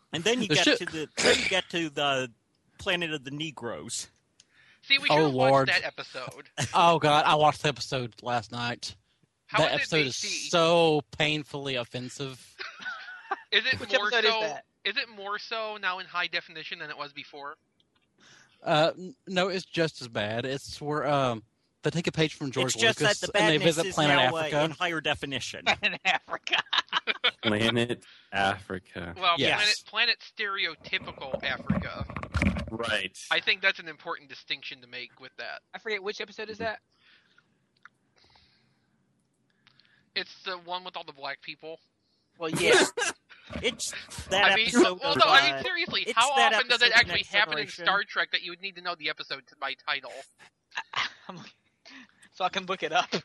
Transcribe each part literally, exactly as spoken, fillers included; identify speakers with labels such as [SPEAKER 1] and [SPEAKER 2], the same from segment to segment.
[SPEAKER 1] And then you
[SPEAKER 2] The
[SPEAKER 1] get
[SPEAKER 2] shit-
[SPEAKER 1] to the then you get to the Planet of the Negroes.
[SPEAKER 3] See, we
[SPEAKER 2] Oh,
[SPEAKER 3] should have
[SPEAKER 2] Lord.
[SPEAKER 3] watched that episode.
[SPEAKER 2] Oh God, I watched the episode last night.
[SPEAKER 3] How
[SPEAKER 2] that
[SPEAKER 3] is it
[SPEAKER 2] episode is
[SPEAKER 3] H D?
[SPEAKER 2] so painfully offensive.
[SPEAKER 3] Is it
[SPEAKER 4] Which
[SPEAKER 3] more
[SPEAKER 4] episode
[SPEAKER 3] so?
[SPEAKER 4] is that?
[SPEAKER 3] Is it more so now in high definition than it was before?
[SPEAKER 2] Uh, n- no, it's just as bad. It's where um they take a page from George
[SPEAKER 1] It's just
[SPEAKER 2] Lucas
[SPEAKER 1] that the
[SPEAKER 2] and they
[SPEAKER 1] badness
[SPEAKER 2] visit
[SPEAKER 1] is
[SPEAKER 2] Planet
[SPEAKER 1] now uh,
[SPEAKER 2] Africa.
[SPEAKER 1] in higher definition.
[SPEAKER 4] in Africa.
[SPEAKER 5] Planet Africa.
[SPEAKER 3] Well,
[SPEAKER 1] Yes.
[SPEAKER 3] planet, planet stereotypical Africa.
[SPEAKER 5] Right.
[SPEAKER 3] I think that's an important distinction to make with that.
[SPEAKER 4] I forget which episode is that.
[SPEAKER 3] It's the one with all the black people.
[SPEAKER 4] Well, yeah.
[SPEAKER 1] It's that
[SPEAKER 3] I mean,
[SPEAKER 1] episode.
[SPEAKER 3] well,
[SPEAKER 1] of,
[SPEAKER 3] no, I
[SPEAKER 1] uh,
[SPEAKER 3] mean seriously,
[SPEAKER 1] it's
[SPEAKER 3] how
[SPEAKER 1] that
[SPEAKER 3] often does it
[SPEAKER 1] episode of
[SPEAKER 3] actually
[SPEAKER 1] Next
[SPEAKER 3] happen in
[SPEAKER 1] Generation.
[SPEAKER 3] Star Trek that you would need to know the episode to- by title?
[SPEAKER 4] I'm like- so I can look it up.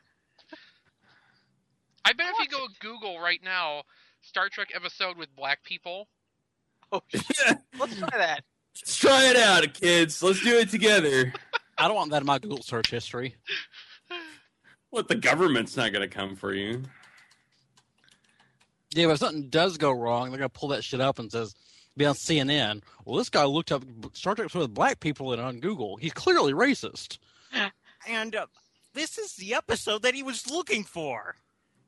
[SPEAKER 3] I bet if you go Google right now, Star Trek episode with black people.
[SPEAKER 4] Oh, shit. Let's try that.
[SPEAKER 5] Let's try it out, kids. Let's do it together.
[SPEAKER 2] I don't want that in my Google search history.
[SPEAKER 5] What, the government's not going to come for you.
[SPEAKER 2] Yeah, but if something does go wrong, they're gonna pull that shit up and says, be on C N N. Well, this guy looked up Star Trek with black people in it on Google. He's clearly racist.
[SPEAKER 1] And uh, this is the episode that he was looking for.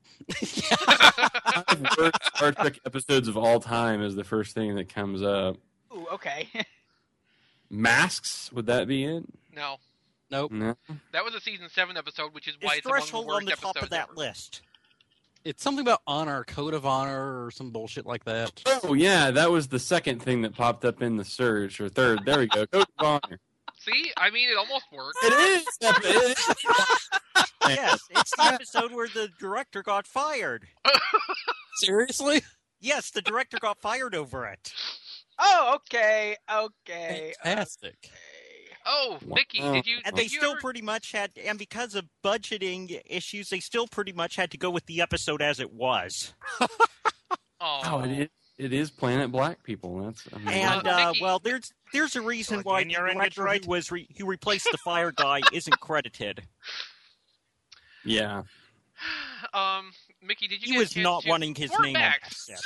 [SPEAKER 5] Five worst Star Trek episodes of all time is the first thing that comes up.
[SPEAKER 4] Ooh, okay.
[SPEAKER 5] Masks, would that be it?
[SPEAKER 3] No,
[SPEAKER 2] Nope.
[SPEAKER 5] No.
[SPEAKER 3] that was a season seven episode, which is
[SPEAKER 1] Is
[SPEAKER 3] why it's among the
[SPEAKER 1] Threshold
[SPEAKER 3] worst
[SPEAKER 1] on the top
[SPEAKER 3] episodes
[SPEAKER 1] of that
[SPEAKER 3] ever.
[SPEAKER 1] list?
[SPEAKER 2] It's something about honor, code of honor, or some bullshit like that.
[SPEAKER 5] Oh, yeah, that was the second thing that popped up in the search, or third. There we go. Code of Honor.
[SPEAKER 3] See, I mean, it almost worked.
[SPEAKER 5] It is. It is.
[SPEAKER 1] Yes, it's the episode where the director got fired.
[SPEAKER 2] Seriously?
[SPEAKER 1] Yes, the director got fired over it.
[SPEAKER 4] Oh, okay. Okay.
[SPEAKER 2] Fantastic.
[SPEAKER 4] Okay.
[SPEAKER 3] Oh, Mickey, did you?
[SPEAKER 1] And
[SPEAKER 3] did
[SPEAKER 1] they
[SPEAKER 3] you
[SPEAKER 1] still
[SPEAKER 3] ever-
[SPEAKER 1] pretty much had, and because of budgeting issues, they still pretty much had to go with the episode as it was.
[SPEAKER 3] Oh,
[SPEAKER 5] Oh, it is. It is Planet Black People. That's amazing.
[SPEAKER 1] And
[SPEAKER 3] Uh,
[SPEAKER 1] uh,
[SPEAKER 3] Mickey-
[SPEAKER 1] well, there's there's a reason
[SPEAKER 6] So
[SPEAKER 1] why
[SPEAKER 6] again,
[SPEAKER 1] the
[SPEAKER 6] you're in
[SPEAKER 1] director
[SPEAKER 6] Detroit?
[SPEAKER 1] who was re- who replaced the fire guy isn't credited.
[SPEAKER 5] yeah.
[SPEAKER 3] Um, Mickey, did you?
[SPEAKER 1] He
[SPEAKER 3] get a
[SPEAKER 1] was
[SPEAKER 3] chance
[SPEAKER 1] not
[SPEAKER 3] to-
[SPEAKER 1] wanting his
[SPEAKER 3] Fort
[SPEAKER 1] name on
[SPEAKER 3] Max.
[SPEAKER 1] that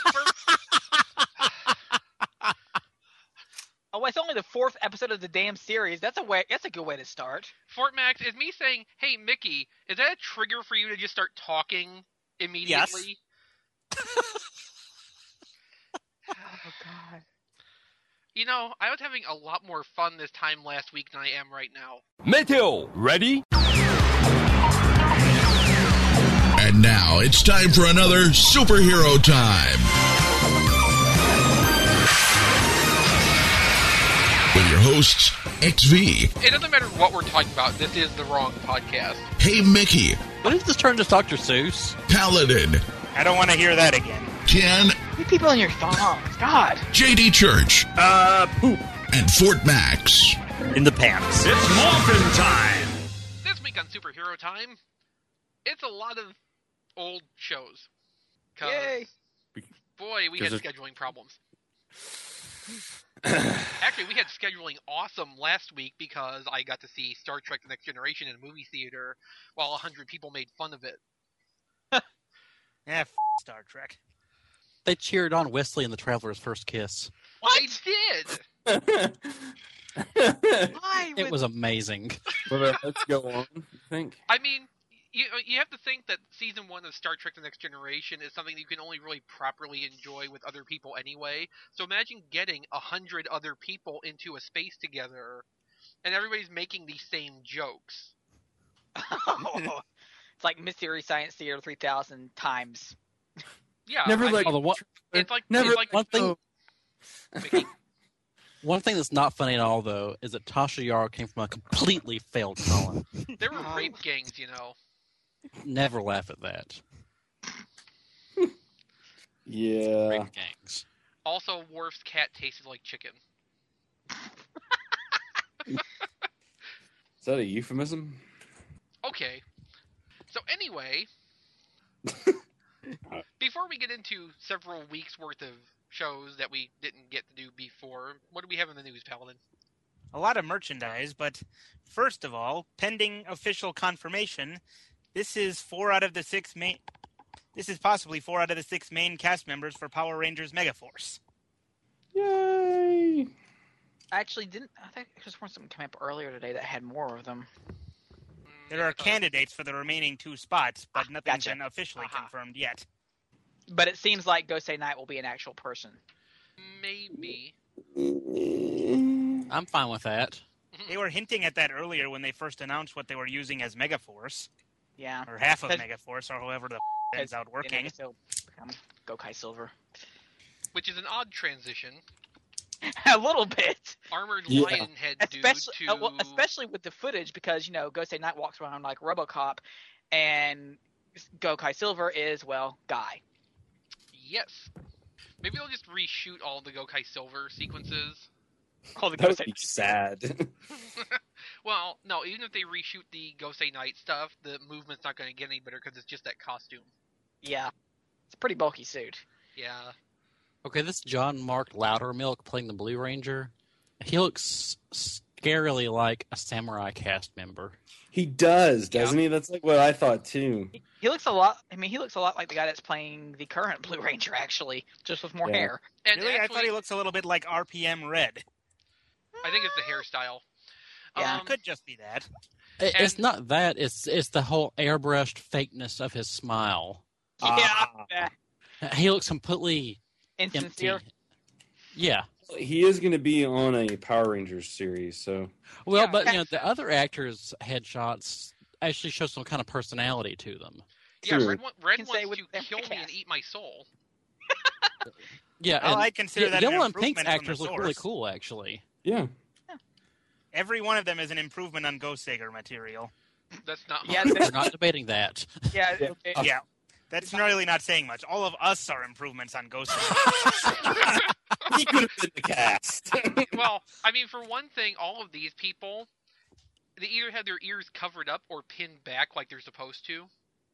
[SPEAKER 4] Oh, it's only the fourth episode of the damn series. That's a way. That's a good way to start.
[SPEAKER 3] Fort Max is me saying, "Hey, Mickey, is that a trigger for you to just start talking immediately?"
[SPEAKER 4] Oh God.
[SPEAKER 3] You know, I was having a lot more fun this time last week than I am right now.
[SPEAKER 7] Meteo, ready?
[SPEAKER 8] And now it's time for another superhero time. With your hosts, X V.
[SPEAKER 3] It doesn't matter what we're talking about. This is the wrong podcast.
[SPEAKER 8] Hey Mickey,
[SPEAKER 2] What if this turned to Doctor Seuss?
[SPEAKER 8] Paladin,
[SPEAKER 6] I don't want to hear that again.
[SPEAKER 8] Ken,
[SPEAKER 4] You people on your phones. God.
[SPEAKER 8] J D Church,
[SPEAKER 7] Uh, poop.
[SPEAKER 8] and Fort Max.
[SPEAKER 1] in the pants.
[SPEAKER 7] It's morphin' time.
[SPEAKER 3] This week on Superhero Time, it's a lot of old shows. 'Cause,
[SPEAKER 4] Yay.
[SPEAKER 3] boy, we had
[SPEAKER 5] 'Cause it-
[SPEAKER 3] scheduling problems. Actually, we had scheduling awesome last week because I got to see Star Trek The Next Generation in a movie theater while a hundred people made fun of it.
[SPEAKER 6] Eh, f- Star Trek.
[SPEAKER 2] They cheered on Wesley in The Traveler's First Kiss.
[SPEAKER 3] They did!
[SPEAKER 4] Why
[SPEAKER 2] It
[SPEAKER 4] would-
[SPEAKER 2] was amazing.
[SPEAKER 5] But, uh, let's go on. You think?
[SPEAKER 3] I mean, you you have to think that season one of Star Trek: The Next Generation is something you can only really properly enjoy with other people anyway. So imagine getting a hundred other people into a space together, and everybody's making these same jokes.
[SPEAKER 4] It's like Mystery Science Theater three thousand times.
[SPEAKER 3] Yeah,
[SPEAKER 5] Never
[SPEAKER 3] I
[SPEAKER 5] like.
[SPEAKER 3] mean,
[SPEAKER 2] Oh, the one,
[SPEAKER 3] it's like
[SPEAKER 5] Never
[SPEAKER 3] it's like
[SPEAKER 2] one thing.
[SPEAKER 5] oh.
[SPEAKER 3] Mickey,
[SPEAKER 2] One thing that's not funny at all, though, is that Tasha Yar came from a completely failed colon.
[SPEAKER 3] there were rape gangs, you know.
[SPEAKER 2] Never laugh at that.
[SPEAKER 5] Yeah.
[SPEAKER 2] Rape gangs.
[SPEAKER 3] Also, Worf's cat tasted like chicken.
[SPEAKER 5] Is that a euphemism?
[SPEAKER 3] Okay. So anyway, before we get into several weeks worth of shows that we didn't get to do before, what do we have in the news, Paladin?
[SPEAKER 6] A lot of merchandise, but first of all, pending official confirmation, this is four out of the six main. This is possibly four out of the six main cast members for Power Rangers Megaforce.
[SPEAKER 5] Yay.
[SPEAKER 4] Actually, didn't I think there was something came up earlier today that had more of them?
[SPEAKER 6] There are candidates for the remaining two spots, but
[SPEAKER 4] Ah,
[SPEAKER 6] nothing's
[SPEAKER 4] gotcha.
[SPEAKER 6] been officially
[SPEAKER 4] Aha.
[SPEAKER 6] confirmed yet.
[SPEAKER 4] But it seems like Gosei Knight will be an actual person.
[SPEAKER 3] Maybe.
[SPEAKER 2] I'm fine with that.
[SPEAKER 6] They were hinting at that earlier when they first announced what they were using as Megaforce,
[SPEAKER 4] Yeah.
[SPEAKER 6] or half of
[SPEAKER 4] Because-
[SPEAKER 6] Megaforce, or however the f- ends out working.
[SPEAKER 4] So become Gokai Silver.
[SPEAKER 3] Which is an odd transition.
[SPEAKER 4] A little bit.
[SPEAKER 3] Armored
[SPEAKER 5] Yeah.
[SPEAKER 3] lion head dude
[SPEAKER 4] Especially,
[SPEAKER 3] to
[SPEAKER 4] uh, well, especially with the footage, because you know Gosei Knight walks around like RoboCop, and Gokai Silver is well Guy.
[SPEAKER 3] yes. Maybe they'll just reshoot all the Gokai Silver sequences.
[SPEAKER 4] All the
[SPEAKER 5] That would
[SPEAKER 4] Gosei
[SPEAKER 5] be sad.
[SPEAKER 3] Well, no, even if they reshoot the Gosei Knight stuff, the movement's not going to get any better because it's just that costume.
[SPEAKER 4] Yeah, it's a pretty bulky suit.
[SPEAKER 3] Yeah.
[SPEAKER 2] Okay, this is John Mark Loudermilk playing the Blue Ranger. He looks scarily like a Samurai cast member.
[SPEAKER 5] He does, doesn't he? That's like what I thought too.
[SPEAKER 4] He looks a lot. I mean, he looks a lot like the guy that's playing the current Blue Ranger, actually, just with more
[SPEAKER 5] Yeah.
[SPEAKER 4] hair.
[SPEAKER 3] And
[SPEAKER 6] Really, I
[SPEAKER 3] actually,
[SPEAKER 6] thought he looks a little bit like R P M Red.
[SPEAKER 3] I think it's the hairstyle.
[SPEAKER 4] Yeah.
[SPEAKER 3] Um,
[SPEAKER 6] It could just be that.
[SPEAKER 2] It- It's
[SPEAKER 3] And-
[SPEAKER 2] not that. It's it's the whole airbrushed fakeness of his smile.
[SPEAKER 4] Yeah,
[SPEAKER 5] Ah.
[SPEAKER 2] He looks completely empty.
[SPEAKER 4] insincere.
[SPEAKER 2] Yeah.
[SPEAKER 5] He is going to be on a Power Rangers series, so
[SPEAKER 2] Well,
[SPEAKER 4] Yeah,
[SPEAKER 2] but you know,
[SPEAKER 4] that's-
[SPEAKER 2] the other actors' headshots actually show some kind of personality to them.
[SPEAKER 3] yeah,
[SPEAKER 5] True.
[SPEAKER 3] Red, one, Red
[SPEAKER 4] can say
[SPEAKER 3] wants
[SPEAKER 4] with
[SPEAKER 3] to
[SPEAKER 4] their
[SPEAKER 3] kill me and
[SPEAKER 4] cast.
[SPEAKER 3] eat my soul.
[SPEAKER 2] Yeah,
[SPEAKER 6] Well,
[SPEAKER 2] and
[SPEAKER 6] I'd consider
[SPEAKER 2] the
[SPEAKER 6] that an
[SPEAKER 2] Yellow and Pink's
[SPEAKER 6] improvement from the
[SPEAKER 2] actors look really
[SPEAKER 6] source.
[SPEAKER 2] cool, actually.
[SPEAKER 5] yeah.
[SPEAKER 6] Every one of them is an improvement on Ghost Sager material.
[SPEAKER 3] That's not
[SPEAKER 4] Yeah,
[SPEAKER 3] hard.
[SPEAKER 2] We're not debating that.
[SPEAKER 4] Yeah,
[SPEAKER 5] Yeah.
[SPEAKER 4] it-
[SPEAKER 6] Yeah, that's really not saying much. All of us are improvements on Ghost Sager.
[SPEAKER 5] He could have been the cast.
[SPEAKER 3] Well, I mean, for one thing, all of these people, they either have their ears covered up or pinned back like they're supposed to.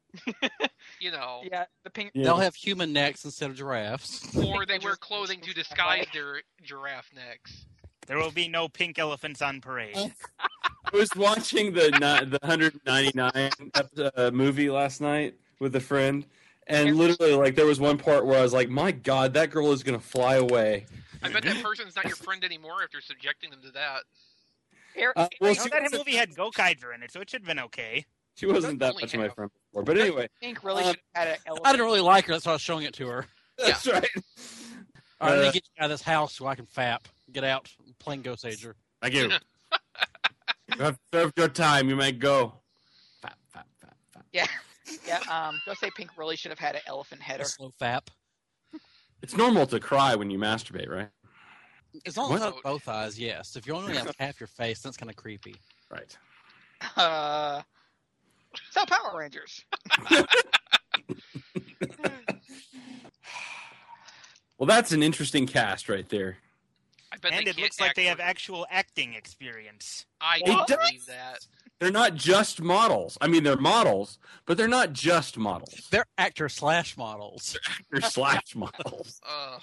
[SPEAKER 3] You know,
[SPEAKER 4] yeah, the pink.
[SPEAKER 5] Yeah.
[SPEAKER 2] They'll have human necks instead of giraffes.
[SPEAKER 3] or they
[SPEAKER 4] Pink
[SPEAKER 3] wear
[SPEAKER 4] Ranger's
[SPEAKER 3] clothing to
[SPEAKER 4] supposed to
[SPEAKER 3] disguise
[SPEAKER 4] fly.
[SPEAKER 3] their giraffe necks.
[SPEAKER 6] There will be no pink elephants on parade.
[SPEAKER 5] I was watching the ni- the one hundred ninety-nine uh, movie last night with a friend, and literally, like, there was one part where I was like, "My God, that girl is gonna fly away."
[SPEAKER 3] I bet that person's not your friend anymore after subjecting them to that.
[SPEAKER 4] Air,
[SPEAKER 5] Uh, well,
[SPEAKER 6] You know,
[SPEAKER 5] she
[SPEAKER 6] that
[SPEAKER 5] wasn't-
[SPEAKER 6] movie had Gokaiger in it, so it should have been okay.
[SPEAKER 5] She wasn't that
[SPEAKER 3] Only
[SPEAKER 5] much of my
[SPEAKER 3] half.
[SPEAKER 5] friend before, but anyway,
[SPEAKER 4] Pink really
[SPEAKER 5] um,
[SPEAKER 4] should have had an elephant.
[SPEAKER 2] I didn't really like her, that's why I was showing it to her.
[SPEAKER 5] that's right.
[SPEAKER 2] All right, let
[SPEAKER 5] Uh,
[SPEAKER 2] me get you out of this house so I can fap. Get out. I'm playing Ghost Ager.
[SPEAKER 5] Thank you. You have served your time. You may go.
[SPEAKER 2] Fap, fap, fap, fap.
[SPEAKER 4] Yeah, yeah. Um, go say Pink really should have had an elephant
[SPEAKER 2] A
[SPEAKER 4] header.
[SPEAKER 2] slow fap.
[SPEAKER 5] It's normal to cry when you masturbate, right?
[SPEAKER 2] As long as
[SPEAKER 3] What?
[SPEAKER 2] I have both eyes, yes. If you only have half your face, that's kind of creepy.
[SPEAKER 5] Right.
[SPEAKER 4] Uh, so Power Rangers.
[SPEAKER 5] Well, that's an interesting cast right there.
[SPEAKER 3] I bet
[SPEAKER 6] And
[SPEAKER 3] they
[SPEAKER 6] it
[SPEAKER 3] can't
[SPEAKER 6] looks like
[SPEAKER 3] act
[SPEAKER 6] they have
[SPEAKER 3] for-
[SPEAKER 6] actual acting experience.
[SPEAKER 3] I
[SPEAKER 5] It
[SPEAKER 3] don't
[SPEAKER 5] does.
[SPEAKER 3] believe that.
[SPEAKER 5] They're not just models. I mean, they're models, but they're not just models.
[SPEAKER 2] They're actor slash models.
[SPEAKER 5] They're slash models,
[SPEAKER 3] Uh,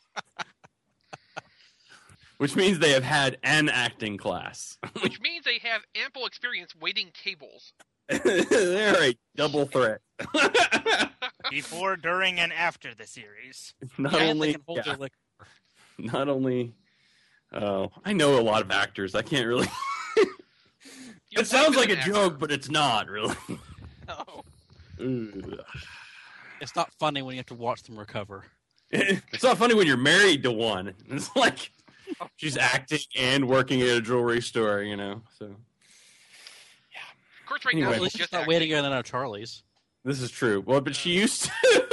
[SPEAKER 5] which means they have had an acting class.
[SPEAKER 3] which means they have ample experience waiting tables.
[SPEAKER 5] They're a double threat.
[SPEAKER 6] Before, during, and after the series.
[SPEAKER 5] not
[SPEAKER 2] And they
[SPEAKER 5] only,
[SPEAKER 2] can hold
[SPEAKER 5] yeah,
[SPEAKER 2] their liquor.
[SPEAKER 5] not only. Oh, I know a lot of actors. I can't really.
[SPEAKER 3] You
[SPEAKER 5] It sounds
[SPEAKER 3] work
[SPEAKER 5] like
[SPEAKER 3] as
[SPEAKER 5] a
[SPEAKER 3] an actor.
[SPEAKER 5] joke, but it's not really.
[SPEAKER 4] No.
[SPEAKER 5] Ugh.
[SPEAKER 2] It's not funny when you have to watch them recover.
[SPEAKER 5] It's not funny when you're married to one. It's like she's acting and working at a jewelry store, you know. So
[SPEAKER 3] Of course, right
[SPEAKER 5] Anyway.
[SPEAKER 3] now
[SPEAKER 2] At
[SPEAKER 3] it's
[SPEAKER 2] least
[SPEAKER 3] just
[SPEAKER 2] it's not
[SPEAKER 3] acting.
[SPEAKER 2] waiting to go to Charlie's.
[SPEAKER 5] this is true. Well, but she used to.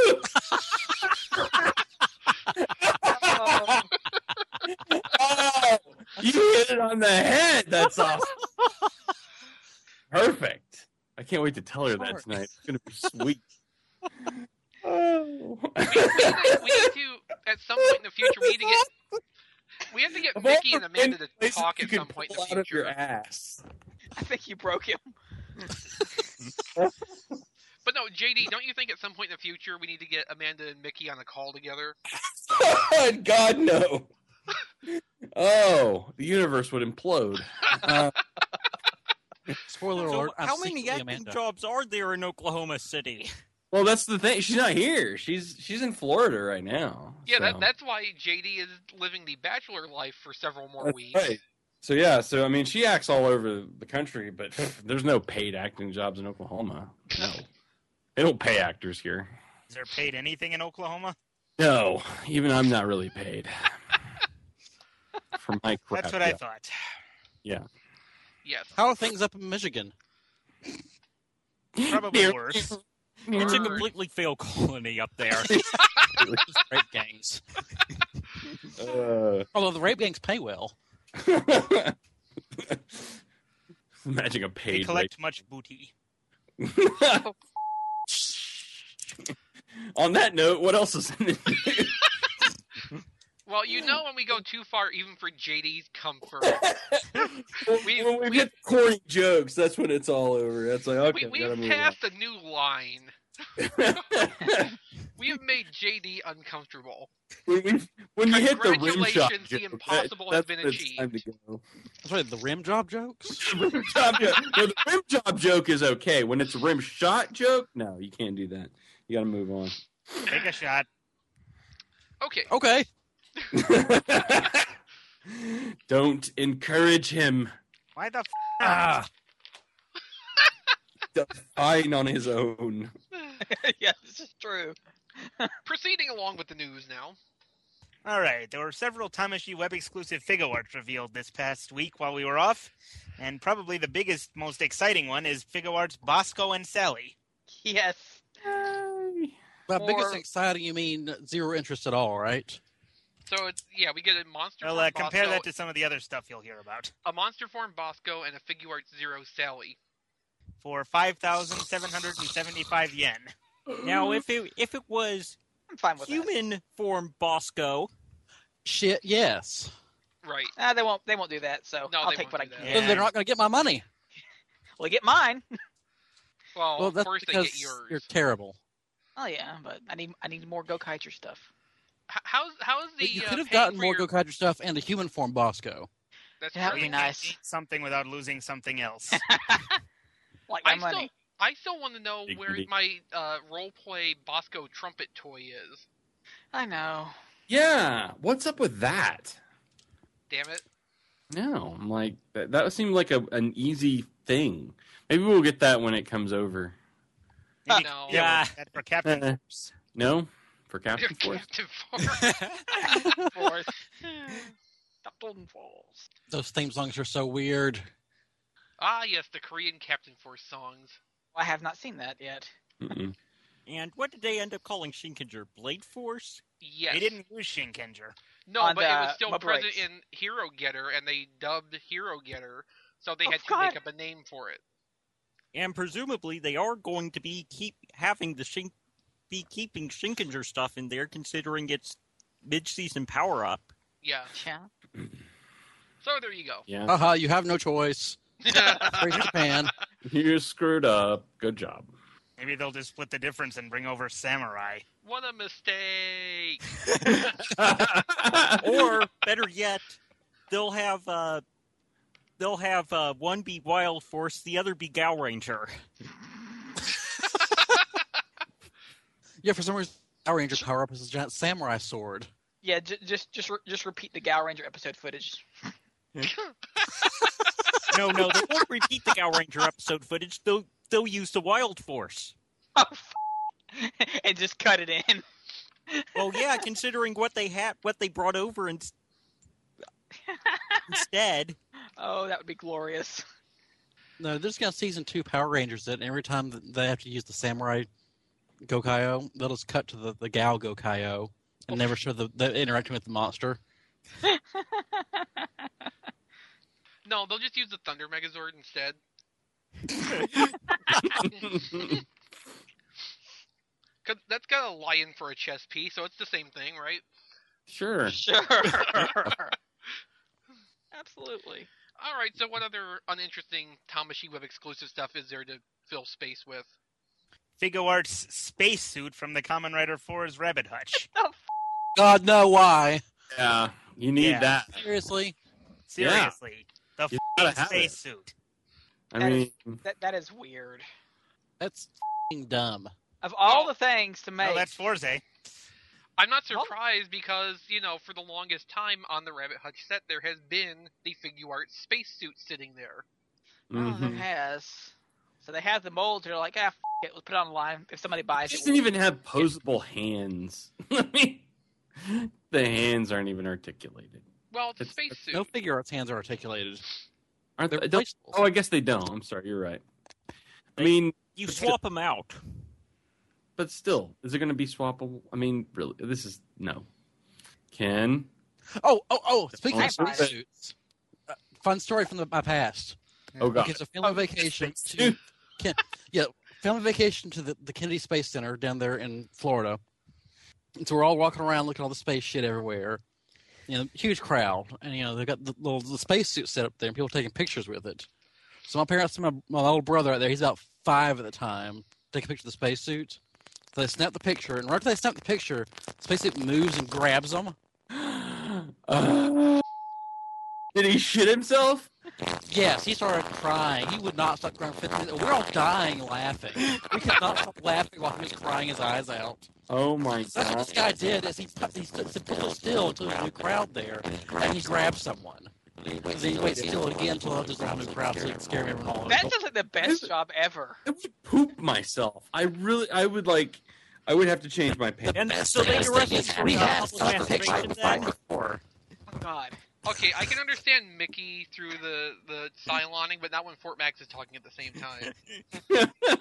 [SPEAKER 4] Oh,
[SPEAKER 5] Oh, you hit it on the head. That's awesome. Perfect. I can't wait to tell her that
[SPEAKER 2] Smart.
[SPEAKER 5] tonight. It's gonna be sweet. Oh.
[SPEAKER 3] We need, to, we need to, at some point in the future, we need to get. We have to get
[SPEAKER 5] Of all
[SPEAKER 3] Mickey and
[SPEAKER 5] the
[SPEAKER 3] Amanda to
[SPEAKER 5] places
[SPEAKER 3] talk
[SPEAKER 5] you
[SPEAKER 3] at
[SPEAKER 5] could
[SPEAKER 3] some point in
[SPEAKER 5] pull
[SPEAKER 3] the
[SPEAKER 5] out of your
[SPEAKER 3] future.
[SPEAKER 5] ass.
[SPEAKER 4] I think you broke him.
[SPEAKER 3] But no, J D, don't you think at some point in the future we need to get Amanda and Mickey on a call together?
[SPEAKER 5] God no. Oh, the universe would implode. Uh,
[SPEAKER 2] Spoiler
[SPEAKER 1] So
[SPEAKER 2] alert. I'm
[SPEAKER 1] how many
[SPEAKER 2] secretly
[SPEAKER 1] acting
[SPEAKER 2] Amanda.
[SPEAKER 1] jobs are there in Oklahoma City?
[SPEAKER 5] Well, that's the thing. She's not here. She's she's in Florida right now.
[SPEAKER 3] Yeah,
[SPEAKER 5] so.
[SPEAKER 3] that, that's why J D is living the bachelor life for several more
[SPEAKER 5] That's
[SPEAKER 3] weeks.
[SPEAKER 5] right. So yeah, so I mean, she acts all over the country, but there's no paid acting jobs in Oklahoma. No, they don't pay actors here.
[SPEAKER 6] Is there paid anything in Oklahoma?
[SPEAKER 5] No, even I'm not really paid for my crap.
[SPEAKER 6] That's what I
[SPEAKER 5] yeah.
[SPEAKER 6] thought.
[SPEAKER 5] Yeah.
[SPEAKER 3] Yes.
[SPEAKER 2] How are things up in Michigan?
[SPEAKER 6] Probably worse.
[SPEAKER 1] It's a completely failed colony up there.
[SPEAKER 2] Rape gangs.
[SPEAKER 5] Uh,
[SPEAKER 2] Although the rape gangs pay well.
[SPEAKER 5] Imagine a
[SPEAKER 6] They
[SPEAKER 5] paid
[SPEAKER 6] collect much booty.
[SPEAKER 5] rape. On that note, what else is in the news?
[SPEAKER 3] Well, you know when we go too far, even for J D's comfort, we,
[SPEAKER 5] when we,
[SPEAKER 3] we,
[SPEAKER 5] get corny jokes, that's when it's all over. It's like, okay,
[SPEAKER 3] we,
[SPEAKER 5] we gotta
[SPEAKER 3] we've
[SPEAKER 5] move
[SPEAKER 3] passed a new line.
[SPEAKER 5] on.
[SPEAKER 3] We have made J D uncomfortable.
[SPEAKER 5] when, we, when you hit the rim shot
[SPEAKER 3] Congratulations, the
[SPEAKER 5] joke,
[SPEAKER 3] impossible
[SPEAKER 5] that,
[SPEAKER 3] has
[SPEAKER 5] that's
[SPEAKER 3] been
[SPEAKER 5] when it's time to
[SPEAKER 3] achieved.
[SPEAKER 5] go.
[SPEAKER 2] That's right, the rim job jokes?
[SPEAKER 5] The rim job joke. No, the rim job joke is okay. When it's a rim shot joke, no, you can't do that. You got to move on.
[SPEAKER 6] Take a shot.
[SPEAKER 3] Okay.
[SPEAKER 2] Okay.
[SPEAKER 5] Don't encourage him.
[SPEAKER 6] Why the f***?
[SPEAKER 5] Ah. Fine on his own.
[SPEAKER 4] Yeah, this is true.
[SPEAKER 3] Proceeding along with the news now.
[SPEAKER 6] All right, there were several Tamashi web exclusive figure arts revealed this past week while we were off, and probably the biggest, most exciting one is figure arts Bosco and Sally.
[SPEAKER 4] Yes.
[SPEAKER 2] By
[SPEAKER 4] Or-
[SPEAKER 2] biggest exciting, you mean zero interest at all, right?
[SPEAKER 3] So it's yeah, we get a monster
[SPEAKER 6] Well,
[SPEAKER 3] form
[SPEAKER 6] uh, compare
[SPEAKER 3] Bosco,
[SPEAKER 6] that to some of the other stuff you'll hear about.
[SPEAKER 3] a monster form Bosco and a figure art Zero Sally.
[SPEAKER 6] For five thousand seven hundred seventy-five yen.
[SPEAKER 1] Now, if it if it was
[SPEAKER 4] I'm fine with that.
[SPEAKER 1] human form Bosco,
[SPEAKER 2] Shit, yes.
[SPEAKER 3] Right.
[SPEAKER 4] Ah, they won't. They won't do that. So
[SPEAKER 3] No,
[SPEAKER 4] I'll
[SPEAKER 3] they
[SPEAKER 4] take what I
[SPEAKER 3] won't do
[SPEAKER 4] can.
[SPEAKER 3] that.
[SPEAKER 2] Then
[SPEAKER 6] Yeah.
[SPEAKER 2] they're not going to get my money.
[SPEAKER 4] Well, get mine.
[SPEAKER 3] Well,
[SPEAKER 2] Well, that's
[SPEAKER 3] first they
[SPEAKER 2] because
[SPEAKER 3] get yours.
[SPEAKER 2] you're terrible.
[SPEAKER 4] Oh yeah, but I need I need more Gokaiger stuff.
[SPEAKER 3] H- How's how's the
[SPEAKER 2] But you
[SPEAKER 3] uh,
[SPEAKER 2] could have
[SPEAKER 3] paying
[SPEAKER 2] gotten
[SPEAKER 3] for
[SPEAKER 2] more
[SPEAKER 3] your...
[SPEAKER 2] Gokaiger stuff and a human form Bosco.
[SPEAKER 3] That's
[SPEAKER 4] Yeah, that'd
[SPEAKER 3] true.
[SPEAKER 4] be
[SPEAKER 6] You can't
[SPEAKER 4] nice.
[SPEAKER 6] eat something without losing something else.
[SPEAKER 4] Like my
[SPEAKER 3] I still,
[SPEAKER 4] money.
[SPEAKER 3] I still want to know
[SPEAKER 5] Big
[SPEAKER 3] where
[SPEAKER 5] goodie.
[SPEAKER 3] my uh, role play Bosco trumpet toy is.
[SPEAKER 4] I know.
[SPEAKER 5] Yeah, what's up with that?
[SPEAKER 3] Damn it!
[SPEAKER 5] No, I'm like that. That seemed like a an easy thing. Maybe we'll get that when it comes over.
[SPEAKER 6] Maybe-
[SPEAKER 3] No.
[SPEAKER 6] yeah, well, for Captain
[SPEAKER 5] Uh,
[SPEAKER 6] Force.
[SPEAKER 5] No, for Captain Force.
[SPEAKER 3] Captain Force.
[SPEAKER 4] Fourth. Captain Falls.
[SPEAKER 2] Those theme songs are so weird.
[SPEAKER 3] Ah, yes, the Korean Captain Force songs.
[SPEAKER 4] I have not seen that yet.
[SPEAKER 5] Mm-mm.
[SPEAKER 1] and what did they end up calling Shinkenger? Blade Force?
[SPEAKER 3] Yes.
[SPEAKER 6] They didn't use Shinkenger.
[SPEAKER 3] No,
[SPEAKER 4] on
[SPEAKER 3] but it was
[SPEAKER 4] the
[SPEAKER 3] still
[SPEAKER 4] Mob
[SPEAKER 3] present
[SPEAKER 4] Breaks.
[SPEAKER 3] in Hero Getter, and they dubbed Hero Getter, so they
[SPEAKER 4] Oh,
[SPEAKER 3] had to
[SPEAKER 4] God.
[SPEAKER 3] make up a name for it.
[SPEAKER 1] And presumably they are going to be keep having the Shin, be keeping Shinkenger stuff in there, considering it's mid-season power up.
[SPEAKER 3] Yeah.
[SPEAKER 4] Yeah.
[SPEAKER 3] So there you go.
[SPEAKER 5] Yeah,
[SPEAKER 2] Haha, you have no choice. Raise your Japan.
[SPEAKER 5] you screwed up. Good job.
[SPEAKER 6] Maybe they'll just split the difference and bring over Samurai.
[SPEAKER 3] What a mistake!
[SPEAKER 1] Or better yet, they'll have uh, they'll have uh, one be Wild Force, the other be Gal Ranger.
[SPEAKER 2] Yeah, for some reason, Power Ranger power up is a giant samurai sword.
[SPEAKER 4] Yeah. J- just just re- just repeat the Gal Ranger episode footage.
[SPEAKER 1] No, no, they won't repeat the Gal Ranger episode footage. They'll they'll use the Wild Force.
[SPEAKER 4] Oh. F- and just cut it in.
[SPEAKER 1] Well, yeah, considering what they had, what they brought over in, instead.
[SPEAKER 4] Oh, that would be glorious.
[SPEAKER 2] No, they're just got season two Power Rangers that every time that they have to use the samurai Gokaio, they'll just cut to the, the Gal Gokaio and never show the, the interacting with the monster.
[SPEAKER 3] No, they'll just use the Thunder Megazord instead. Cause that's got a lion for a chess piece, so it's the same thing, right?
[SPEAKER 5] Sure.
[SPEAKER 4] Sure. Absolutely.
[SPEAKER 3] All right. So, what other uninteresting Tamashi Web exclusive stuff is there to fill space with?
[SPEAKER 6] Figure Arts spacesuit from the Kamen Rider four's Rabbit Hutch.
[SPEAKER 2] God, no, why?
[SPEAKER 5] Yeah, you need
[SPEAKER 6] Yeah.
[SPEAKER 5] that.
[SPEAKER 2] Seriously?
[SPEAKER 6] Seriously, the
[SPEAKER 5] You
[SPEAKER 6] f***ing
[SPEAKER 5] gotta have it.
[SPEAKER 6] spacesuit.
[SPEAKER 5] I
[SPEAKER 4] That
[SPEAKER 5] mean,
[SPEAKER 4] That that is weird.
[SPEAKER 2] That's f***ing dumb.
[SPEAKER 4] Of all
[SPEAKER 3] Well,
[SPEAKER 4] the things to make,
[SPEAKER 6] Oh, that's Forze.
[SPEAKER 3] I'm not surprised because, you know, for the longest time on the Rabbit Hutch set, there has been the Figuart spacesuit sitting there.
[SPEAKER 4] oh,
[SPEAKER 5] Mhm.
[SPEAKER 4] there has. So they have the molds. They're like, ah, f- it, let's put it online. If somebody
[SPEAKER 5] It
[SPEAKER 4] buys it,
[SPEAKER 5] doesn't even have posable hands. I mean, the hands aren't even articulated.
[SPEAKER 3] Well, it's a
[SPEAKER 5] It's-
[SPEAKER 3] spacesuit.
[SPEAKER 2] No figure arts hands are articulated.
[SPEAKER 5] Aren't
[SPEAKER 2] They're
[SPEAKER 5] they? Don't,
[SPEAKER 2] replaceable.
[SPEAKER 5] oh, I guess they don't. I'm sorry. You're right. I mean,
[SPEAKER 1] You
[SPEAKER 5] But
[SPEAKER 1] swap them out.
[SPEAKER 5] but still, is it going to be swappable? I mean, really, this is no. Ken,
[SPEAKER 2] Oh, oh, oh! Speaking
[SPEAKER 5] I
[SPEAKER 2] of
[SPEAKER 4] buy it.
[SPEAKER 2] spacesuits, uh, fun story from the, my past.
[SPEAKER 5] oh god,
[SPEAKER 2] Okay, so family vacation to Ken, yeah, family vacation to the, the Kennedy Space Center down there in Florida. And so we're all walking around looking at all the space shit everywhere. You know, huge crowd, and you know they got the little the spacesuit set up there, and people taking pictures with it. So my parents and my, my little brother out there, he's about five at the time, take a picture of the spacesuit. So they snap the picture, and right after they snap the picture, the spacesuit moves and grabs them.
[SPEAKER 5] Uh, did he shit himself?
[SPEAKER 2] Yes, he started crying. He would not stop crying. We're all dying laughing. We could not stop laughing while he was crying his eyes out.
[SPEAKER 5] Oh my
[SPEAKER 2] That's what
[SPEAKER 5] god!
[SPEAKER 2] this guy did. Is he he stood stood still until there's a new crowd there, and he grabbed someone. Then he waited still again until there's a new crowd, so he can scare everyone all
[SPEAKER 4] that
[SPEAKER 2] over.
[SPEAKER 4] sounds like the best job ever.
[SPEAKER 5] I would poop myself. I really, I would like, I would have to change my pants.
[SPEAKER 1] And so they arrested for public masturbation then?
[SPEAKER 4] Oh God.
[SPEAKER 3] Okay, I can understand Mickey through the, the Cyloning, but not when Fort Max is talking at the same time.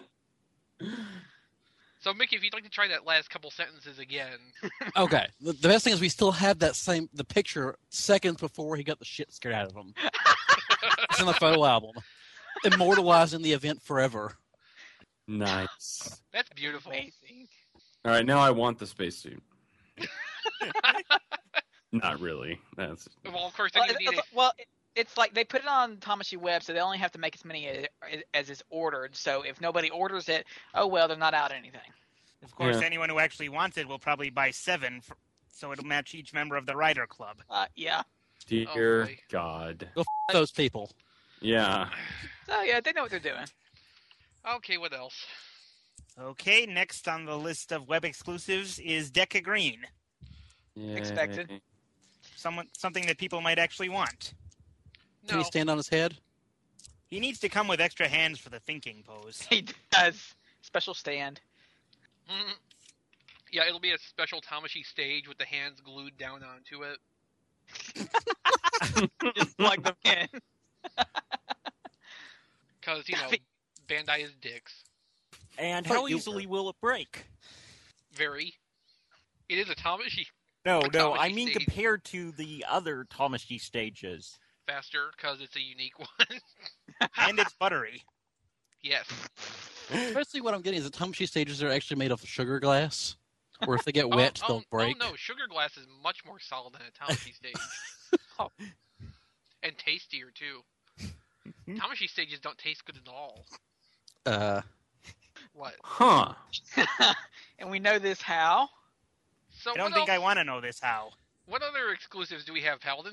[SPEAKER 3] So, Mickey, if you'd like to try that last couple sentences again.
[SPEAKER 2] Okay, the, the best thing is we still have that same the picture seconds before he got the shit scared out of him. It's in the photo album, immortalizing the event forever.
[SPEAKER 5] Nice.
[SPEAKER 3] That's beautiful.
[SPEAKER 4] Amazing.
[SPEAKER 5] All right, now I want the spacesuit. Not really. That's
[SPEAKER 3] Well, of course, then
[SPEAKER 4] Well,
[SPEAKER 3] you
[SPEAKER 4] it-
[SPEAKER 3] need
[SPEAKER 4] it's,
[SPEAKER 3] a...
[SPEAKER 4] well, it- it's like they put it on Thomas U. Web, so they only have to make as many as, as is ordered. So if nobody orders it, oh well, they're not out anything.
[SPEAKER 6] Of course,
[SPEAKER 5] Yeah.
[SPEAKER 6] anyone who actually wants it will probably buy seven, for, so it'll match each member of the Rider Club.
[SPEAKER 4] Uh, yeah.
[SPEAKER 5] dear
[SPEAKER 3] boy.
[SPEAKER 5] God.
[SPEAKER 2] Go f- those people.
[SPEAKER 5] Yeah.
[SPEAKER 4] So yeah, they know what they're doing.
[SPEAKER 3] Okay, what else?
[SPEAKER 6] Okay, next on the list of web exclusives is Deca Green,
[SPEAKER 5] Yay.
[SPEAKER 4] Expected.
[SPEAKER 6] someone something that people might actually want.
[SPEAKER 2] Can
[SPEAKER 3] No.
[SPEAKER 2] he stand on his head?
[SPEAKER 6] He needs to come with extra hands for the thinking pose.
[SPEAKER 4] He does. Special stand.
[SPEAKER 3] Mm, yeah, it'll be a special Tamashi stage with the hands glued down onto it.
[SPEAKER 4] Just plug them in.
[SPEAKER 3] Because, you know, Bandai is dicks.
[SPEAKER 1] And
[SPEAKER 2] But
[SPEAKER 1] how
[SPEAKER 2] you
[SPEAKER 1] easily will it break?
[SPEAKER 3] Very. It is a Tamashi
[SPEAKER 1] No,
[SPEAKER 3] A
[SPEAKER 1] no, I
[SPEAKER 3] Tamashi
[SPEAKER 1] mean
[SPEAKER 3] stage.
[SPEAKER 1] compared to the other Tamashi stages.
[SPEAKER 3] faster because it's a unique one.
[SPEAKER 6] And it's buttery.
[SPEAKER 3] Yes.
[SPEAKER 2] Especially what I'm getting is the Tamashi stages are actually made of sugar glass, or if they get
[SPEAKER 3] Oh,
[SPEAKER 2] wet,
[SPEAKER 3] oh,
[SPEAKER 2] they'll break.
[SPEAKER 3] Oh no, Sugar Glass is much more solid than a Tamashi stage.
[SPEAKER 4] Oh.
[SPEAKER 3] And tastier too. Tamashi stages don't taste good at all.
[SPEAKER 2] Uh,
[SPEAKER 3] What?
[SPEAKER 5] Huh.
[SPEAKER 4] And we know this how.
[SPEAKER 3] So
[SPEAKER 6] I don't
[SPEAKER 3] what
[SPEAKER 6] think I
[SPEAKER 3] else-
[SPEAKER 6] want to know this how.
[SPEAKER 3] What other exclusives do we have, Paladin?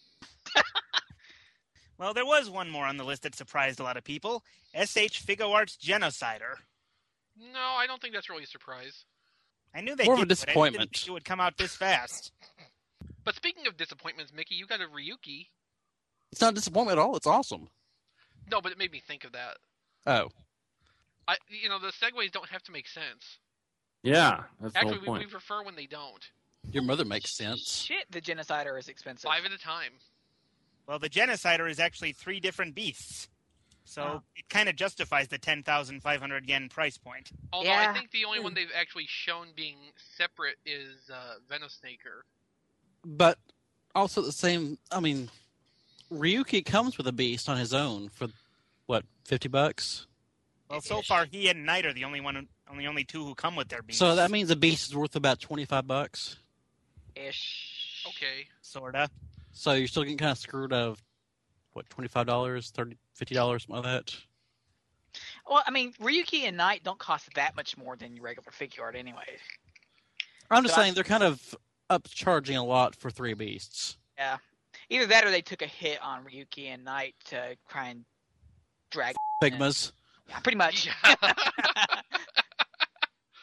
[SPEAKER 6] Well, there was one more on the list that surprised a lot of people. S H Figo Arts Genocider.
[SPEAKER 3] No, I don't think that's really a surprise.
[SPEAKER 6] I knew they
[SPEAKER 2] More of a
[SPEAKER 6] did, but I didn't
[SPEAKER 2] disappointment.
[SPEAKER 6] think it would come out this fast.
[SPEAKER 3] But speaking of disappointments, Mickey, you got a Ryuki.
[SPEAKER 2] it's not a disappointment at all. It's awesome.
[SPEAKER 3] No, but it made me think of that.
[SPEAKER 2] Oh,
[SPEAKER 3] I, you know, the segues don't have to make sense.
[SPEAKER 5] Yeah, that's the
[SPEAKER 3] Actually,
[SPEAKER 5] whole
[SPEAKER 3] we,
[SPEAKER 5] point.
[SPEAKER 3] we prefer when they don't.
[SPEAKER 2] your mother makes sense.
[SPEAKER 4] Shit, the Genocider is expensive.
[SPEAKER 3] Five at a time.
[SPEAKER 6] Well, the Genocider is actually three different beasts. So
[SPEAKER 4] Oh.
[SPEAKER 6] it kind of justifies the ten thousand five hundred yen price point.
[SPEAKER 3] Although
[SPEAKER 4] Yeah.
[SPEAKER 3] I think the only one they've actually shown being separate is uh, Venosnaker.
[SPEAKER 2] But also the same. I mean, Ryuki comes with a beast on his own for what fifty bucks.
[SPEAKER 6] Well, so
[SPEAKER 4] Ish.
[SPEAKER 6] far he and Knight are the only one, only only two who come with their beasts.
[SPEAKER 2] So that means a beast is worth about twenty five bucks.
[SPEAKER 4] Ish.
[SPEAKER 3] Okay.
[SPEAKER 6] sorta.
[SPEAKER 2] So you're still getting kind of screwed out of what twenty five dollars, thirty, fifty dollars, something like that.
[SPEAKER 4] Well, I mean, Ryuki and Knight don't cost that much more than your regular figure art, anyway.
[SPEAKER 2] I'm just
[SPEAKER 4] So I-
[SPEAKER 2] saying they're kind of upcharging a lot for three beasts.
[SPEAKER 4] Either that, or they took a hit on Ryuki and Knight to try and drag.
[SPEAKER 2] Figmas.
[SPEAKER 4] Yeah, pretty much.
[SPEAKER 3] Yeah.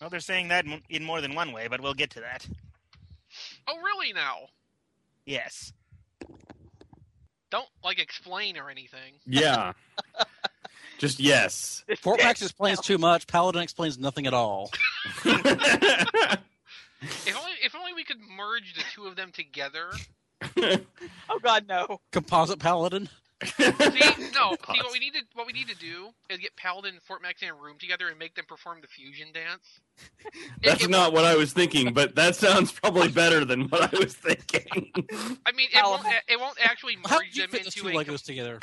[SPEAKER 6] Well, they're saying that in- in more than one way, but we'll get to that.
[SPEAKER 3] Oh, really now?
[SPEAKER 6] Yes.
[SPEAKER 3] Don't, like, explain or anything.
[SPEAKER 5] Yeah. Just yes.
[SPEAKER 2] Fort Max explains too much. Paladin explains nothing at all.
[SPEAKER 3] If only, if only we could merge the two of them together.
[SPEAKER 4] Oh God, no.
[SPEAKER 2] Composite Paladin.
[SPEAKER 3] See, no. See, what we need to what we need to do is get Paladin and Fort Max in a room together and make them perform the fusion dance.
[SPEAKER 5] That's
[SPEAKER 3] It- it
[SPEAKER 5] not what I was thinking, but that sounds probably better than what I was thinking.
[SPEAKER 3] I mean, it won't. It won't actually
[SPEAKER 2] How
[SPEAKER 3] merge
[SPEAKER 2] did you
[SPEAKER 3] them
[SPEAKER 2] fit those
[SPEAKER 3] into
[SPEAKER 2] two
[SPEAKER 3] a.
[SPEAKER 2] Legos together?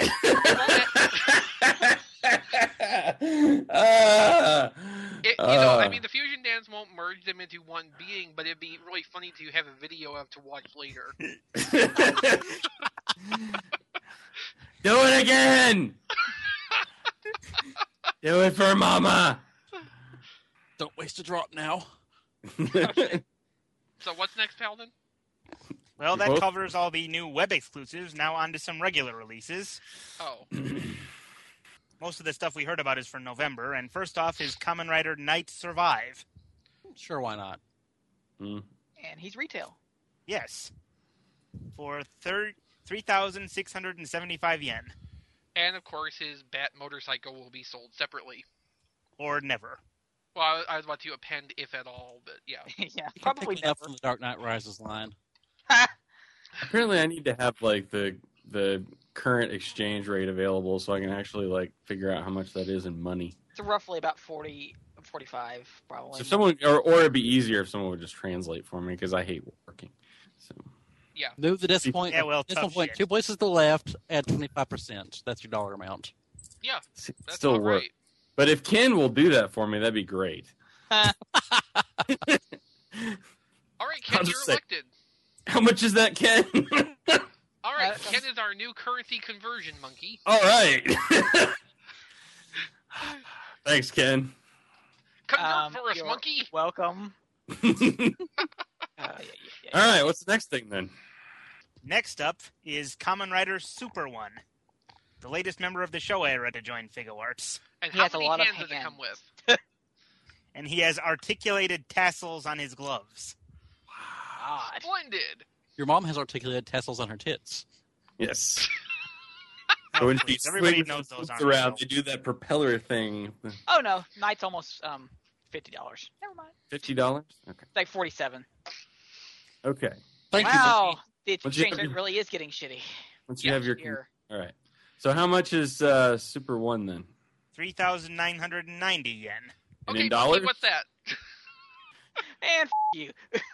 [SPEAKER 5] Ah,
[SPEAKER 3] It, you know, I
[SPEAKER 5] uh,
[SPEAKER 3] mean, the fusion dance won't merge them into one being, but it'd be really funny to have a video of to watch later.
[SPEAKER 5] Do it again. Do it for Mama.
[SPEAKER 2] Don't waste a drop now.
[SPEAKER 3] So what's next, Paladin?
[SPEAKER 6] Well, that
[SPEAKER 5] Both?
[SPEAKER 6] covers all the new web exclusives. Now on to some regular releases.
[SPEAKER 3] Oh,
[SPEAKER 6] Most of the stuff we heard about is for November, and first off is Kamen Rider Night Survive.
[SPEAKER 2] Sure, why not?
[SPEAKER 5] Mm.
[SPEAKER 4] And he's retail.
[SPEAKER 6] Yes. For thir- three thousand six hundred seventy-five yen.
[SPEAKER 3] and of course his Bat motorcycle will be sold separately.
[SPEAKER 6] Or never.
[SPEAKER 3] Well, I, I was about to append if at all, but yeah.
[SPEAKER 4] Yeah,
[SPEAKER 2] You can
[SPEAKER 4] probably
[SPEAKER 2] pick it up
[SPEAKER 4] never.
[SPEAKER 2] from the Dark Knight Rises line.
[SPEAKER 5] Apparently, I need to have like the the current exchange rate available so I can actually like figure out how much that is in money.
[SPEAKER 4] It's roughly about forty, forty-five, probably.
[SPEAKER 5] So if someone, or, or it'd be easier if someone would just translate for me because I hate working. So
[SPEAKER 2] Move the decimal point.
[SPEAKER 6] Yeah, well,
[SPEAKER 2] decimal
[SPEAKER 6] tough
[SPEAKER 2] point
[SPEAKER 6] shit.
[SPEAKER 2] two places to the left. Add twenty-five percent. That's your dollar amount.
[SPEAKER 3] Yeah,
[SPEAKER 5] s-
[SPEAKER 3] that's
[SPEAKER 5] still
[SPEAKER 3] all
[SPEAKER 5] work.
[SPEAKER 3] right.
[SPEAKER 5] But if Ken will do that for me, that'd be great.
[SPEAKER 3] All right, Ken,
[SPEAKER 5] I'll
[SPEAKER 3] you're
[SPEAKER 5] just say-
[SPEAKER 3] elected.
[SPEAKER 5] How much is that, Ken?
[SPEAKER 3] All right,
[SPEAKER 4] Uh,
[SPEAKER 3] Ken is our new currency conversion monkey.
[SPEAKER 5] All right. Thanks, Ken.
[SPEAKER 3] Convert
[SPEAKER 4] Um,
[SPEAKER 3] for us,
[SPEAKER 4] you're
[SPEAKER 3] monkey.
[SPEAKER 4] Welcome.
[SPEAKER 5] All
[SPEAKER 4] Uh, yeah, yeah, yeah.
[SPEAKER 5] right. What's the next thing then?
[SPEAKER 6] Next up is Kamen Rider Super One, the latest member of the Showa era to join Figuarts.
[SPEAKER 3] And
[SPEAKER 4] He
[SPEAKER 3] how
[SPEAKER 4] has a
[SPEAKER 3] many
[SPEAKER 4] lot of
[SPEAKER 3] hands does it come
[SPEAKER 4] hands.
[SPEAKER 3] with?
[SPEAKER 6] And he has articulated tassels on his gloves.
[SPEAKER 4] God.
[SPEAKER 3] Splendid.
[SPEAKER 2] Your mom has articulated tassels on her tits.
[SPEAKER 5] Yes.
[SPEAKER 6] Oh,
[SPEAKER 5] So when she
[SPEAKER 6] please, everybody
[SPEAKER 5] swings
[SPEAKER 6] knows
[SPEAKER 5] and
[SPEAKER 6] those
[SPEAKER 5] flips
[SPEAKER 6] aren't
[SPEAKER 5] around,
[SPEAKER 6] real.
[SPEAKER 5] they do that propeller thing.
[SPEAKER 4] Oh no, Knight's almost um fifty dollars. Never mind.
[SPEAKER 5] Fifty dollars. Okay.
[SPEAKER 4] It's like forty-seven.
[SPEAKER 5] Okay.
[SPEAKER 2] Thank
[SPEAKER 4] Wow, the
[SPEAKER 5] Once you
[SPEAKER 4] exchange
[SPEAKER 5] have
[SPEAKER 4] rate really is getting shitty.
[SPEAKER 5] Once you
[SPEAKER 3] Yeah,
[SPEAKER 5] have your.
[SPEAKER 4] Here.
[SPEAKER 5] All right. So how much is uh, Super One then?
[SPEAKER 6] three thousand nine hundred ninety yen.
[SPEAKER 5] And
[SPEAKER 3] Okay,
[SPEAKER 5] in
[SPEAKER 3] monkey,
[SPEAKER 5] dollars?
[SPEAKER 3] what's that?
[SPEAKER 4] And f- you.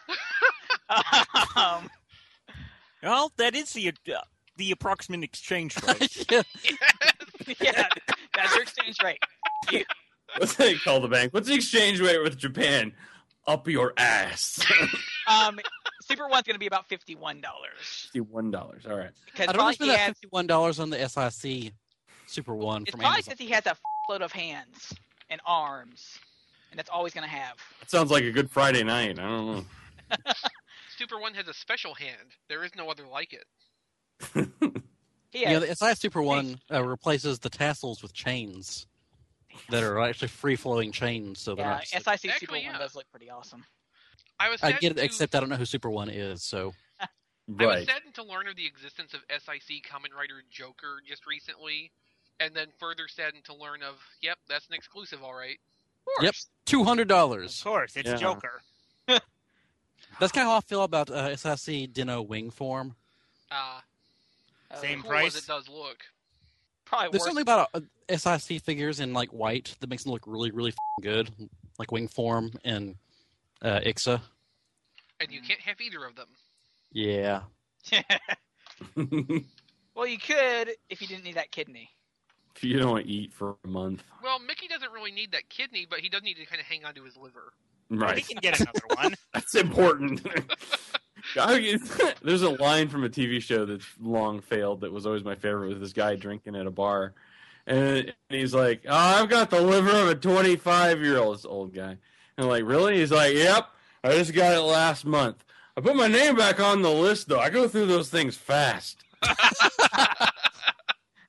[SPEAKER 4] um,
[SPEAKER 1] Well, that is the uh, the approximate exchange rate.
[SPEAKER 2] you.
[SPEAKER 4] yeah, that's your exchange rate. You.
[SPEAKER 5] What's they call the bank? What's the exchange rate with Japan? Up your ass.
[SPEAKER 4] Um, Super One's gonna be about fifty-one dollars.
[SPEAKER 5] Fifty-one dollars. All right.
[SPEAKER 4] Because
[SPEAKER 2] I don't
[SPEAKER 4] probably
[SPEAKER 2] spend
[SPEAKER 4] he
[SPEAKER 2] that
[SPEAKER 4] has.
[SPEAKER 2] fifty-one dollars on the S I C Super One
[SPEAKER 4] It's
[SPEAKER 2] from
[SPEAKER 4] probably
[SPEAKER 2] Amazon.
[SPEAKER 4] because he has a load of hands and arms, and that's all he's gonna have.
[SPEAKER 5] That sounds like a good Friday night. I don't know.
[SPEAKER 3] Super One has a special hand. There is no other like it.
[SPEAKER 4] He
[SPEAKER 2] Yeah,
[SPEAKER 4] has.
[SPEAKER 2] the S I Super One uh, replaces the tassels with chains that are actually free-flowing chains. So they're
[SPEAKER 4] yeah,
[SPEAKER 2] not.
[SPEAKER 4] S I C Super
[SPEAKER 3] Actually,
[SPEAKER 4] One
[SPEAKER 3] yeah.
[SPEAKER 4] does look pretty awesome.
[SPEAKER 3] I was
[SPEAKER 2] I
[SPEAKER 3] saddened
[SPEAKER 2] get it,
[SPEAKER 3] to,
[SPEAKER 2] except I don't know who Super One is. So
[SPEAKER 3] I was
[SPEAKER 5] Right.
[SPEAKER 3] saddened to learn of the existence of S I C Kamen Rider Joker just recently, and then further saddened to learn of, yep, that's an exclusive, all right.
[SPEAKER 2] yep, two hundred
[SPEAKER 6] Of
[SPEAKER 2] dollars.
[SPEAKER 6] course, it's
[SPEAKER 5] Yeah.
[SPEAKER 6] Joker.
[SPEAKER 2] That's kind of how I feel about uh, S I C Dino Wing Form.
[SPEAKER 3] Uh,
[SPEAKER 4] Uh,
[SPEAKER 6] Same
[SPEAKER 3] cool
[SPEAKER 6] price?
[SPEAKER 3] as it does look.
[SPEAKER 4] Probably
[SPEAKER 2] There's
[SPEAKER 4] worth.
[SPEAKER 2] something about uh, S I C figures in like white that makes them look really, really f***ing good, like Wing Form and uh, Ixa.
[SPEAKER 3] And you can't have either of them.
[SPEAKER 2] Yeah.
[SPEAKER 4] Well, you could if you didn't need that kidney.
[SPEAKER 5] If you don't eat for a month.
[SPEAKER 3] Well, Mickey doesn't really need that kidney, but he does need to kind of hang on to his liver.
[SPEAKER 6] He
[SPEAKER 5] Right.
[SPEAKER 6] can get another one.
[SPEAKER 5] That's important. I- There's a line from a T V show that's long failed that was always my favorite with this guy drinking at a bar. And he's like, oh, I've got the liver of a twenty-five-year-old, this old guy. And I'm like, really? He's like, yep, I just got it last month. I put my name back on the list, though. I go through those things fast.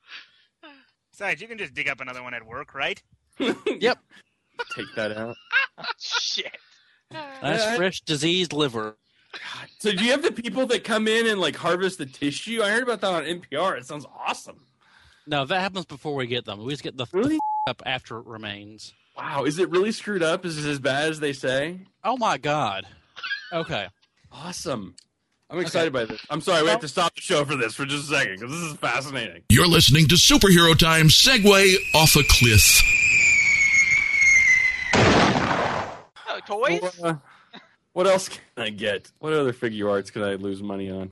[SPEAKER 6] Besides, you can just dig up another one at work, right?
[SPEAKER 2] Yep.
[SPEAKER 5] Take that out.
[SPEAKER 4] Shit.
[SPEAKER 2] Nice
[SPEAKER 5] Yeah, I-
[SPEAKER 2] fresh diseased liver.
[SPEAKER 5] So do you have the people that come in and like harvest the tissue? I heard about that on N P R. It sounds awesome.
[SPEAKER 2] No, that happens before we get them. We just get the, the
[SPEAKER 5] Really?
[SPEAKER 2] up after it remains.
[SPEAKER 5] Wow, is it really screwed up? Is it as bad as they say?
[SPEAKER 2] Oh my god. Okay.
[SPEAKER 5] Awesome. I'm excited by this. I'm sorry, we have to stop the show for this for just a second because this is fascinating.
[SPEAKER 8] You're listening to Superhero Time Segway Off a Cliff.
[SPEAKER 4] Oh, toys?
[SPEAKER 5] Well, uh, what else can I get? What other figure arts can I lose money on?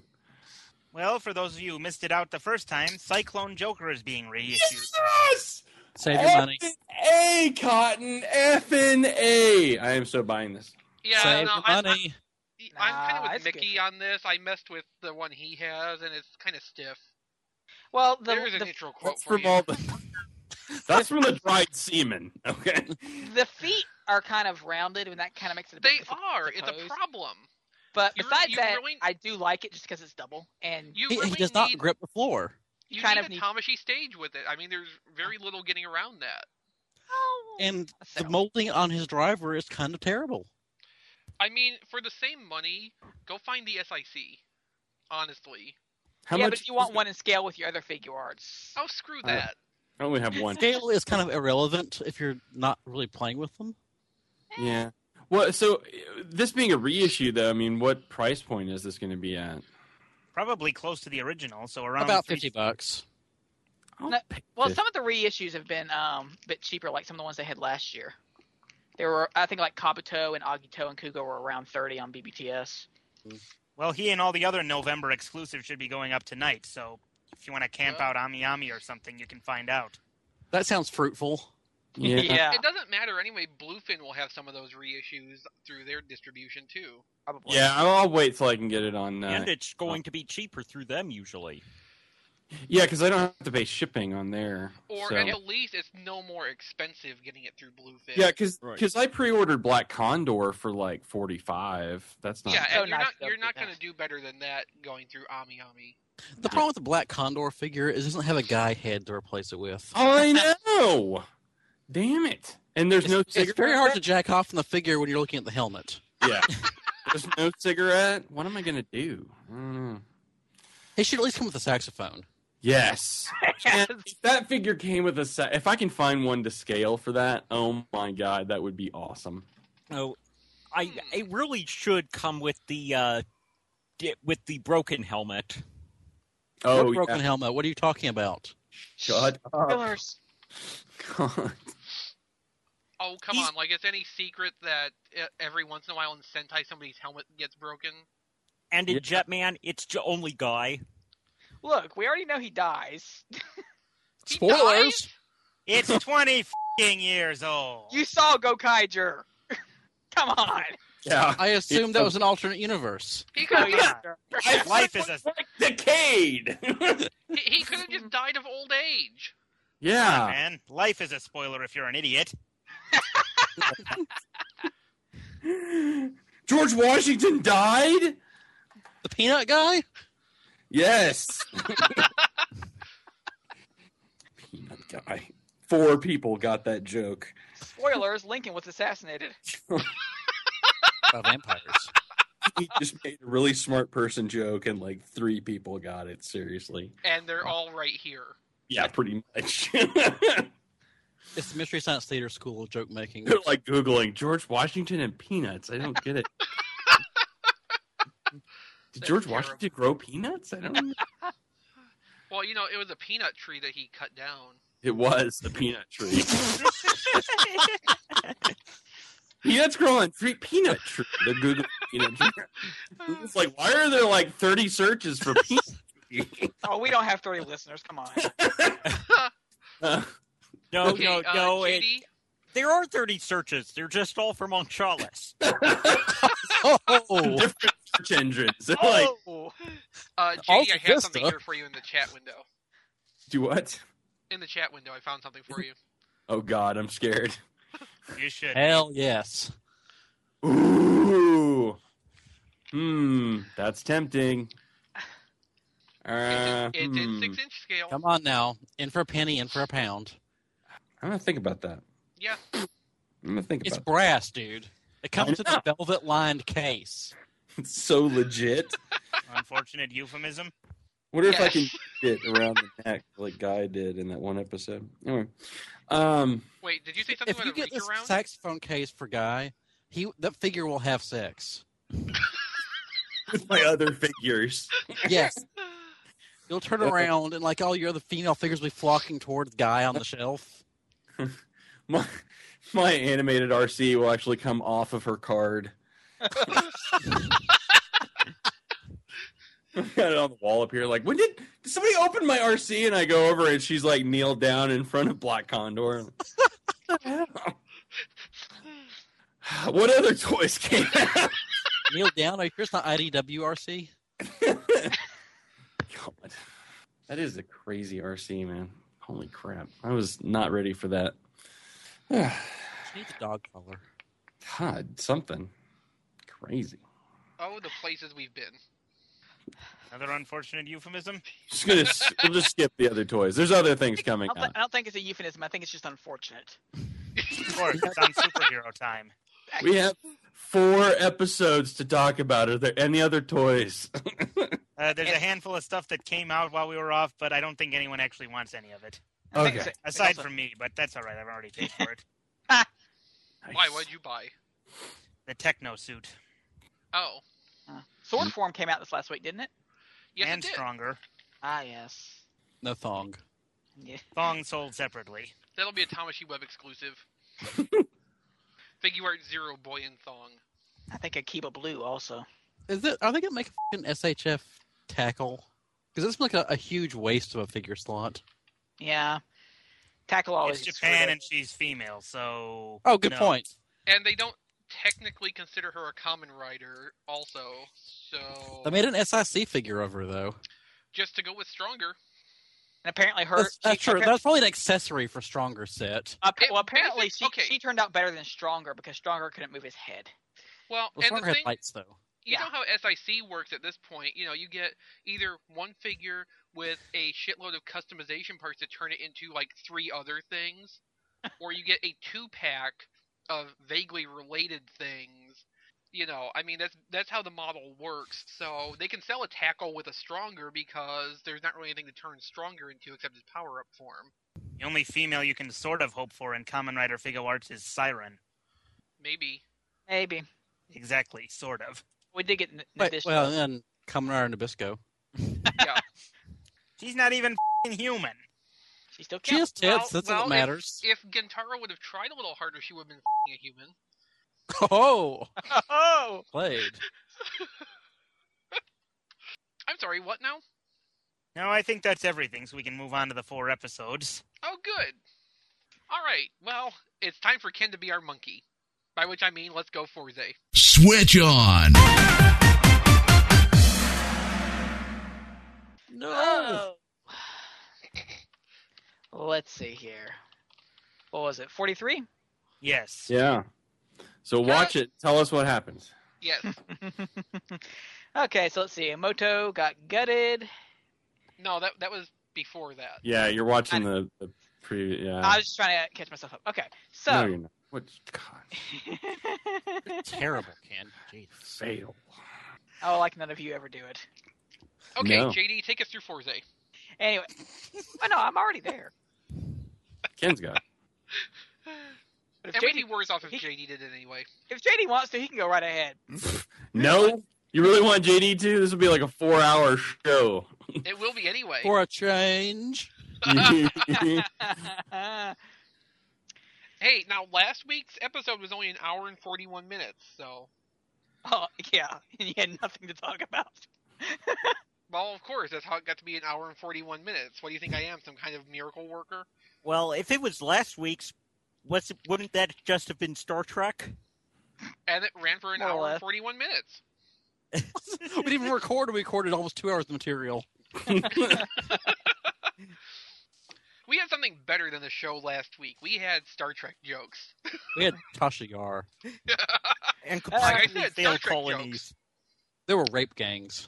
[SPEAKER 6] Well, for those of you who missed it out the first time, Cyclone Joker is being reissued.
[SPEAKER 5] Yes!
[SPEAKER 2] Save your money.
[SPEAKER 5] A Cotton effing A. I am so buying this.
[SPEAKER 3] Yeah,
[SPEAKER 2] Save
[SPEAKER 3] no,
[SPEAKER 2] your
[SPEAKER 3] I,
[SPEAKER 2] money.
[SPEAKER 3] I, I'm kind
[SPEAKER 4] Nah,
[SPEAKER 3] of with
[SPEAKER 4] it's
[SPEAKER 3] Mickey
[SPEAKER 4] good.
[SPEAKER 3] on this. I messed with the one he has, and it's kind of stiff.
[SPEAKER 4] Well, the,
[SPEAKER 3] There's an
[SPEAKER 4] the,
[SPEAKER 3] intro quote
[SPEAKER 5] That's
[SPEAKER 3] for
[SPEAKER 5] from
[SPEAKER 3] you.
[SPEAKER 5] all the. That's from the dried semen. Okay.
[SPEAKER 4] the feet are kind of rounded, and that kind of makes it a bit
[SPEAKER 3] They
[SPEAKER 4] difficult
[SPEAKER 3] are.
[SPEAKER 4] to
[SPEAKER 3] It's a
[SPEAKER 4] pose.
[SPEAKER 3] problem.
[SPEAKER 4] But
[SPEAKER 3] You re-
[SPEAKER 4] besides
[SPEAKER 3] you
[SPEAKER 4] that,
[SPEAKER 3] really-
[SPEAKER 4] I do like it just because it's double. And
[SPEAKER 3] You
[SPEAKER 2] He,
[SPEAKER 3] really
[SPEAKER 2] he does not
[SPEAKER 3] need,
[SPEAKER 2] grip the floor.
[SPEAKER 3] you
[SPEAKER 4] kind
[SPEAKER 3] need
[SPEAKER 4] of
[SPEAKER 3] a
[SPEAKER 4] need-
[SPEAKER 3] Tamashi stage with it. I mean, there's very little getting around that.
[SPEAKER 4] oh,
[SPEAKER 2] And
[SPEAKER 4] that's
[SPEAKER 2] the
[SPEAKER 4] sound.
[SPEAKER 2] molding on his driver is kind of terrible.
[SPEAKER 3] I mean, for the same money, go find the S I C. Honestly.
[SPEAKER 5] How
[SPEAKER 4] yeah,
[SPEAKER 5] much?
[SPEAKER 4] but you want one in scale with your other figure arts.
[SPEAKER 3] Oh, screw
[SPEAKER 5] Uh,
[SPEAKER 3] that.
[SPEAKER 5] I only have one.
[SPEAKER 2] Scale is kind of irrelevant if you're not really playing with them.
[SPEAKER 5] Yeah. Well, so uh, this being a reissue, though, I mean, what price point is this going to be at?
[SPEAKER 6] Probably close to the original, so around
[SPEAKER 2] About
[SPEAKER 6] three-
[SPEAKER 2] fifty bucks.
[SPEAKER 5] I'll
[SPEAKER 4] No,
[SPEAKER 5] pay
[SPEAKER 4] Well,
[SPEAKER 5] fifty.
[SPEAKER 4] some of the reissues have been um, a bit cheaper, like some of the ones they had last year. There were, I think, like Kabuto and Agito and Kugo were around thirty on B B T S.
[SPEAKER 6] Well, he and all the other November exclusives should be going up tonight, so if you want to camp
[SPEAKER 3] Well.
[SPEAKER 6] out Ami Ami or something, you can find out.
[SPEAKER 2] That sounds fruitful.
[SPEAKER 5] Yeah.
[SPEAKER 4] yeah,
[SPEAKER 3] It doesn't matter anyway. Bluefin will have some of those reissues through their distribution too.
[SPEAKER 4] probably.
[SPEAKER 5] Yeah, I'll I'll wait till I can get it on. Uh,
[SPEAKER 1] and it's going to be cheaper through them usually.
[SPEAKER 5] yeah, because I don't have to pay shipping on there.
[SPEAKER 3] Or
[SPEAKER 5] so.
[SPEAKER 3] at the least, it's no more expensive getting it through Bluefin.
[SPEAKER 5] Yeah, because
[SPEAKER 1] Right.
[SPEAKER 5] I pre-ordered Black Condor for like forty-five. That's not.
[SPEAKER 3] Yeah,
[SPEAKER 4] So
[SPEAKER 3] and you're
[SPEAKER 4] nice
[SPEAKER 3] not
[SPEAKER 4] though,
[SPEAKER 3] you're not
[SPEAKER 4] yeah.
[SPEAKER 3] going to do better than that going through Ami Ami.
[SPEAKER 2] The problem with the Black Condor figure is it doesn't have a guy head to replace it with.
[SPEAKER 5] I know. Damn it! And there's no.
[SPEAKER 2] It's very hard to
[SPEAKER 5] cigarette?
[SPEAKER 2] jack off from the figure when you're looking at the helmet.
[SPEAKER 5] Yeah. There's no cigarette. What am I gonna do? I don't know.
[SPEAKER 2] He should at least come with a saxophone.
[SPEAKER 5] Yes. And if that figure came with a sa- if I can find one to scale for that, oh my god, that would be awesome.
[SPEAKER 1] Oh, I it really should come with the uh, di- with the broken helmet.
[SPEAKER 5] Oh,
[SPEAKER 2] What broken
[SPEAKER 5] yeah.
[SPEAKER 2] helmet? What are you talking about?
[SPEAKER 5] Shut up.
[SPEAKER 4] Fillers.
[SPEAKER 5] God.
[SPEAKER 3] Oh come
[SPEAKER 1] He's-
[SPEAKER 3] on! Like it's any secret that uh, every once in a while in Sentai somebody's helmet gets broken.
[SPEAKER 1] And in
[SPEAKER 5] Yeah.
[SPEAKER 1] Jetman, it's the only guy.
[SPEAKER 4] Look, we already know he dies.
[SPEAKER 3] He
[SPEAKER 2] Spoilers!
[SPEAKER 3] dies?
[SPEAKER 6] It's twenty f***ing years old.
[SPEAKER 4] You saw Gokaiger. Come on.
[SPEAKER 5] Yeah.
[SPEAKER 2] I assume that was an alternate universe.
[SPEAKER 3] He could
[SPEAKER 4] Oh,
[SPEAKER 3] have
[SPEAKER 4] yeah.
[SPEAKER 6] Life is a
[SPEAKER 5] decade.
[SPEAKER 3] he, he could have just died of old age.
[SPEAKER 5] yeah.
[SPEAKER 6] man. Life is a spoiler if you're an idiot.
[SPEAKER 5] George Washington died?
[SPEAKER 2] The peanut guy?
[SPEAKER 5] Yes. Peanut guy. Four people got that joke.
[SPEAKER 4] Spoilers, Lincoln was assassinated.
[SPEAKER 2] By vampires.
[SPEAKER 5] He just made a really smart person joke and like three people got it, seriously.
[SPEAKER 3] And they're all right here.
[SPEAKER 5] Yeah, pretty much.
[SPEAKER 2] It's the Mystery Science Theater School of Joke Making.
[SPEAKER 5] They're like Googling George Washington and peanuts. I don't get it. Did
[SPEAKER 3] That's
[SPEAKER 5] George
[SPEAKER 3] terrible.
[SPEAKER 5] Washington grow peanuts? I don't know.
[SPEAKER 3] Well, you know, it was a peanut tree that he cut down.
[SPEAKER 5] It was the peanut tree. Peanuts grow on tree. Peanut tree. They're Googling peanut tree. It's like, why are there like thirty searches for peanut tree?
[SPEAKER 4] Oh, we don't have thirty listeners. Come on.
[SPEAKER 5] Uh,
[SPEAKER 1] No,
[SPEAKER 3] Okay,
[SPEAKER 1] no,
[SPEAKER 3] uh,
[SPEAKER 1] no.
[SPEAKER 3] J
[SPEAKER 1] It,
[SPEAKER 3] D,
[SPEAKER 1] there are thirty searches. They're just all from Monchalis.
[SPEAKER 2] Oh,
[SPEAKER 5] different search engines. They're like,
[SPEAKER 4] Oh.
[SPEAKER 3] uh, J D,
[SPEAKER 2] Alta
[SPEAKER 3] I have something
[SPEAKER 2] Vista.
[SPEAKER 3] here for you in the chat window.
[SPEAKER 5] do what?
[SPEAKER 3] In the chat window, I found something for you.
[SPEAKER 5] Oh God, I'm scared.
[SPEAKER 6] You should.
[SPEAKER 2] hell yes.
[SPEAKER 5] Ooh. Hmm, that's tempting. Uh,
[SPEAKER 3] It's, in, it's in
[SPEAKER 5] hmm.
[SPEAKER 3] six inch scale.
[SPEAKER 2] Come on now. In for a penny, in for a pound.
[SPEAKER 5] I'm gonna think about that.
[SPEAKER 3] Yeah.
[SPEAKER 5] I'm gonna think
[SPEAKER 2] It's
[SPEAKER 5] about
[SPEAKER 2] brass, dude. It comes in
[SPEAKER 5] I
[SPEAKER 2] a velvet-lined case.
[SPEAKER 5] it. It's so legit.
[SPEAKER 6] Unfortunate euphemism.
[SPEAKER 5] Wonder if I
[SPEAKER 3] Yes.
[SPEAKER 5] can get it around the neck like Guy did in that one episode. Anyway, um,
[SPEAKER 3] Wait, did you say something
[SPEAKER 2] If
[SPEAKER 3] about
[SPEAKER 2] you
[SPEAKER 3] a
[SPEAKER 2] get
[SPEAKER 3] reach
[SPEAKER 2] this
[SPEAKER 3] around?
[SPEAKER 2] saxophone case for Guy, he that figure will have sex.
[SPEAKER 5] with my other figures.
[SPEAKER 2] Yes. You'll turn around and like all your other female figures will be flocking towards Guy on the shelf.
[SPEAKER 5] My my animated R C will actually come off of her card. I got it on the wall up here. Like, when did, did somebody open my R C? And I go over and she's like kneeled down in front of Black Condor. What other toys came out?
[SPEAKER 2] Kneel down. Are you sure it's not I D W R C?
[SPEAKER 5] God, that is a crazy R C, man. Holy crap! I was not ready for that.
[SPEAKER 2] She needs a dog collar.
[SPEAKER 5] God, something crazy.
[SPEAKER 3] Oh, the places we've been.
[SPEAKER 6] Another unfortunate euphemism.
[SPEAKER 5] Just gonna we'll just skip the other toys. There's other things coming
[SPEAKER 4] I don't, thi-
[SPEAKER 5] out.
[SPEAKER 4] I don't think it's a euphemism. I think it's just unfortunate.
[SPEAKER 6] Of course, it's on superhero time.
[SPEAKER 5] We have four episodes to talk about. Are there any other toys?
[SPEAKER 6] Uh, there's a handful of stuff that came out while we were off, but I don't think anyone actually wants any of it.
[SPEAKER 4] I think
[SPEAKER 5] Okay.
[SPEAKER 4] it's- it's
[SPEAKER 6] Aside
[SPEAKER 4] also-
[SPEAKER 6] from me, but that's all right. I've already paid for it.
[SPEAKER 3] Why? What'd you buy?
[SPEAKER 6] The techno suit.
[SPEAKER 3] Oh,
[SPEAKER 4] uh, Sword Form came out this last week, didn't it?
[SPEAKER 3] yes,
[SPEAKER 6] and
[SPEAKER 3] it did.
[SPEAKER 6] stronger.
[SPEAKER 4] Ah, yes.
[SPEAKER 2] No thong.
[SPEAKER 4] Yeah.
[SPEAKER 6] Thong sold separately.
[SPEAKER 3] That'll be a Tamashi Web exclusive. Figure Art Zero Boy and Thong.
[SPEAKER 4] I think Akiba Blue also.
[SPEAKER 2] Is it? Are they gonna make a fucking S H F tackle? Because it's like a, a huge waste of a figure slot.
[SPEAKER 4] Yeah. Tackle always.
[SPEAKER 6] It's
[SPEAKER 4] gets
[SPEAKER 6] Japan
[SPEAKER 4] screwed
[SPEAKER 6] and she's female, so.
[SPEAKER 2] Oh, good
[SPEAKER 6] no.
[SPEAKER 2] point.
[SPEAKER 3] And they don't technically consider her a common rider, also. So
[SPEAKER 2] They made an S I C figure of her though.
[SPEAKER 3] just to go with stronger.
[SPEAKER 4] And apparently her.
[SPEAKER 2] That's, that's
[SPEAKER 4] she-
[SPEAKER 2] true.
[SPEAKER 4] appar-
[SPEAKER 2] That's probably an accessory for Stronger set.
[SPEAKER 4] app-
[SPEAKER 3] It
[SPEAKER 4] well, apparently
[SPEAKER 3] benefits-
[SPEAKER 4] she,
[SPEAKER 3] okay.
[SPEAKER 4] she turned out better than Stronger because Stronger couldn't move his head.
[SPEAKER 3] Well,
[SPEAKER 2] Well,
[SPEAKER 3] and
[SPEAKER 2] Stronger
[SPEAKER 3] the
[SPEAKER 2] had
[SPEAKER 3] thing,
[SPEAKER 2] lights though.
[SPEAKER 3] you
[SPEAKER 4] Yeah.
[SPEAKER 3] know how S I C works at this point. You know, you get either one figure with a shitload of customization parts to turn it into like three other things, or you get a two pack of vaguely related things. You know, I mean that's that's how the model works. So they can sell a tackle with a stronger because there's not really anything to turn stronger into except his power up form.
[SPEAKER 6] The only female you can sort of hope for in Kamen Rider Figure Arts is Siren.
[SPEAKER 3] Maybe.
[SPEAKER 4] Maybe.
[SPEAKER 6] Exactly, sort of.
[SPEAKER 4] We did get N-
[SPEAKER 2] Wait,
[SPEAKER 4] Nabisco.
[SPEAKER 2] well, and Kamen Rider Nabisco.
[SPEAKER 3] Yeah.
[SPEAKER 6] She's not even f***ing human.
[SPEAKER 4] She still
[SPEAKER 2] She has
[SPEAKER 4] counts.
[SPEAKER 2] tits.
[SPEAKER 3] Well-
[SPEAKER 2] That's
[SPEAKER 3] well,
[SPEAKER 2] what matters.
[SPEAKER 3] If Gentaro would have tried a little harder, she would have been f***ing a human.
[SPEAKER 2] Oh,
[SPEAKER 4] Oh!
[SPEAKER 2] played.
[SPEAKER 3] I'm sorry, what now?
[SPEAKER 6] No, I think that's everything, so we can move on to the four episodes.
[SPEAKER 3] Oh, good. All right. Well, it's time for Ken to be our monkey. By which I mean, let's go Forze.
[SPEAKER 8] Switch on.
[SPEAKER 2] No.
[SPEAKER 4] Oh. Let's see here. What was it? forty-three?
[SPEAKER 6] Yes.
[SPEAKER 5] Yeah. So watch it. Tell us what happens.
[SPEAKER 3] Yes.
[SPEAKER 4] Okay, so let's see. Moto got gutted.
[SPEAKER 3] No, that that was before that.
[SPEAKER 5] Yeah, you're watching the, the pre. Yeah.
[SPEAKER 4] I was just trying to catch myself up. Okay, so.
[SPEAKER 5] No, you're not. What? God.
[SPEAKER 2] Terrible, Ken. Jeez.
[SPEAKER 5] Fail.
[SPEAKER 4] Oh, like none of you ever do it.
[SPEAKER 3] Okay,
[SPEAKER 5] No.
[SPEAKER 3] J D, take us through Forze.
[SPEAKER 4] Anyway. Oh, no, I'm already there.
[SPEAKER 5] Ken's got it.
[SPEAKER 4] But if
[SPEAKER 3] And
[SPEAKER 4] J
[SPEAKER 3] we
[SPEAKER 4] D,
[SPEAKER 3] need words off if
[SPEAKER 4] he-
[SPEAKER 3] J D did it anyway.
[SPEAKER 4] if J D wants to, he can go right ahead.
[SPEAKER 5] No? You really want J D to? This will be like a four hour show.
[SPEAKER 3] It will be anyway.
[SPEAKER 2] For a change.
[SPEAKER 3] Hey, now last week's episode was only an hour and forty-one minutes, so.
[SPEAKER 4] Oh, yeah, and you had nothing to talk about.
[SPEAKER 3] Well, of course, that's how it got to be an hour and forty-one minutes. What do you think I am, some kind of miracle worker?
[SPEAKER 1] Well, if it was last week's, what's it, wouldn't that just have been Star Trek?
[SPEAKER 3] And it ran for an
[SPEAKER 4] More or
[SPEAKER 3] hour
[SPEAKER 4] less.
[SPEAKER 3] and forty-one minutes.
[SPEAKER 2] We didn't even record. We recorded almost two hours of material.
[SPEAKER 3] We had something better than the show last week. We had Star Trek jokes.
[SPEAKER 2] We had Tashigar.
[SPEAKER 1] And
[SPEAKER 3] Like I
[SPEAKER 1] completely
[SPEAKER 3] said,
[SPEAKER 1] failed
[SPEAKER 3] Star Trek
[SPEAKER 1] colonies.
[SPEAKER 2] There were rape gangs.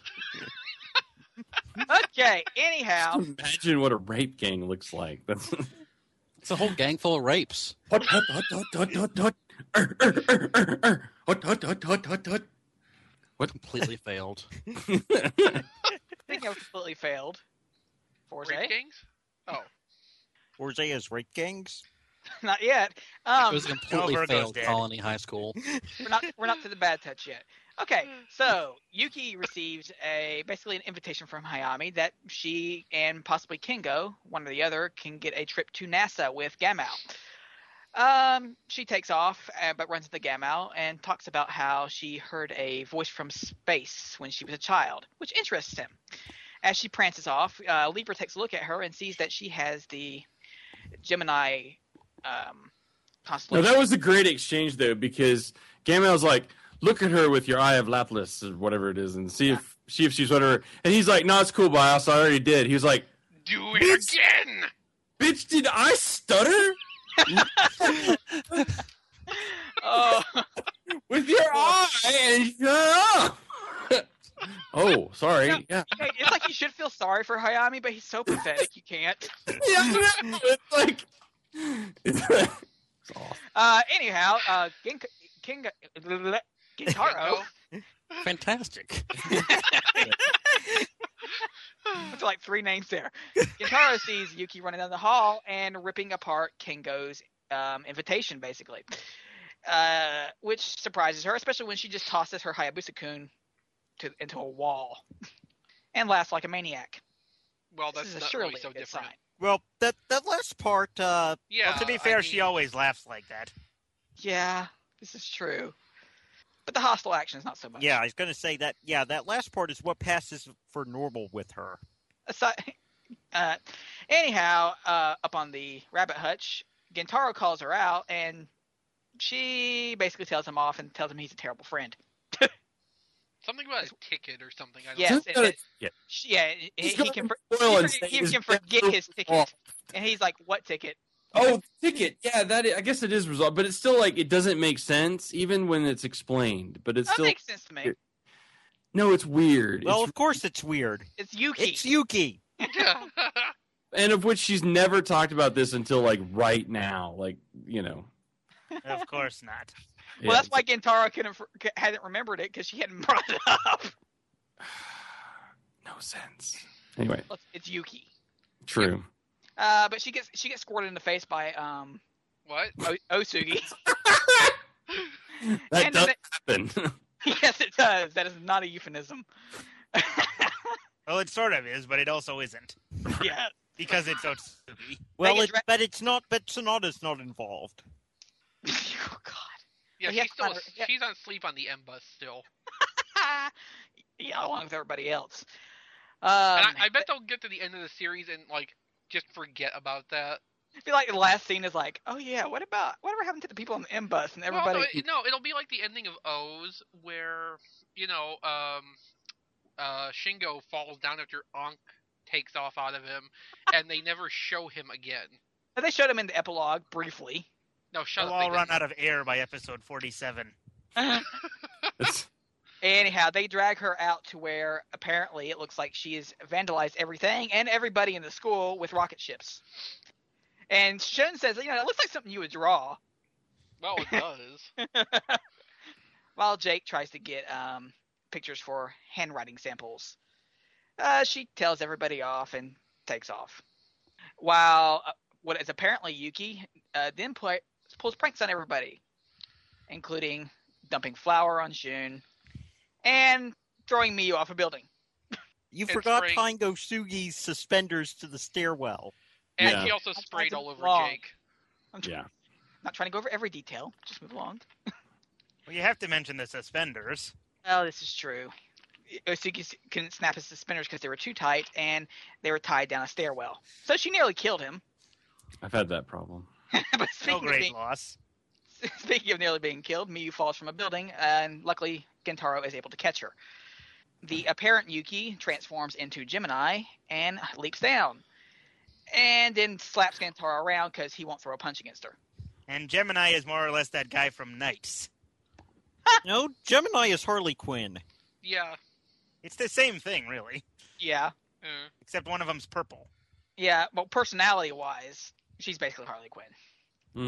[SPEAKER 4] Okay, anyhow.
[SPEAKER 5] Imagine what a rape gang looks like. That's
[SPEAKER 2] It's a whole gang full of rapes.
[SPEAKER 5] Hut, hut, hut, hut, hut, hut, hut. "Er, er, er, er, er. Hut, hut, hut, hut, hut, hut." What?
[SPEAKER 2] Completely failed.
[SPEAKER 4] I think I've completely failed. Forza?
[SPEAKER 3] Rape gangs? Oh.
[SPEAKER 1] Forza as rape gangs?
[SPEAKER 4] Not yet.
[SPEAKER 2] It
[SPEAKER 4] Um,
[SPEAKER 2] was a completely
[SPEAKER 6] Virgo's
[SPEAKER 2] failed
[SPEAKER 6] dead.
[SPEAKER 2] Colony High School.
[SPEAKER 4] we're not we're not to the bad touch yet. Okay, so Yuki receives a basically an invitation from Hayami that she and possibly Kingo, one or the other, can get a trip to NASA with Gamow. Um, she takes off, uh, but runs into Gamow and talks about how she heard a voice from space when she was a child, which interests him. As she prances off, uh, Libra takes a look at her and sees that she has the Gemini um,
[SPEAKER 5] No,
[SPEAKER 4] constellation.
[SPEAKER 5] that was a great exchange though, because Gamel's like, "Look at her with your eye of Lapis or whatever it is, and see if see if she's whatever." And he's like, "No, it's cool, boss. I already did." He was like,
[SPEAKER 3] Do it again!
[SPEAKER 5] "Bitch, did I stutter
[SPEAKER 4] Oh.
[SPEAKER 5] with your eye?" And shut up. Oh, sorry.
[SPEAKER 4] Yeah.
[SPEAKER 5] Yeah,
[SPEAKER 4] Hey, it's like you should feel sorry for Hayami, but he's so pathetic you can't.
[SPEAKER 5] yeah. It's like, it's, it's awful.
[SPEAKER 4] Uh, anyhow, uh, Gin- King Gintaro.
[SPEAKER 2] Fantastic.
[SPEAKER 4] That's like three names there. Gintaro sees Yuki running down the hall and ripping apart Kingo's um, invitation, basically, uh, which surprises her, especially when she just tosses her Hayabusa-kun to into a wall and laughs like a maniac.
[SPEAKER 3] Well,
[SPEAKER 4] This
[SPEAKER 3] that's
[SPEAKER 4] is a
[SPEAKER 3] not
[SPEAKER 4] surely
[SPEAKER 3] really so
[SPEAKER 4] a good
[SPEAKER 3] different.
[SPEAKER 4] sign.
[SPEAKER 1] Well, that that last part, uh,
[SPEAKER 3] Yeah.
[SPEAKER 6] Well, to be
[SPEAKER 3] I
[SPEAKER 6] fair,
[SPEAKER 3] mean,
[SPEAKER 6] she always laughs like that.
[SPEAKER 4] Yeah, this is true. But the hostile action is not so much.
[SPEAKER 1] yeah, I was going to say that. Yeah, that last part is what passes for normal with her.
[SPEAKER 4] Aside, uh, anyhow, uh, up on the rabbit hutch, Gintaro calls her out, and she basically tells him off and tells him he's a terrible friend.
[SPEAKER 3] Something about a ticket or something. I don't
[SPEAKER 4] Yes,
[SPEAKER 3] know.
[SPEAKER 5] Just gotta-
[SPEAKER 4] it-
[SPEAKER 5] yeah.
[SPEAKER 4] She- yeah, he,
[SPEAKER 5] He's
[SPEAKER 4] he
[SPEAKER 5] gonna
[SPEAKER 4] can for-
[SPEAKER 5] spoil
[SPEAKER 4] he,
[SPEAKER 5] and
[SPEAKER 4] forget-
[SPEAKER 5] say
[SPEAKER 4] he
[SPEAKER 5] his
[SPEAKER 4] can forget
[SPEAKER 5] death
[SPEAKER 4] his
[SPEAKER 5] was
[SPEAKER 4] ticket,
[SPEAKER 5] off.
[SPEAKER 4] and he's like, "What ticket?"
[SPEAKER 5] Oh, ticket. Yeah, that is, I guess it is resolved, but it's still like it doesn't make sense even when it's explained. But it's
[SPEAKER 4] That
[SPEAKER 5] still
[SPEAKER 4] makes sense to me.
[SPEAKER 5] no, it's weird.
[SPEAKER 1] Well,
[SPEAKER 5] It's-
[SPEAKER 1] of course it's weird.
[SPEAKER 4] It's Yuki.
[SPEAKER 1] It's Yuki.
[SPEAKER 5] and of which she's never talked about this until like right now. Like you know,
[SPEAKER 6] Of course not.
[SPEAKER 4] well, that's why Gintaro couldn't hadn't remembered it because she hadn't brought it up.
[SPEAKER 5] no sense. Anyway,
[SPEAKER 4] Well, It's Yuki.
[SPEAKER 5] true.
[SPEAKER 4] Uh, but she gets she gets squirted in the face by um
[SPEAKER 3] What?
[SPEAKER 4] o- Osugi.
[SPEAKER 5] That
[SPEAKER 4] And
[SPEAKER 5] does
[SPEAKER 4] then
[SPEAKER 5] happen.
[SPEAKER 4] Yes, it does. That is not a euphemism.
[SPEAKER 6] Well, it sort of is, but it also isn't
[SPEAKER 4] Yeah.
[SPEAKER 6] because it's Otsuki.
[SPEAKER 1] Well,
[SPEAKER 4] get
[SPEAKER 1] it,
[SPEAKER 4] dra-
[SPEAKER 1] but it's not. But Sonata's not involved.
[SPEAKER 4] Oh God.
[SPEAKER 3] Yeah,
[SPEAKER 4] Well, you have
[SPEAKER 3] she's
[SPEAKER 4] to
[SPEAKER 3] still
[SPEAKER 4] find her- yeah.
[SPEAKER 3] she's on sleep on the M bus still.
[SPEAKER 4] Yeah, along with everybody else. Um,
[SPEAKER 3] And I, I bet they'll get to the end of the series and like just forget about that.
[SPEAKER 4] I feel like the last scene is like, oh yeah, what about whatever happened to the people on the M bus and everybody?
[SPEAKER 3] Well, no, it, no, it'll be like the ending of O's, where you know, um, uh, Shingo falls down after Ankh takes off out of him, and they never show him again.
[SPEAKER 4] But they showed him in the epilogue briefly.
[SPEAKER 3] No, shut
[SPEAKER 6] They'll
[SPEAKER 3] up.
[SPEAKER 6] all
[SPEAKER 3] they
[SPEAKER 6] run
[SPEAKER 3] didn't.
[SPEAKER 6] out of air by episode forty-seven.
[SPEAKER 5] It's-
[SPEAKER 4] Anyhow, they drag her out to where apparently it looks like she has vandalized everything and everybody in the school with rocket ships. And Shun says, you know, it looks like something you would draw.
[SPEAKER 3] Well, it does.
[SPEAKER 4] While Jake tries to get um, pictures for handwriting samples. Uh, she tells everybody off and takes off. While uh, what is apparently Yuki uh, then play, pulls pranks on everybody, including dumping flour on Shun and throwing Miyu off a building.
[SPEAKER 1] You
[SPEAKER 3] It's
[SPEAKER 1] forgot
[SPEAKER 3] right.
[SPEAKER 1] tying Gosugi's suspenders to the stairwell.
[SPEAKER 3] And
[SPEAKER 5] Yeah.
[SPEAKER 3] he also
[SPEAKER 4] That's
[SPEAKER 3] sprayed
[SPEAKER 4] why
[SPEAKER 3] all
[SPEAKER 4] it's
[SPEAKER 3] over
[SPEAKER 4] wrong.
[SPEAKER 3] Jake.
[SPEAKER 4] I'm tr-
[SPEAKER 5] yeah.
[SPEAKER 4] not trying to go over every detail. Just move along.
[SPEAKER 6] Well, you have to mention the suspenders.
[SPEAKER 4] Oh, this is true. Osugi s- couldn't snap his suspenders because they were too tight, and they were tied down a stairwell. So she nearly killed him.
[SPEAKER 5] I've had that problem.
[SPEAKER 4] but
[SPEAKER 6] No
[SPEAKER 4] speaking of,
[SPEAKER 6] great
[SPEAKER 4] being,
[SPEAKER 6] loss.
[SPEAKER 4] speaking of nearly being killed, Miyu falls from a building, and luckily Gintaro is able to catch her. The apparent Yuki transforms into Gemini and leaps down, and then slaps Gintaro around because he won't throw a punch against her.
[SPEAKER 6] And Gemini is more or less that guy from Knights.
[SPEAKER 1] No, Gemini is Harley Quinn.
[SPEAKER 3] Yeah.
[SPEAKER 6] It's the same thing, really,
[SPEAKER 4] Yeah,
[SPEAKER 3] Uh,
[SPEAKER 6] except one of them's purple.
[SPEAKER 4] yeah. Well, personality-wise, she's basically Harley Quinn.
[SPEAKER 5] Mm.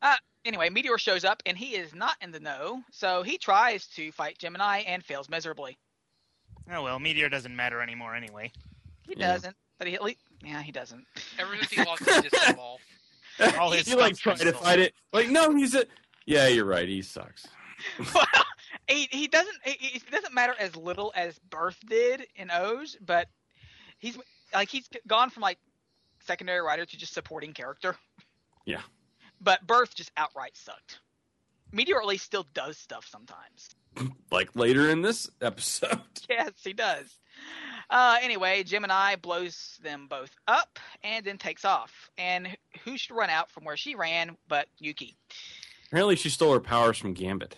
[SPEAKER 4] Anyway, Meteor shows up, and he is not in the know, so he tries to fight Gemini and fails miserably.
[SPEAKER 6] Oh well, Meteor doesn't matter anymore anyway.
[SPEAKER 4] He
[SPEAKER 5] Yeah.
[SPEAKER 4] doesn't, but he at least, yeah, he doesn't.
[SPEAKER 3] Ever since he lost his disco ball.
[SPEAKER 6] All his
[SPEAKER 5] you like try
[SPEAKER 6] stuff's
[SPEAKER 5] to fight it. Like, no, he's a. Yeah, you're right. He sucks.
[SPEAKER 4] Well, he he doesn't. He, it doesn't matter as little as Birth did in O's, but he's like he's gone from like secondary writer to just supporting character.
[SPEAKER 5] Yeah.
[SPEAKER 4] But Birth just outright sucked. Meteor at least still does stuff sometimes.
[SPEAKER 5] Like later in this episode.
[SPEAKER 4] Yes, he does. Uh, anyway, Gemini blows them both up and then takes off. And who should run out from where she ran but Yuki?
[SPEAKER 5] Apparently, she stole her powers from Gambit.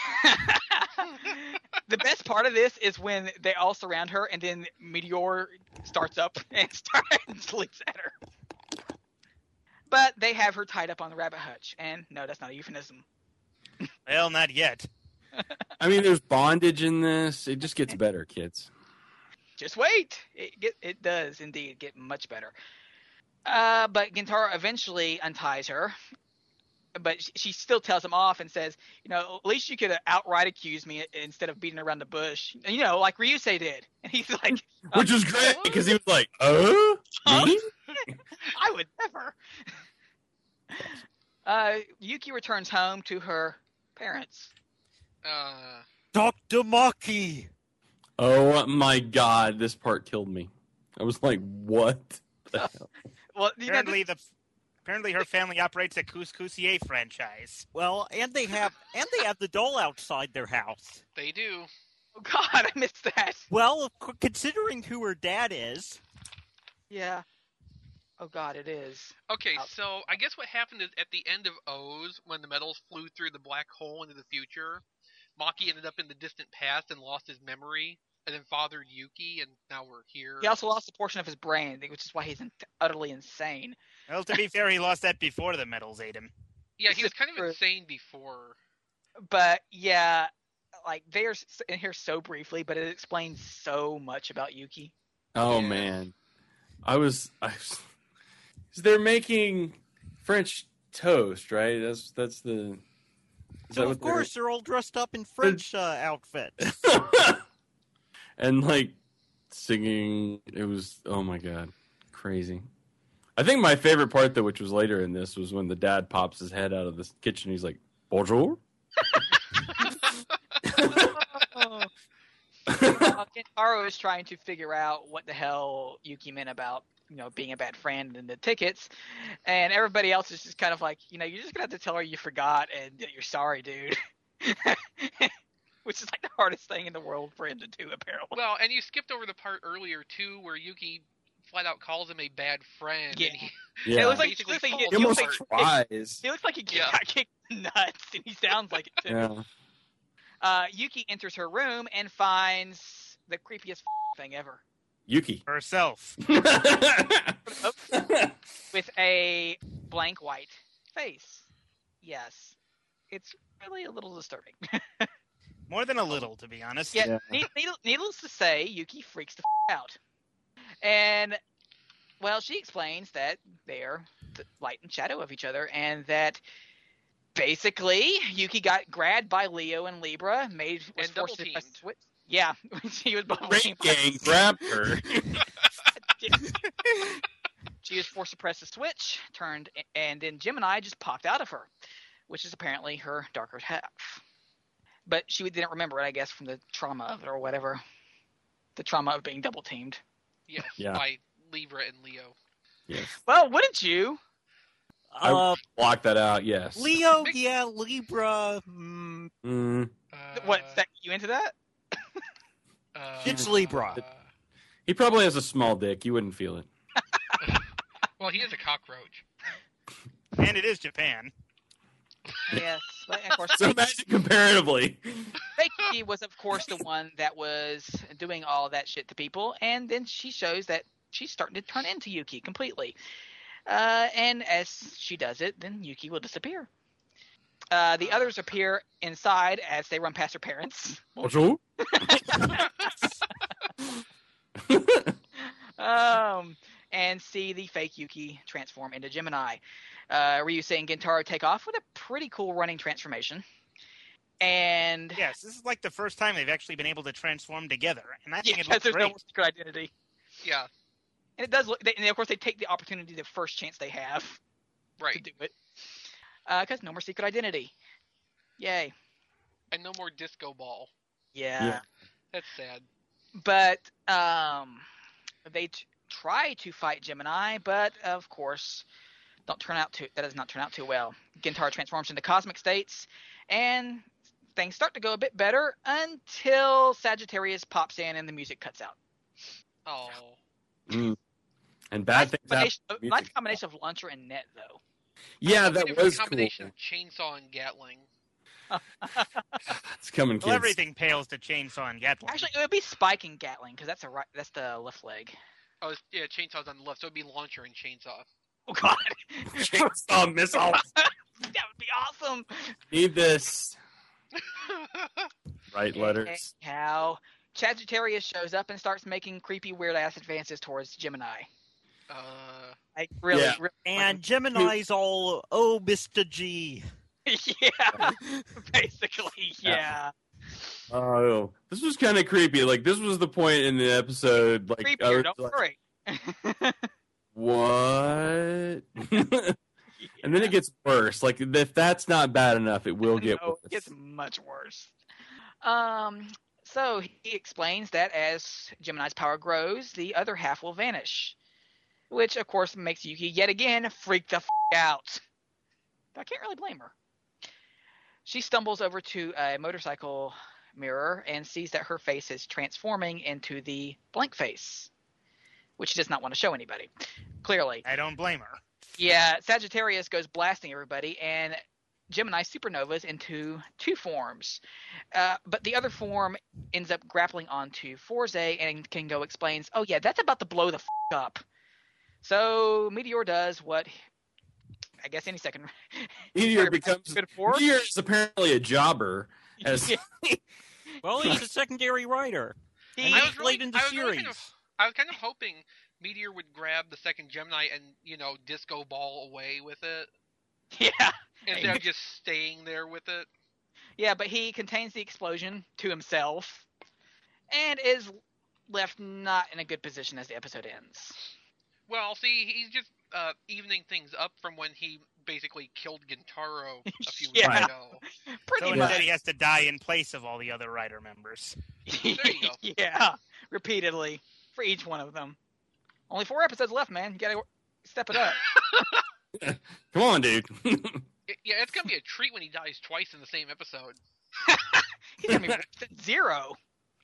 [SPEAKER 4] The best part of this is when they all surround her and then Meteor starts up and starts leaps at her. But they have her tied up on the rabbit hutch. And no, that's not a euphemism.
[SPEAKER 6] Well, not yet.
[SPEAKER 5] I mean, there's bondage in this. It just gets better, kids.
[SPEAKER 4] Just wait. It get, it does indeed get much better. Uh, but Gintaro eventually unties her. But she, she still tells him off and says, you know, at least you could outright accuse me instead of beating around the bush. You know, like Ryusei did. And he's like...
[SPEAKER 5] Which was great, because he was like, oh? Me?
[SPEAKER 4] I would never. Uh, Yuki returns home to her parents.
[SPEAKER 3] Uh,
[SPEAKER 1] Doctor Maki.
[SPEAKER 5] Oh my god, this part killed me. I was like, what the hell?
[SPEAKER 4] Well, you know,
[SPEAKER 6] Apparently, the apparently her family operates a Couscousier franchise.
[SPEAKER 1] Well, and they have and they have the doll outside their house.
[SPEAKER 3] they do.
[SPEAKER 4] oh God, I missed that.
[SPEAKER 1] Well, c- considering who her dad is,
[SPEAKER 4] Yeah. Oh God, it is.
[SPEAKER 3] Okay,
[SPEAKER 4] Out.
[SPEAKER 3] so I guess what happened is at the end of O's, when the metals flew through the black hole into the future, Maki ended up in the distant past and lost his memory, and then fathered Yuki, and now we're here.
[SPEAKER 4] He also lost a portion of his brain, which is why he's in- utterly insane.
[SPEAKER 6] Well, to be fair, he lost that before the metals ate him.
[SPEAKER 3] Yeah, he was kind of
[SPEAKER 4] True.
[SPEAKER 3] insane before.
[SPEAKER 4] But yeah, like they're s- in here so briefly, but it explains so much about Yuki.
[SPEAKER 5] Oh
[SPEAKER 3] Yeah.
[SPEAKER 5] man, I was, I was. They're making French toast, right? That's that's the. Is
[SPEAKER 1] so
[SPEAKER 5] that
[SPEAKER 1] of
[SPEAKER 5] what they're-
[SPEAKER 1] course they're all dressed up in French uh, outfits.
[SPEAKER 5] and like singing. It was, oh my god, crazy. I think my favorite part though, which was later in this, was when the dad pops his head out of the kitchen. He's like, "Bonjour."
[SPEAKER 4] Uh, Gentaro is trying to figure out what the hell Yuki meant about, you know, being a bad friend and the tickets, and everybody else is just kind of like, you know, you're just gonna have to tell her you forgot and that you're sorry, dude. Which is like the hardest thing in the world for him to do, apparently.
[SPEAKER 3] Well, and you skipped over the part earlier too, where Yuki flat out calls him a bad friend.
[SPEAKER 4] Yeah.
[SPEAKER 3] And he,
[SPEAKER 5] Yeah,
[SPEAKER 4] It looks like, it
[SPEAKER 3] Basically
[SPEAKER 4] looks like he,
[SPEAKER 3] falls
[SPEAKER 5] he
[SPEAKER 4] he
[SPEAKER 5] almost
[SPEAKER 4] looks like,
[SPEAKER 5] tries.
[SPEAKER 4] he looks like he
[SPEAKER 3] Yeah.
[SPEAKER 4] got kicked nuts, and he sounds like it too.
[SPEAKER 5] Yeah.
[SPEAKER 4] Uh, Yuki enters her room and finds the creepiest thing ever.
[SPEAKER 5] Yuki.
[SPEAKER 6] Herself.
[SPEAKER 4] With a blank white face. Yes. It's really a little disturbing.
[SPEAKER 6] More than a little, to be honest.
[SPEAKER 4] Yeah,
[SPEAKER 5] Yeah.
[SPEAKER 4] need- need- needless to say, Yuki freaks the f- out. And, well, she explains that they're the light and shadow of each other, and that basically Yuki got grabbed by Leo and Libra, made was
[SPEAKER 3] And
[SPEAKER 4] forced to press
[SPEAKER 3] double-teamed.
[SPEAKER 4] switch. Yeah, she was bubble
[SPEAKER 5] Great
[SPEAKER 4] teamed.
[SPEAKER 5] gang grabbed her.
[SPEAKER 4] She was forced to press the switch, turned, and then Gemini just popped out of her, which is apparently her darker half. But she didn't remember it, I guess, from the trauma of it or whatever. The trauma of being double teamed.
[SPEAKER 3] yes,
[SPEAKER 5] Yeah.
[SPEAKER 3] by Libra and Leo.
[SPEAKER 5] Yes.
[SPEAKER 4] Well, wouldn't you?
[SPEAKER 1] Uh,
[SPEAKER 5] Block that out. Yes.
[SPEAKER 1] Leo, yeah, Libra. Mm,
[SPEAKER 5] Mm.
[SPEAKER 3] Uh,
[SPEAKER 4] What, that you into that?
[SPEAKER 3] uh,
[SPEAKER 1] It's Libra.
[SPEAKER 5] He probably has a small dick. You wouldn't feel it.
[SPEAKER 3] Well, he is a cockroach.
[SPEAKER 6] And it is Japan.
[SPEAKER 4] Yes. But of course,
[SPEAKER 5] So imagine comparatively.
[SPEAKER 4] Becky was, of course, the one that was doing all that shit to people, and then she shows that she's starting to turn into Yuki completely. Uh, and as she does it, then Yuki will disappear. Uh, the others appear inside as they run past her parents.
[SPEAKER 5] Bonjour.
[SPEAKER 4] Um, and and see the fake Yuki transform into Gemini. Uh, Ryusei and Gintaro take off with a pretty cool running transformation. And
[SPEAKER 6] Yes, this is like the first time they've actually been able to transform together, and I think
[SPEAKER 4] yeah,
[SPEAKER 6] it looks
[SPEAKER 4] there's
[SPEAKER 6] great.
[SPEAKER 4] no more secret identity.
[SPEAKER 3] Yeah,
[SPEAKER 4] And it does look, they, and of course they take the opportunity the first chance they have to
[SPEAKER 3] right.
[SPEAKER 4] do it. Because no more secret identity. Yay.
[SPEAKER 3] And no more disco ball.
[SPEAKER 4] Yeah.
[SPEAKER 5] Yeah.
[SPEAKER 3] That's sad.
[SPEAKER 4] But um, they t- try to fight Gemini, but of course, don't turn out to that does not turn out too well. Gintaro transforms into cosmic states, and things start to go a bit better until Sagittarius pops in and the music cuts out.
[SPEAKER 3] Oh.
[SPEAKER 5] Mm. And bad
[SPEAKER 4] Nice
[SPEAKER 5] things
[SPEAKER 4] combination,
[SPEAKER 5] happen.
[SPEAKER 4] of, nice combination of launcher and net, though.
[SPEAKER 5] Yeah,
[SPEAKER 3] I'm
[SPEAKER 5] that
[SPEAKER 3] waiting for
[SPEAKER 5] was
[SPEAKER 3] a combination
[SPEAKER 5] cool.
[SPEAKER 3] of chainsaw and Gatling.
[SPEAKER 5] It's coming,
[SPEAKER 6] Well,
[SPEAKER 5] kids.
[SPEAKER 6] everything pales to Chainsaw and Gatling.
[SPEAKER 4] Actually, it would be Spike and Gatling because that's a right, that's the left leg.
[SPEAKER 3] Oh, it's- yeah, chainsaw's on the left, so it'd be launcher and chainsaw.
[SPEAKER 4] Oh God,
[SPEAKER 5] Chainsaw missiles.
[SPEAKER 4] that would be awesome.
[SPEAKER 5] Need this. Right letters.
[SPEAKER 4] How Sagittarius shows up and starts making creepy, weird ass advances towards Gemini.
[SPEAKER 3] uh,
[SPEAKER 4] Like really,
[SPEAKER 5] Yeah.
[SPEAKER 4] really
[SPEAKER 1] And Gemini's all, oh, Mister G.
[SPEAKER 4] yeah, basically, yeah.
[SPEAKER 5] Oh, this was kind of creepy. Like, this was the point in the episode. Like, I
[SPEAKER 4] Creepier,
[SPEAKER 5] was
[SPEAKER 4] don't
[SPEAKER 5] like,
[SPEAKER 4] worry.
[SPEAKER 5] what? And then it gets worse. Like, if that's not bad enough, it will get
[SPEAKER 4] no,
[SPEAKER 5] worse.
[SPEAKER 4] it gets much worse. Um, so he explains that as Gemini's power grows, the other half will vanish, which of course makes Yuki yet again freak the f- out. But I can't really blame her. She stumbles over to a motorcycle mirror and sees that her face is transforming into the blank face, which she does not want to show anybody. Clearly.
[SPEAKER 6] I don't blame her.
[SPEAKER 4] Yeah, Sagittarius goes blasting everybody, and Gemini supernovas into two forms. Uh, but the other form ends up grappling onto Forze, and Kingo explains, oh yeah, that's about to blow the f*** up. So Meteor does what I guess any second.
[SPEAKER 5] Meteor becomes
[SPEAKER 4] good for.
[SPEAKER 5] Meteor is apparently a jobber. As
[SPEAKER 4] Yeah.
[SPEAKER 1] Well, he's a secondary writer.
[SPEAKER 4] He,
[SPEAKER 3] I was really,
[SPEAKER 1] late in the
[SPEAKER 3] I was really
[SPEAKER 1] series.
[SPEAKER 3] kind of, I was kind of hoping Meteor would grab the second Gemini and, you know, disco ball away with it
[SPEAKER 4] yeah,
[SPEAKER 3] instead of just staying there with it.
[SPEAKER 4] yeah, but he contains the explosion to himself, and is left not in a good position as the episode ends.
[SPEAKER 3] Well, see, he's just uh, evening things up from when he basically killed Gintaro a few
[SPEAKER 4] Yeah.
[SPEAKER 3] weeks ago.
[SPEAKER 4] Pretty
[SPEAKER 6] So
[SPEAKER 4] much.
[SPEAKER 6] instead, he has to die in place of all the other Rider members.
[SPEAKER 3] you go.
[SPEAKER 4] Yeah, repeatedly for each one of them. Only four episodes left, man. You gotta step it up.
[SPEAKER 5] come on, dude.
[SPEAKER 3] It- yeah, it's gonna be a treat when he dies twice in the same episode.
[SPEAKER 4] He's gonna be worse than zero.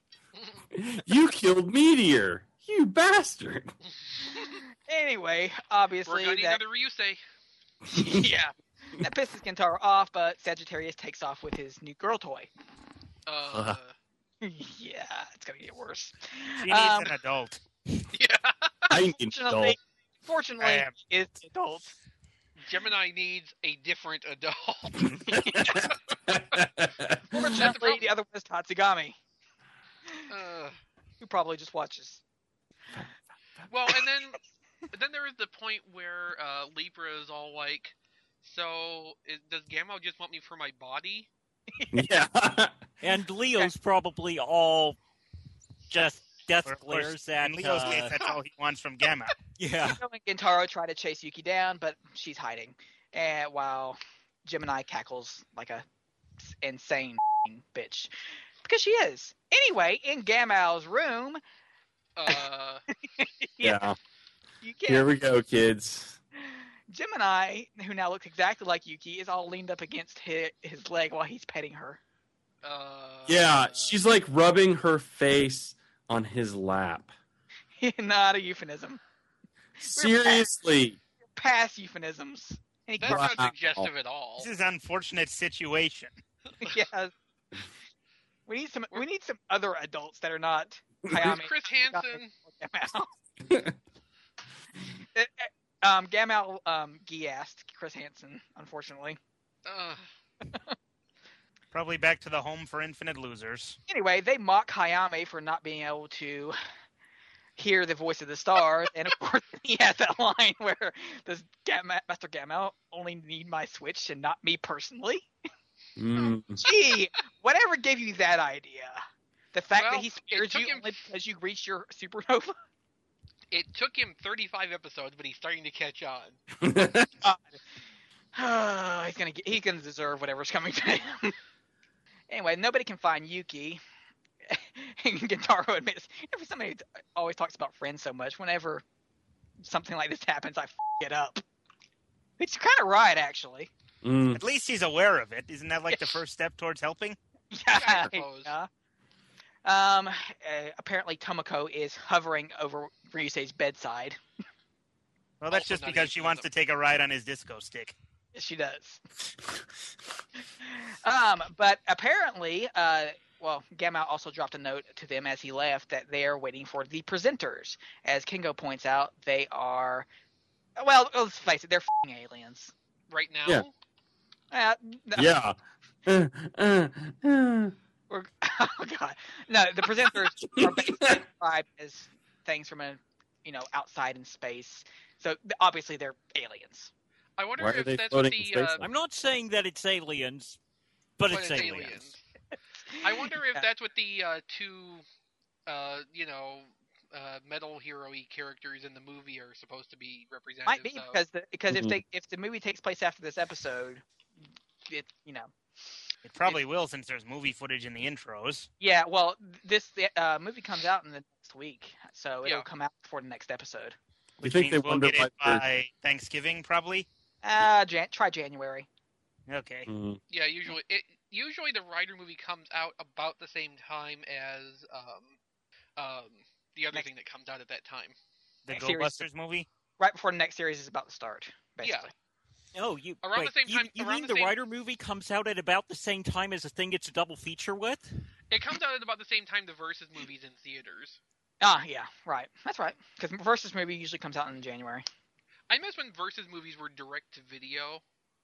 [SPEAKER 5] You killed Meteor, you bastard.
[SPEAKER 4] Anyway,
[SPEAKER 3] We're
[SPEAKER 4] obviously
[SPEAKER 3] gonna need
[SPEAKER 4] that
[SPEAKER 3] another Ryusei.
[SPEAKER 4] yeah, that pisses Gintaro off, but Sagittarius takes off with his new girl toy.
[SPEAKER 3] Uh,
[SPEAKER 4] Yeah, it's gonna get worse.
[SPEAKER 6] She needs
[SPEAKER 4] Um,
[SPEAKER 6] an adult.
[SPEAKER 3] yeah,
[SPEAKER 5] I need
[SPEAKER 4] Fortunately,
[SPEAKER 6] I
[SPEAKER 4] fortunately,
[SPEAKER 6] am.
[SPEAKER 4] it's adult.
[SPEAKER 3] Gemini needs a different adult.
[SPEAKER 4] Fortunately, the other one is Tatsugami,
[SPEAKER 3] Uh,
[SPEAKER 4] who probably just watches.
[SPEAKER 3] well, and then then there is the point where uh, Libra is all like, "So is, does Gamma just want me for my body?"
[SPEAKER 5] yeah.
[SPEAKER 1] And Leo's probably all just death
[SPEAKER 6] Or, of course,
[SPEAKER 1] glares at.
[SPEAKER 6] in Leo's
[SPEAKER 1] uh,
[SPEAKER 6] case, that's all he wants from Gamma.
[SPEAKER 1] yeah.
[SPEAKER 4] Kingo and Gintaro try to chase Yuki down, but she's hiding, and while Gemini cackles like a s- insane bitch, because she is. Anyway, in Gamal's room,
[SPEAKER 3] Uh,
[SPEAKER 5] Yeah.
[SPEAKER 4] you can
[SPEAKER 5] Here we go, kids.
[SPEAKER 4] Gemini, who now looks exactly like Yuki, is all leaned up against his, his leg while he's petting her.
[SPEAKER 3] uh,
[SPEAKER 5] Yeah, she's like rubbing her face on his lap.
[SPEAKER 4] Not a euphemism.
[SPEAKER 5] Seriously.
[SPEAKER 4] Past euphemisms. And he
[SPEAKER 3] That's not
[SPEAKER 5] Wow.
[SPEAKER 3] suggestive at all.
[SPEAKER 6] This is an unfortunate situation.
[SPEAKER 4] yeah. We need some. We need some other adults that are not
[SPEAKER 3] It's
[SPEAKER 4] Hayami.
[SPEAKER 3] Chris Hansen.
[SPEAKER 4] Gamal. Uh, uh, um, Gamal um, gassed Chris Hansen, unfortunately.
[SPEAKER 3] Uh,
[SPEAKER 6] Probably back to the home for infinite losers.
[SPEAKER 4] Anyway, they mock Hayame for not being able to hear the voice of the stars, and of course he has that line where does Gamma, Master Gamma only need my Switch and not me personally?
[SPEAKER 5] Mm.
[SPEAKER 4] Gee, whatever gave you that idea? The fact
[SPEAKER 3] Well,
[SPEAKER 4] that he
[SPEAKER 3] it
[SPEAKER 4] spared
[SPEAKER 3] took
[SPEAKER 4] you
[SPEAKER 3] him-
[SPEAKER 4] only because you reached your supernova?
[SPEAKER 3] It took him thirty-five episodes, but he's starting to catch on.
[SPEAKER 4] God. he's gonna get, he's gonna deserve whatever's coming to him. Anyway, nobody can find Yuki. Gintaro admits, every somebody always talks about friends so much. Whenever something like this happens, I f- it up. It's kind of right, actually.
[SPEAKER 5] Mm.
[SPEAKER 6] At least he's aware of it. Isn't that like the first step towards helping?
[SPEAKER 4] Yeah.
[SPEAKER 3] I suppose.
[SPEAKER 4] yeah. Um. uh, apparently, Tomoko is hovering over Ryusei's bedside.
[SPEAKER 6] Well, that's
[SPEAKER 3] Also
[SPEAKER 6] just
[SPEAKER 3] not
[SPEAKER 6] because she wants to
[SPEAKER 3] atheism.
[SPEAKER 6] take a ride on his disco stick.
[SPEAKER 4] Yes, she does. um. But apparently, uh, well, Gamma also dropped a note to them as he left that they are waiting for the presenters. As Kingo points out, they are. Well, let's face it, they're f***ing aliens.
[SPEAKER 3] Right now,
[SPEAKER 5] Yeah.
[SPEAKER 4] Uh, no,
[SPEAKER 5] Yeah. Uh, uh, uh.
[SPEAKER 4] Or, oh god, no! The presenters are basically described as things from a, you know, outside in space. So obviously they're aliens.
[SPEAKER 3] I wonder
[SPEAKER 5] Why are
[SPEAKER 3] if
[SPEAKER 5] they
[SPEAKER 3] that's what
[SPEAKER 5] floating in
[SPEAKER 3] the.
[SPEAKER 5] space
[SPEAKER 3] Uh,
[SPEAKER 5] then?
[SPEAKER 1] I'm not saying that it's aliens, but,
[SPEAKER 3] but
[SPEAKER 1] it's, aliens.
[SPEAKER 3] I wonder if
[SPEAKER 4] Yeah.
[SPEAKER 3] that's what the uh, two, uh, you know, uh, metal hero-y characters in the movie are supposed to be representatives
[SPEAKER 4] Might be
[SPEAKER 3] of.
[SPEAKER 4] because the, because
[SPEAKER 5] Mhm.
[SPEAKER 4] if they if the movie takes place after this episode, it you know.
[SPEAKER 6] It probably will since there's movie footage in the intros.
[SPEAKER 4] Yeah, well, this uh, movie comes out in the next week, so it'll
[SPEAKER 3] Yeah.
[SPEAKER 4] come out before the next episode.
[SPEAKER 5] You
[SPEAKER 6] Which
[SPEAKER 5] think
[SPEAKER 6] means
[SPEAKER 5] they
[SPEAKER 6] we'll
[SPEAKER 5] wonder
[SPEAKER 6] get
[SPEAKER 5] why
[SPEAKER 6] it
[SPEAKER 5] they're-
[SPEAKER 6] by Thanksgiving, probably?
[SPEAKER 4] Uh, Jan- try January.
[SPEAKER 6] Okay.
[SPEAKER 5] Mm.
[SPEAKER 3] Yeah, usually it usually the Rider movie comes out about the same time as um, um, the other
[SPEAKER 4] Next-
[SPEAKER 3] thing that comes out at that time.
[SPEAKER 6] The
[SPEAKER 4] Next
[SPEAKER 6] Go
[SPEAKER 4] series.
[SPEAKER 6] Busters movie?
[SPEAKER 4] Right before the next series is about to start, basically.
[SPEAKER 1] Oh, you
[SPEAKER 3] Around
[SPEAKER 1] wait,
[SPEAKER 3] the same
[SPEAKER 1] you-
[SPEAKER 3] time-
[SPEAKER 1] You,
[SPEAKER 3] around
[SPEAKER 1] mean
[SPEAKER 3] the
[SPEAKER 1] the
[SPEAKER 3] same-
[SPEAKER 1] Rider movie comes out at about the same time as the thing it's a double feature with?
[SPEAKER 3] It comes out at about the same time the Versus movies in theaters.
[SPEAKER 4] Ah, yeah, right. That's right. Because Versus movie usually comes out in January.
[SPEAKER 3] I miss when Versus movies were direct to video.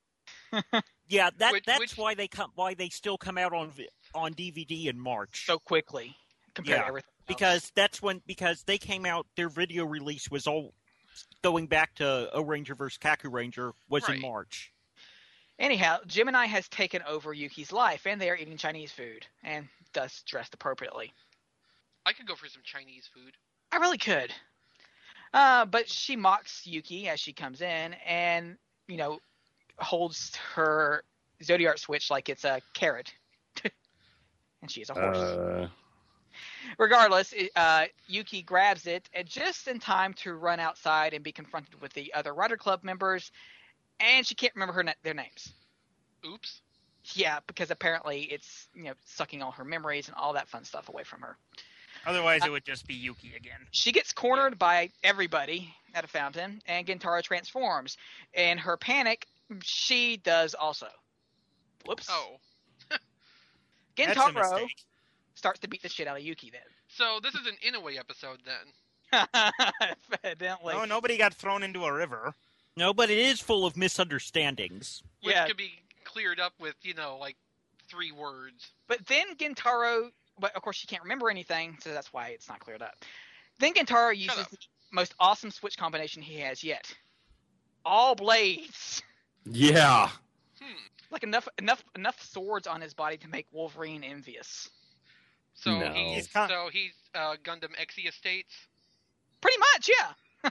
[SPEAKER 1] Yeah, that
[SPEAKER 3] Which-
[SPEAKER 1] that's
[SPEAKER 3] which-
[SPEAKER 1] why they come why they still come out on vi- on D V D in March.
[SPEAKER 4] So quickly compared
[SPEAKER 1] Yeah,
[SPEAKER 4] to everything else.
[SPEAKER 1] because that's when because they came out their video release was all going back to O Ranger versus Kaku Ranger was in
[SPEAKER 3] Right.
[SPEAKER 1] March.
[SPEAKER 4] Anyhow, Gemini has taken over Yuki's life, and they are eating Chinese food, and thus dressed appropriately.
[SPEAKER 3] I could go for some Chinese food.
[SPEAKER 4] I really could. Uh, but she mocks Yuki as she comes in, and, you know, holds her Zodiac switch like it's a carrot. And she is a horse.
[SPEAKER 5] Uh,
[SPEAKER 4] Regardless, it- uh, Yuki grabs it, and just in time to run outside and be confronted with the other Rider Club members, and she can't remember her na- their names.
[SPEAKER 3] Oops.
[SPEAKER 4] Yeah, because apparently it's, you know, sucking all her memories and all that fun stuff away from her.
[SPEAKER 6] Otherwise, it would just be Yuki again.
[SPEAKER 4] She gets cornered by everybody at a fountain, and Gintaro transforms. In her panic, she does also. Whoops.
[SPEAKER 3] Oh.
[SPEAKER 6] That's a
[SPEAKER 4] Gintaro
[SPEAKER 6] mistake.
[SPEAKER 4] starts to beat the shit out of Yuki
[SPEAKER 3] So this is an Inoue episode then.
[SPEAKER 4] then. Evidently.
[SPEAKER 6] Oh, nobody got thrown into a river.
[SPEAKER 1] No, but it is full of misunderstandings.
[SPEAKER 3] Which
[SPEAKER 4] Yeah.
[SPEAKER 3] could be cleared up with, you know, like three words.
[SPEAKER 4] But then Gintaro, but of course she can't remember anything, so that's why it's not cleared up. Then Gintaro uses
[SPEAKER 3] up.
[SPEAKER 4] the most awesome switch combination he has yet. All blades.
[SPEAKER 5] yeah.
[SPEAKER 3] Hmm.
[SPEAKER 4] Like enough enough enough swords on his body to make Wolverine envious.
[SPEAKER 3] So
[SPEAKER 5] No.
[SPEAKER 3] he's
[SPEAKER 6] He's con-
[SPEAKER 3] so he's uh, Gundam Exia Estates.
[SPEAKER 4] Pretty much, yeah.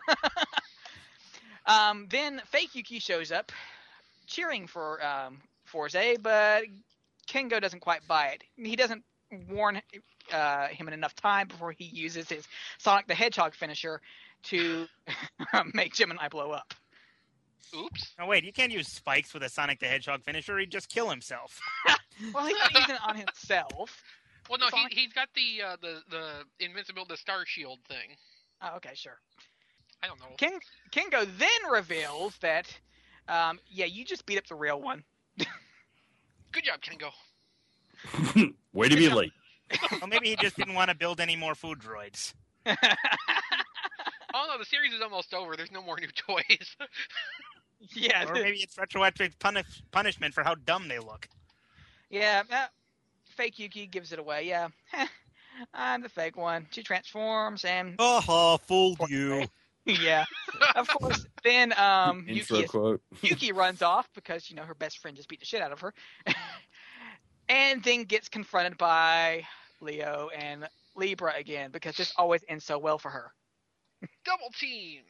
[SPEAKER 4] um, then fake Yuki shows up, cheering for um, Forze, but Kengo doesn't quite buy it. He doesn't warn uh, him in enough time before he uses his Sonic the Hedgehog finisher to make Gemini blow up.
[SPEAKER 3] Oops.
[SPEAKER 6] Oh, wait, you can't use spikes with a Sonic the Hedgehog finisher. He'd just kill himself.
[SPEAKER 4] Well, he's not using it on himself.
[SPEAKER 3] Well, no,
[SPEAKER 4] Sonic-
[SPEAKER 3] he he's got the uh, the the invincible the Star Shield thing.
[SPEAKER 4] Oh, okay, sure.
[SPEAKER 3] I don't know.
[SPEAKER 4] Ken, Kengo then reveals that, um, yeah, you just beat up the real one.
[SPEAKER 3] Good job, Kengo.
[SPEAKER 5] Way to be late.
[SPEAKER 6] Well, maybe he just didn't want to build any more food droids.
[SPEAKER 3] Oh no, the series is almost over. There's no more new toys.
[SPEAKER 4] yeah,
[SPEAKER 6] Or maybe it's retroactive punish- punishment for how dumb they look.
[SPEAKER 4] yeah. Uh, fake Yuki gives it away. Yeah. I'm the fake one. She transforms and
[SPEAKER 1] Haha, fooled you.
[SPEAKER 4] yeah, of course. Then um,
[SPEAKER 5] Intro
[SPEAKER 4] Yuki, is,
[SPEAKER 5] quote.
[SPEAKER 4] Yuki runs off because you know her best friend just beat the shit out of her, and then gets confronted by Leo and Libra again because this always ends so well for her.
[SPEAKER 3] Double teamed.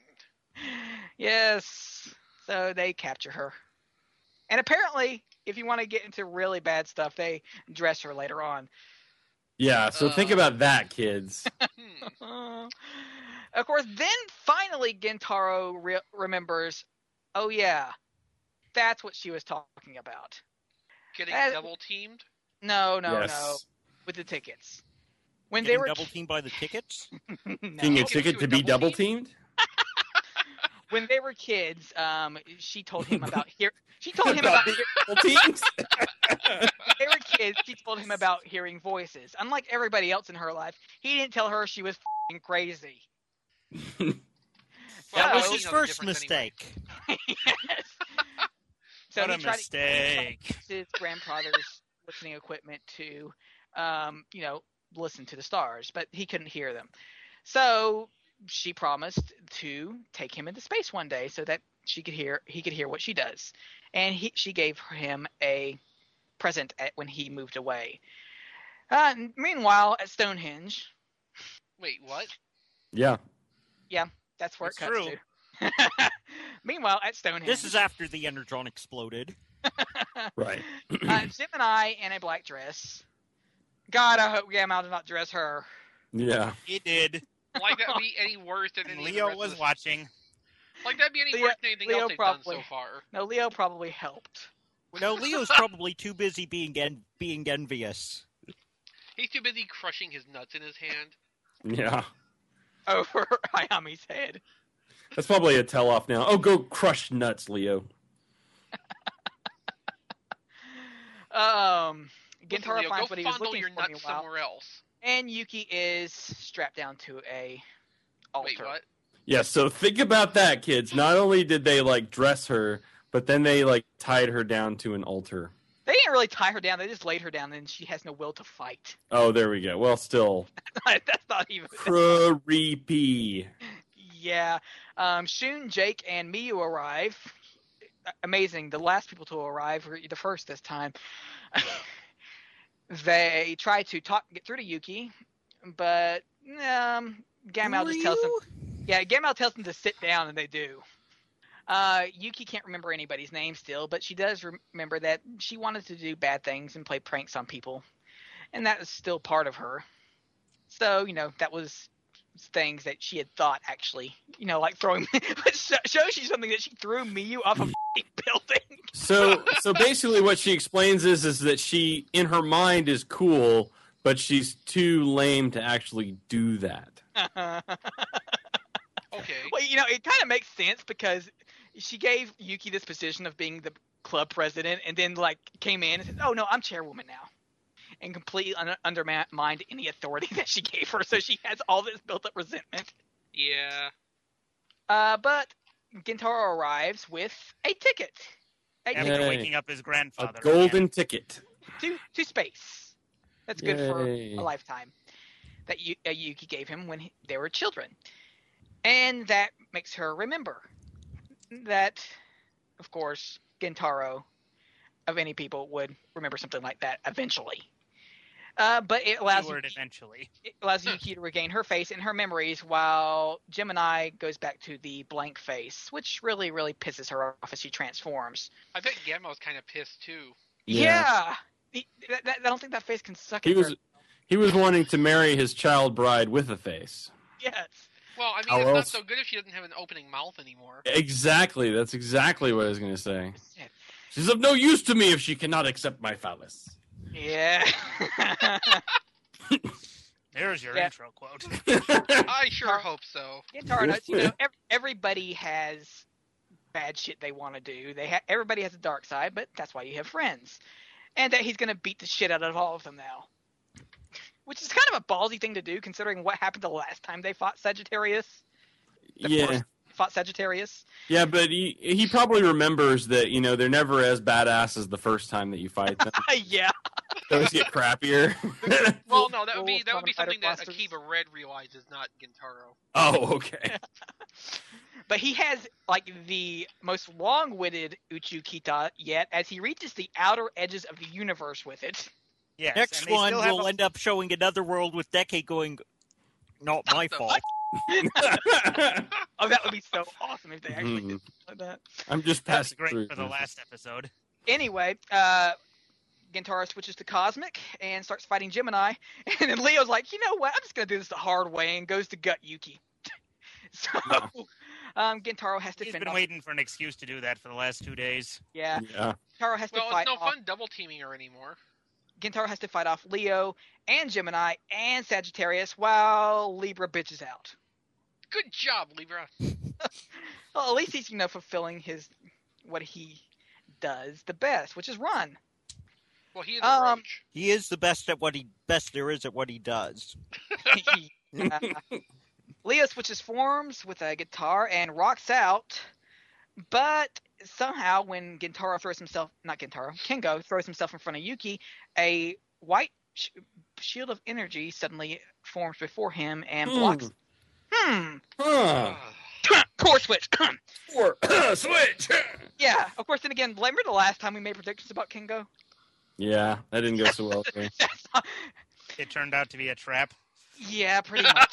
[SPEAKER 4] Yes, so they capture her, and apparently, if you want to get into really bad stuff, they dress her later on.
[SPEAKER 5] Yeah, so think
[SPEAKER 3] Uh.
[SPEAKER 5] about that, kids.
[SPEAKER 3] Hmm.
[SPEAKER 4] Of course, then finally Gentaro re- remembers, oh yeah, that's what she was talking about.
[SPEAKER 3] Getting
[SPEAKER 4] Uh,
[SPEAKER 3] double teamed.
[SPEAKER 4] No, no,
[SPEAKER 5] yes.
[SPEAKER 4] no, with the tickets. When
[SPEAKER 1] Getting
[SPEAKER 4] they were
[SPEAKER 1] double teamed by the tickets?
[SPEAKER 4] no.
[SPEAKER 5] Getting a
[SPEAKER 3] Get
[SPEAKER 5] ticket
[SPEAKER 3] you
[SPEAKER 5] to
[SPEAKER 3] a
[SPEAKER 5] be
[SPEAKER 3] double
[SPEAKER 5] double teamed?
[SPEAKER 4] when they were kids, um, she told him about hear. She told him about
[SPEAKER 5] being
[SPEAKER 4] hear-
[SPEAKER 5] double teamed?
[SPEAKER 4] when they were kids. She told him about hearing voices. Unlike everybody else in her life, he didn't tell her she was f***ing crazy.
[SPEAKER 3] Well,
[SPEAKER 1] That was
[SPEAKER 3] you
[SPEAKER 1] his
[SPEAKER 3] know the
[SPEAKER 1] first
[SPEAKER 3] difference anyway.
[SPEAKER 1] mistake.
[SPEAKER 4] Yes. So
[SPEAKER 6] What
[SPEAKER 4] he
[SPEAKER 6] a
[SPEAKER 4] tried
[SPEAKER 6] mistake.
[SPEAKER 4] to use his grandfather's listening equipment to, um, you know, listen to the stars, but he couldn't hear them. So she promised to take him into space one day so that she could hear he could hear what she does, and he she gave him a present at, when he moved away. Uh, meanwhile, at Stonehenge,
[SPEAKER 3] Wait, what?
[SPEAKER 5] Yeah.
[SPEAKER 4] that's where
[SPEAKER 6] It's
[SPEAKER 4] it cuts
[SPEAKER 6] true.
[SPEAKER 4] to. Meanwhile, at Stonehenge,
[SPEAKER 1] This is after the Energon exploded.
[SPEAKER 5] Right.
[SPEAKER 4] uh, Gemini in a black dress. God, I hope Gamal did not dress her.
[SPEAKER 5] Yeah.
[SPEAKER 6] He did.
[SPEAKER 3] Like that would be any worse than any of the
[SPEAKER 6] Leo
[SPEAKER 3] rest of
[SPEAKER 6] was
[SPEAKER 3] the-
[SPEAKER 6] watching.
[SPEAKER 3] Like that'd be any
[SPEAKER 4] Leo-
[SPEAKER 3] worse than anything
[SPEAKER 4] Leo
[SPEAKER 3] else they've done
[SPEAKER 4] probably-
[SPEAKER 3] so far.
[SPEAKER 4] No, Leo probably helped.
[SPEAKER 1] No, Leo's probably too busy being en- being envious.
[SPEAKER 3] He's too busy crushing his nuts in his hand.
[SPEAKER 5] Yeah.
[SPEAKER 4] Over Hayami's head.
[SPEAKER 5] That's probably a tell off now. Oh, go crush nuts, Leo.
[SPEAKER 4] Um,
[SPEAKER 3] Listen,
[SPEAKER 4] Gentaro
[SPEAKER 3] Leo,
[SPEAKER 4] finds
[SPEAKER 3] go
[SPEAKER 4] what he was
[SPEAKER 3] fondle
[SPEAKER 4] looking
[SPEAKER 3] your
[SPEAKER 4] for
[SPEAKER 3] nuts
[SPEAKER 4] meanwhile,
[SPEAKER 3] somewhere else.
[SPEAKER 4] and Yuki is strapped down to a altar.
[SPEAKER 3] Wait, what?
[SPEAKER 5] Yeah, so think about that, kids. Not only did they like dress her, but then they like tied her down to an altar.
[SPEAKER 4] They didn't really tie her down; they just laid her down, and she has no will to fight.
[SPEAKER 5] Oh, there we go. Well, still
[SPEAKER 4] That's not even.
[SPEAKER 5] creepy.
[SPEAKER 4] Yeah. Um, Shun, Jake, and Miyu arrive. Amazing. The last people to arrive were the first this time. They try to talk, get through to Yuki, but um, Gamal just tells them. Yeah, Gamal tells them to sit down, and they do. Uh, Yuki can't remember anybody's name still, but she does remember that she wanted to do bad things and play pranks on people, and that is still part of her. So, you know, that was things that she had thought actually, you know, like throwing, which shows you something that she threw Miyu off a building.
[SPEAKER 5] So, so basically, what she explains is is that she, in her mind, is cool, but she's too lame to actually do that.
[SPEAKER 3] Okay.
[SPEAKER 4] Well, you know, it kind of makes sense because she gave Yuki this position of being the club president, and then like came in and said, "Oh no, I'm chairwoman now," and completely un- undermined any authority that she gave her. So she has all this built-up resentment.
[SPEAKER 3] Yeah.
[SPEAKER 4] Uh, but Gentaro arrives with a ticket, a
[SPEAKER 6] After
[SPEAKER 5] Yay.
[SPEAKER 4] ticket
[SPEAKER 6] waking up his
[SPEAKER 5] A
[SPEAKER 6] grandfather.
[SPEAKER 5] golden ticket.
[SPEAKER 4] to to space. That's good for
[SPEAKER 5] Yay.
[SPEAKER 4] a lifetime that Yu- uh, Yuki gave him when he, they were children, and that makes her remember that, of course, Gentaro, of any people, would remember something like that eventually. Uh, but it allows
[SPEAKER 6] Keyword
[SPEAKER 4] Yuki,
[SPEAKER 6] eventually.
[SPEAKER 4] it allows Yuki to regain her face and her memories, while Gemini goes back to the blank face, which really, really pisses her off as she transforms.
[SPEAKER 3] I bet Gamma was kind of pissed too.
[SPEAKER 4] Yeah, He- that- that- I don't think that face can suck.
[SPEAKER 5] He
[SPEAKER 4] it
[SPEAKER 5] was
[SPEAKER 4] very-
[SPEAKER 5] he was wanting to marry his child bride with a face.
[SPEAKER 4] yes.
[SPEAKER 3] Well, I mean,
[SPEAKER 5] How
[SPEAKER 3] it's
[SPEAKER 5] else?
[SPEAKER 3] not so good if she doesn't have an opening mouth anymore.
[SPEAKER 5] Exactly. That's exactly what I was going to say.
[SPEAKER 4] Yeah.
[SPEAKER 5] She's of no use to me if she cannot accept my phallus.
[SPEAKER 4] Yeah.
[SPEAKER 6] There's your
[SPEAKER 4] Yeah.
[SPEAKER 6] intro quote.
[SPEAKER 3] I sure
[SPEAKER 4] Tar-
[SPEAKER 3] hope so.
[SPEAKER 4] Guitar nuts, you know, ev- everybody has bad shit they want to do. They ha- everybody has a dark side, but that's why you have friends. And that he's going to beat the shit out of all of them now. Which is kind of a ballsy thing to do, considering what happened the last time they fought Sagittarius. The
[SPEAKER 5] Yeah.
[SPEAKER 4] first fought Sagittarius.
[SPEAKER 5] Yeah, but he he probably remembers that, you know, they're never as badass as the first time that you fight them.
[SPEAKER 4] yeah.
[SPEAKER 5] Those get crappier.
[SPEAKER 3] Well, no, that would be
[SPEAKER 4] Rules,
[SPEAKER 3] that would be
[SPEAKER 4] Kamen Rider
[SPEAKER 3] something that
[SPEAKER 4] Blasters.
[SPEAKER 3] Akiba Red realizes, not Gintaro.
[SPEAKER 5] Oh, okay.
[SPEAKER 4] But he has like the most long-witted Uchukita yet, as he reaches the outer edges of the universe with it.
[SPEAKER 6] Yes,
[SPEAKER 1] Next
[SPEAKER 6] and they
[SPEAKER 1] one
[SPEAKER 6] still have
[SPEAKER 1] will
[SPEAKER 6] a-
[SPEAKER 1] end up showing another world with Decade going, not my
[SPEAKER 3] the
[SPEAKER 1] fault.
[SPEAKER 4] Oh, that would be so awesome if they actually
[SPEAKER 5] Mhm.
[SPEAKER 4] did like that.
[SPEAKER 5] I'm just
[SPEAKER 6] That's
[SPEAKER 5] passing
[SPEAKER 6] great
[SPEAKER 5] through.
[SPEAKER 6] for the last episode.
[SPEAKER 4] Anyway, uh, Gintaro switches to Cosmic and starts fighting Gemini, and then Leo's like, you know what? I'm just gonna do this the hard way, and goes to gut Yuki. So, um, Gintaro has to
[SPEAKER 6] He's
[SPEAKER 4] fend
[SPEAKER 6] been
[SPEAKER 4] off.
[SPEAKER 6] waiting for an excuse to do that for the last two days.
[SPEAKER 4] Yeah,
[SPEAKER 5] Yeah.
[SPEAKER 4] Gintaro has to
[SPEAKER 3] Well,
[SPEAKER 4] fight
[SPEAKER 3] it's no
[SPEAKER 4] off.
[SPEAKER 3] fun double teaming her anymore.
[SPEAKER 4] Gintaro has to fight off Leo and Gemini and Sagittarius while Libra bitches out.
[SPEAKER 3] Good job, Libra.
[SPEAKER 4] Well, at least he's, you know, fulfilling his what he does the best, which is run.
[SPEAKER 3] Well, he is a
[SPEAKER 4] Um,
[SPEAKER 3] roach.
[SPEAKER 1] He is the best at what he best there is at what he does.
[SPEAKER 4] Uh, Leo switches forms with a guitar and rocks out, but somehow when Gintaro throws himself, not Gintaro, Kingo throws himself in front of Yuki, a white sh- shield of energy suddenly forms before him and
[SPEAKER 5] Hmm.
[SPEAKER 4] blocks. Hmm.
[SPEAKER 5] Huh.
[SPEAKER 4] Core switch.
[SPEAKER 5] Or switch.
[SPEAKER 4] Yeah, of course. Then again, remember the last time we made predictions about Kingo?
[SPEAKER 5] Yeah, that didn't go so well. For me.
[SPEAKER 4] That's not-
[SPEAKER 6] It turned out to be a trap.
[SPEAKER 4] yeah, pretty much.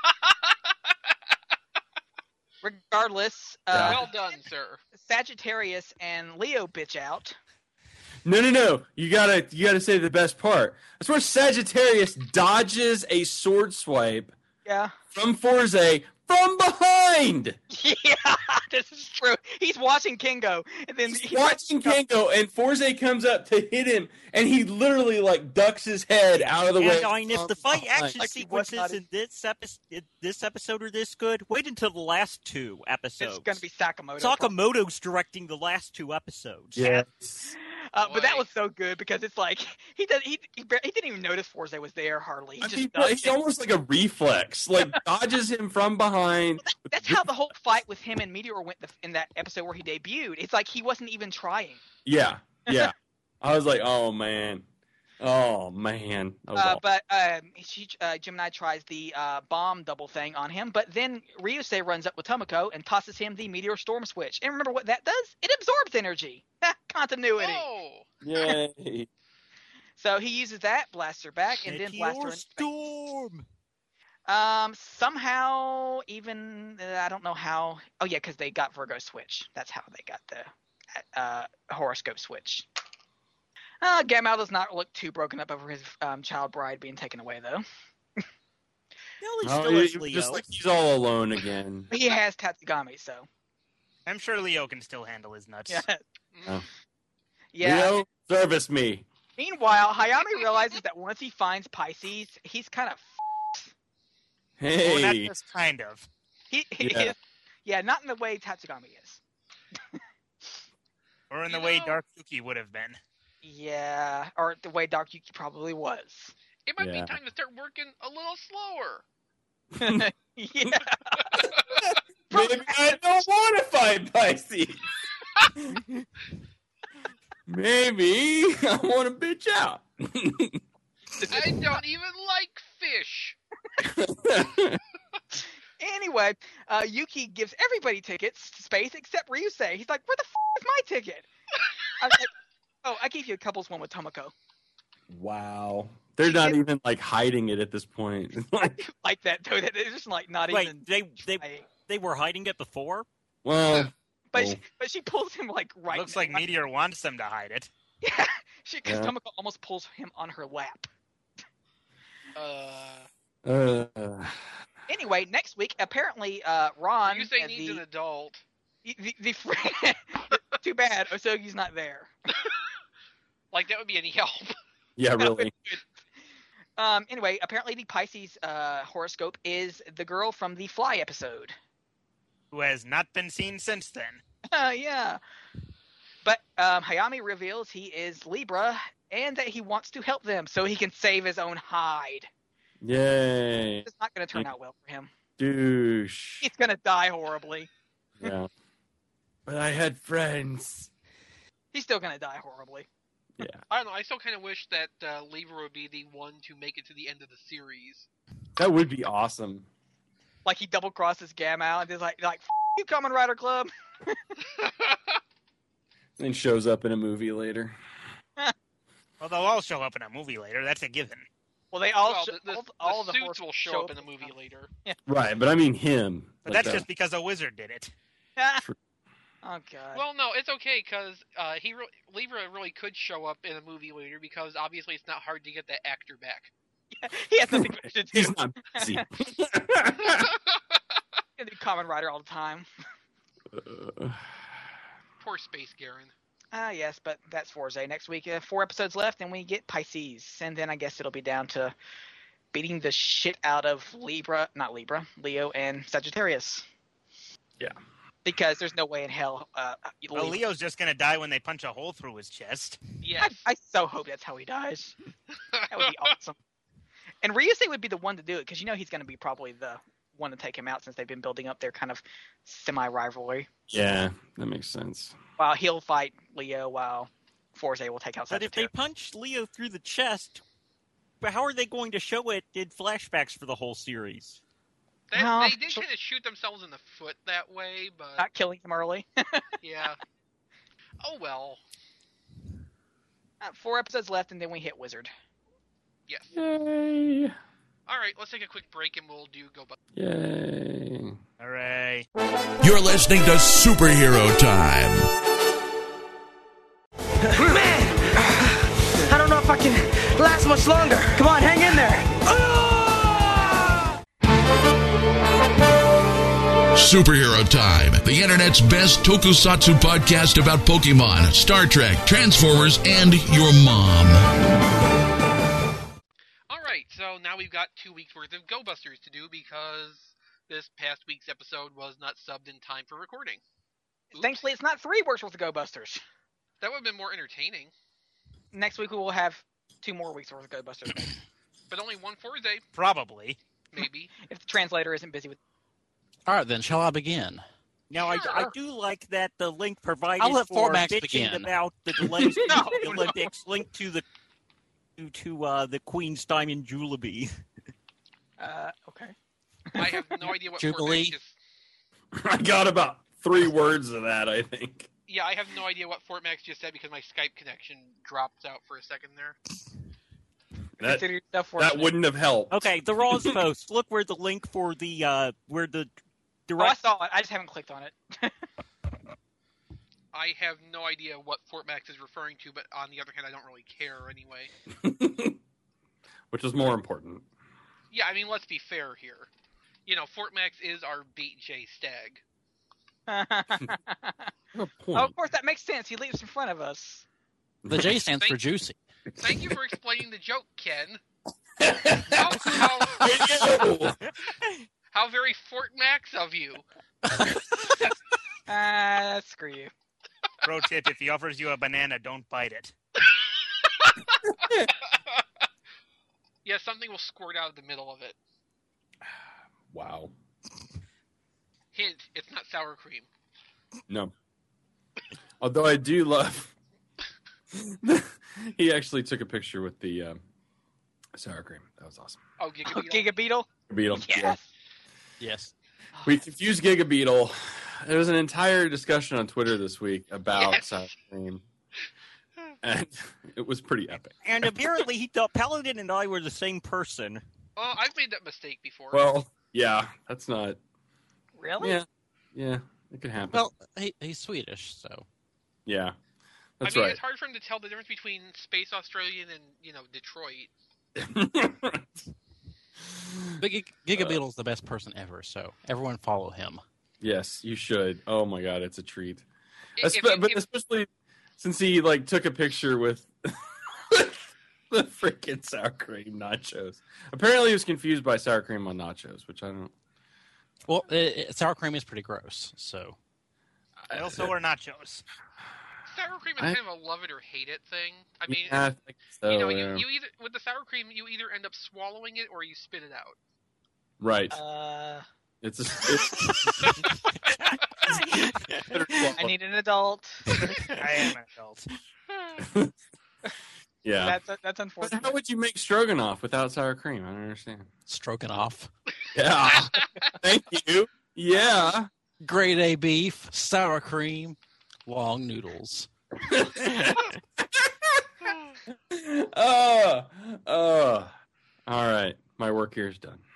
[SPEAKER 4] Regardless, uh,
[SPEAKER 3] Well done, sir.
[SPEAKER 4] Sagittarius and Leo bitch out.
[SPEAKER 5] No, no, no. You gotta, you gotta say the best part. That's where Sagittarius dodges a sword swipe
[SPEAKER 4] Yeah.
[SPEAKER 5] from Forze from behind.
[SPEAKER 4] Yeah, this is true. He's watching Kingo, and then
[SPEAKER 5] He's
[SPEAKER 4] he
[SPEAKER 5] watching Kengo, and Forze comes up to hit him, and he literally like ducks his head out of the way.
[SPEAKER 1] And I mean, if the fight action
[SPEAKER 4] Like he was
[SPEAKER 1] sequences
[SPEAKER 4] not-
[SPEAKER 1] in this episode, this episode are this good, wait until the last two episodes.
[SPEAKER 4] It's going to be Sakamoto.
[SPEAKER 1] Sakamoto's directing the last two episodes.
[SPEAKER 5] Yes.
[SPEAKER 4] Uh, but that
[SPEAKER 3] Boy.
[SPEAKER 4] was so good because it's like he did he he, bar- he didn't even notice Forze was there hardly. He
[SPEAKER 5] I
[SPEAKER 4] just
[SPEAKER 5] mean,
[SPEAKER 4] does
[SPEAKER 5] he's
[SPEAKER 4] it.
[SPEAKER 5] almost like a reflex, like dodges him from behind.
[SPEAKER 4] That's how the whole fight with him and Meteor went the, in that episode where he debuted. It's like he wasn't even trying.
[SPEAKER 5] Yeah, yeah. I was like, oh man, oh man. That was
[SPEAKER 4] Uh,
[SPEAKER 5] awful.
[SPEAKER 4] but um, she, uh, Gemini tries the uh, bomb double thing on him, but then Ryusei runs up with Tomoko and tosses him the Meteor Storm Switch. And remember what that does? It absorbs energy. Continuity.
[SPEAKER 3] Oh,
[SPEAKER 5] Yay.
[SPEAKER 4] So he uses that, blasts her back, and then blasts her
[SPEAKER 1] Meteor
[SPEAKER 4] in space.
[SPEAKER 1] Storm.
[SPEAKER 4] Um, somehow, even uh, I don't know how. Oh yeah, because they got Virgo Switch. That's how they got the uh, horoscope switch. Uh, Gamal does not look too broken up over his um, child bride being taken away, though.
[SPEAKER 1] Well, he
[SPEAKER 5] Oh,
[SPEAKER 1] still
[SPEAKER 5] he-
[SPEAKER 1] has
[SPEAKER 5] he was
[SPEAKER 1] Leo.
[SPEAKER 5] just like he's all alone again.
[SPEAKER 4] He has Tatsugami, so
[SPEAKER 6] I'm sure Leo can still handle his nuts.
[SPEAKER 4] yeah,
[SPEAKER 5] Oh.
[SPEAKER 4] yeah.
[SPEAKER 5] Leo, service me.
[SPEAKER 4] Meanwhile, Hayami realizes that once he finds Pisces, he's kind of
[SPEAKER 6] Well, not
[SPEAKER 5] Hey.
[SPEAKER 6] just kind of.
[SPEAKER 4] he, he
[SPEAKER 5] Yeah.
[SPEAKER 4] is, yeah, not in the way Tatsugami is.
[SPEAKER 6] Or in the
[SPEAKER 3] You
[SPEAKER 6] way
[SPEAKER 3] know-
[SPEAKER 6] Dark Yuki would have been.
[SPEAKER 4] Yeah, or the way Dark Yuki probably was.
[SPEAKER 3] it might
[SPEAKER 5] Yeah.
[SPEAKER 3] be time to start working a little slower.
[SPEAKER 4] Yeah.
[SPEAKER 5] Maybe I don't want to fight Pisces. Maybe I want to bitch out.
[SPEAKER 3] I don't even like fish.
[SPEAKER 4] Anyway, uh, Yuki gives everybody tickets to space except Ryusei. He's like, "Where the f- is my ticket?" I was like, "Oh, I gave you a couples one with Tomoko."
[SPEAKER 5] Wow. They're not even like hiding it at this point. Like,
[SPEAKER 4] Like that, though. That it's just like not
[SPEAKER 1] Wait,
[SPEAKER 4] even.
[SPEAKER 1] they they
[SPEAKER 4] I-
[SPEAKER 1] they were hiding it before.
[SPEAKER 5] well,
[SPEAKER 4] but
[SPEAKER 5] oh.
[SPEAKER 4] she, but she pulls him like right.
[SPEAKER 6] Looks like
[SPEAKER 4] right-
[SPEAKER 6] Meteor wants them to hide it.
[SPEAKER 4] Yeah, she because
[SPEAKER 5] Yeah.
[SPEAKER 4] Tomoko almost pulls him on her lap.
[SPEAKER 3] Uh,
[SPEAKER 5] uh,
[SPEAKER 4] Anyway, next week apparently uh, Ron
[SPEAKER 3] you say
[SPEAKER 4] and
[SPEAKER 3] needs
[SPEAKER 4] the,
[SPEAKER 3] an adult.
[SPEAKER 4] the, the, the fr- too bad Osogi's not there.
[SPEAKER 3] Like that would be any help.
[SPEAKER 5] yeah, really.
[SPEAKER 4] Um. Anyway, apparently the Pisces uh, horoscope is the girl from the Fly episode.
[SPEAKER 6] Who has not been seen since then.
[SPEAKER 4] Uh, yeah. But um, Hayami reveals he is Libra and that he wants to help them so he can save his own hide.
[SPEAKER 5] Yay.
[SPEAKER 4] It's not going to turn out well for him.
[SPEAKER 5] Douche.
[SPEAKER 4] He's going to die horribly.
[SPEAKER 5] Yeah. But I had friends.
[SPEAKER 4] He's still going to die horribly.
[SPEAKER 5] Yeah.
[SPEAKER 3] I don't know. I still kind of wish that uh, Libra would be the one to make it to the end of the series.
[SPEAKER 5] That would be awesome.
[SPEAKER 4] Like he double crosses Gamow and is like, like F- you, Kamen Rider Club.
[SPEAKER 5] And shows up in a movie later.
[SPEAKER 6] Well, they'll all show up in a movie later. That's a given.
[SPEAKER 4] Well, they all
[SPEAKER 3] well,
[SPEAKER 4] sh-
[SPEAKER 3] the, the,
[SPEAKER 4] all,
[SPEAKER 3] the
[SPEAKER 4] all the
[SPEAKER 3] suits
[SPEAKER 4] horse
[SPEAKER 3] will show, up in the movie later.
[SPEAKER 5] Right, but I mean him.
[SPEAKER 6] But
[SPEAKER 5] Like
[SPEAKER 6] that's
[SPEAKER 5] that.
[SPEAKER 6] just because a wizard did it.
[SPEAKER 4] Oh god.
[SPEAKER 3] Well, no, it's okay because uh, he re- Libra really could show up in a movie later because obviously it's not hard to get that actor back.
[SPEAKER 4] He has nothing better to do.
[SPEAKER 5] He's not busy.
[SPEAKER 4] He's gonna do Kamen Rider all the time.
[SPEAKER 5] Uh,
[SPEAKER 3] Poor Space Garen.
[SPEAKER 4] Ah, yes, but that's Forza. Next week, uh, four episodes left, and we get Pisces. And then I guess it'll be down to beating the shit out of Libra, not Libra, Leo and Sagittarius.
[SPEAKER 5] Yeah.
[SPEAKER 4] Because there's no way in hell. Uh,
[SPEAKER 6] Well,
[SPEAKER 4] Libra-
[SPEAKER 6] Leo's just going to die when they punch a hole through his chest.
[SPEAKER 3] Yes.
[SPEAKER 4] I, I so hope that's how he dies. That would be awesome. And Ryusei would be the one to do it, because you know he's going to be probably the one to take him out since they've been building up their kind of semi-rivalry.
[SPEAKER 5] yeah, that makes sense.
[SPEAKER 4] While he'll fight Leo, while Forza will take out
[SPEAKER 1] But if they
[SPEAKER 4] Sagittarius.
[SPEAKER 1] punch Leo through the chest, but how are they going to show it in flashbacks for the whole series?
[SPEAKER 3] They,
[SPEAKER 4] Well,
[SPEAKER 3] they did
[SPEAKER 4] actually-
[SPEAKER 3] kind of shoot themselves in the foot that way, but
[SPEAKER 4] Not killing him early.
[SPEAKER 3] yeah. Oh well.
[SPEAKER 4] Uh, four episodes left, and then we hit Wizard.
[SPEAKER 3] Yes.
[SPEAKER 5] Yay!
[SPEAKER 3] All right, let's take a quick break and we'll do Go Buck.
[SPEAKER 5] Yay!
[SPEAKER 6] Hooray.
[SPEAKER 8] You're listening to Superhero Time.
[SPEAKER 9] Man! I don't know if I can last much longer. Come on, hang in there.
[SPEAKER 8] Superhero Time, the internet's best tokusatsu podcast about Pokemon, Star Trek, Transformers, and your mom.
[SPEAKER 3] All right, so now we've got two weeks worth of Go Busters to do because this past week's episode was not subbed in time for recording. Oops.
[SPEAKER 4] Thankfully, it's not three works worth of Go Busters.
[SPEAKER 3] That would have been more entertaining,
[SPEAKER 4] Next week, we will have two more weeks worth of Go Busters.
[SPEAKER 3] but only one Forza,
[SPEAKER 6] Probably.
[SPEAKER 3] maybe.
[SPEAKER 4] If the translator isn't busy with.
[SPEAKER 2] All right, then, shall I begin?
[SPEAKER 1] Now, I, I
[SPEAKER 4] Sure.
[SPEAKER 1] do like that the link provided
[SPEAKER 2] I'll let
[SPEAKER 1] for
[SPEAKER 2] Formax
[SPEAKER 1] bitching
[SPEAKER 2] begin.
[SPEAKER 1] about the delays to
[SPEAKER 4] No,
[SPEAKER 1] the Olympics linked to the to, to uh, the Queen's Diamond Jubilee.
[SPEAKER 4] Uh, okay.
[SPEAKER 3] I have no idea what
[SPEAKER 2] Jubilee.
[SPEAKER 3] Fortmax just.
[SPEAKER 5] I got about three words of that, I think.
[SPEAKER 3] Yeah, I have no idea what Fortmax just said because my Skype connection dropped out for a second there.
[SPEAKER 5] That,
[SPEAKER 4] Consider yourself
[SPEAKER 5] that
[SPEAKER 4] fortunate.
[SPEAKER 5] wouldn't have helped.
[SPEAKER 1] Okay, the Raw's post. Look where the link for the uh, where the
[SPEAKER 4] Oh, I
[SPEAKER 1] direct.
[SPEAKER 4] saw it. I just haven't clicked on it.
[SPEAKER 3] I have no idea what Fortmax is referring to, but on the other hand, I don't really care anyway.
[SPEAKER 5] Which is more important.
[SPEAKER 3] Yeah, I mean, let's be fair here. You know, Fortmax is our Beat J Stag.
[SPEAKER 5] What a point.
[SPEAKER 4] Oh, of course, that makes sense. He leaps in front of us.
[SPEAKER 2] The J stands for
[SPEAKER 3] Thank-
[SPEAKER 2] juicy.
[SPEAKER 3] Thank you for explaining the joke, Ken. How, how, how very Fortmax of you.
[SPEAKER 4] Ah, screw you.
[SPEAKER 6] Pro tip, if he offers you a banana, don't bite it.
[SPEAKER 3] Yeah, something will squirt out of the middle of it.
[SPEAKER 5] Wow.
[SPEAKER 3] Hint, it's not sour cream.
[SPEAKER 5] No. Although I do love... He actually took a picture with the um, sour cream. That was awesome.
[SPEAKER 3] Oh,
[SPEAKER 4] Oh,
[SPEAKER 3] Giga
[SPEAKER 4] Giga Beetle?
[SPEAKER 5] Beetle.
[SPEAKER 4] Yes.
[SPEAKER 2] Yes.
[SPEAKER 5] We confused Giga Beetle. There was an entire discussion on Twitter this week about
[SPEAKER 3] Yes.
[SPEAKER 5] sour cream. And it was pretty epic.
[SPEAKER 1] And apparently, he thought Paladin and I were the same person.
[SPEAKER 3] Oh, I've made that mistake before.
[SPEAKER 5] Well, yeah, that's not...
[SPEAKER 4] Really?
[SPEAKER 5] Yeah, yeah, it could happen.
[SPEAKER 2] Well, he, he's Swedish, so.
[SPEAKER 5] yeah, that's
[SPEAKER 3] I mean,
[SPEAKER 5] right.
[SPEAKER 3] it's hard for him to tell the difference between Space Australian and, you know, Detroit.
[SPEAKER 2] But Gig- Giga
[SPEAKER 5] Uh,
[SPEAKER 2] Beetle's the best person ever, so everyone follow him.
[SPEAKER 5] Yes, you should. Oh my god, it's a treat.
[SPEAKER 3] If-
[SPEAKER 5] Espe-
[SPEAKER 3] if-
[SPEAKER 5] but
[SPEAKER 3] if-
[SPEAKER 5] especially since he like took a picture with the freaking sour cream nachos. Apparently, he was confused by sour cream on nachos, which I don't.
[SPEAKER 2] Well, it, it, sour cream is pretty gross, so.
[SPEAKER 6] I also are nachos.
[SPEAKER 3] sour cream is
[SPEAKER 5] I-
[SPEAKER 3] kind of a love it or hate it thing. I mean,
[SPEAKER 5] yeah, I think so,
[SPEAKER 3] you know,
[SPEAKER 5] yeah.
[SPEAKER 3] you, you either with the sour cream, you either end up swallowing it or you spit it out.
[SPEAKER 5] right.
[SPEAKER 4] Uh,
[SPEAKER 5] It's a. It's,
[SPEAKER 4] I need an adult.
[SPEAKER 6] I am an adult.
[SPEAKER 5] Yeah.
[SPEAKER 4] That's that's
[SPEAKER 5] But
[SPEAKER 4] unfortunate.
[SPEAKER 5] how would you make stroganoff without sour cream? I don't understand.
[SPEAKER 2] Stroking off.
[SPEAKER 5] Yeah. Thank you. Yeah.
[SPEAKER 2] Grade A beef, sour cream, long noodles.
[SPEAKER 5] Oh, oh. All right. My work here is done.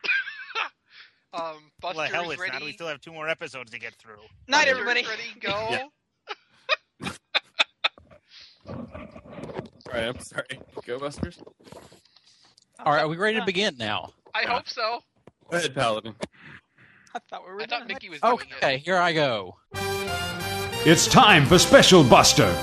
[SPEAKER 3] Um, Buster's
[SPEAKER 6] Well, hell, it's
[SPEAKER 3] ready.
[SPEAKER 6] not. We still have two more episodes to get through.
[SPEAKER 4] Night,
[SPEAKER 3] Buster's
[SPEAKER 4] everybody.
[SPEAKER 3] Ready, go.
[SPEAKER 5] Yeah. All right. I'm sorry. Go Busters.
[SPEAKER 2] All right, are we ready to begin now?
[SPEAKER 3] I hope so.
[SPEAKER 5] Go ahead, Paladin.
[SPEAKER 4] I thought we were
[SPEAKER 3] I
[SPEAKER 4] done.
[SPEAKER 3] thought Mickey was doing it.
[SPEAKER 2] Okay, here I go.
[SPEAKER 7] It's time for Special Buster.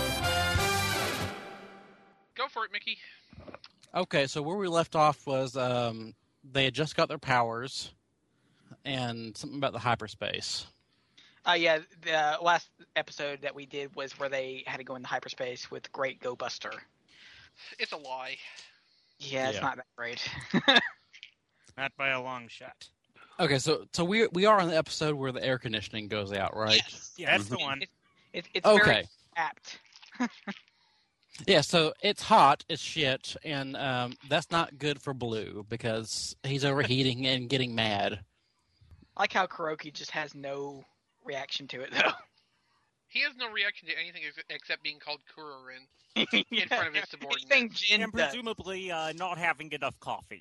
[SPEAKER 3] Go for it, Mickey.
[SPEAKER 2] Okay, so where we left off was um, they had just got their powers and something about the hyperspace.
[SPEAKER 4] Uh, yeah, the last episode that we did was where they had to go into hyperspace with Great Go Buster.
[SPEAKER 3] It's a lie.
[SPEAKER 4] Yeah, it's
[SPEAKER 2] Yeah.
[SPEAKER 4] not that great.
[SPEAKER 6] Not by a long shot.
[SPEAKER 2] Okay, so so we we are on the episode where the air conditioning goes out, right?
[SPEAKER 4] Yes.
[SPEAKER 6] Yeah, that's the
[SPEAKER 5] Mhm.
[SPEAKER 6] one.
[SPEAKER 4] It, it, it's
[SPEAKER 2] Okay.
[SPEAKER 4] very apt.
[SPEAKER 2] Yeah, so it's hot as shit, and um, that's not good for Blue because he's overheating and getting mad.
[SPEAKER 4] I like how Kuroki just has no reaction to it, though.
[SPEAKER 3] He has no reaction to anything ex- except being called Kurorin in front of his subordinates.
[SPEAKER 4] Anything Jin
[SPEAKER 1] And
[SPEAKER 4] does.
[SPEAKER 1] presumably uh, not having enough coffee.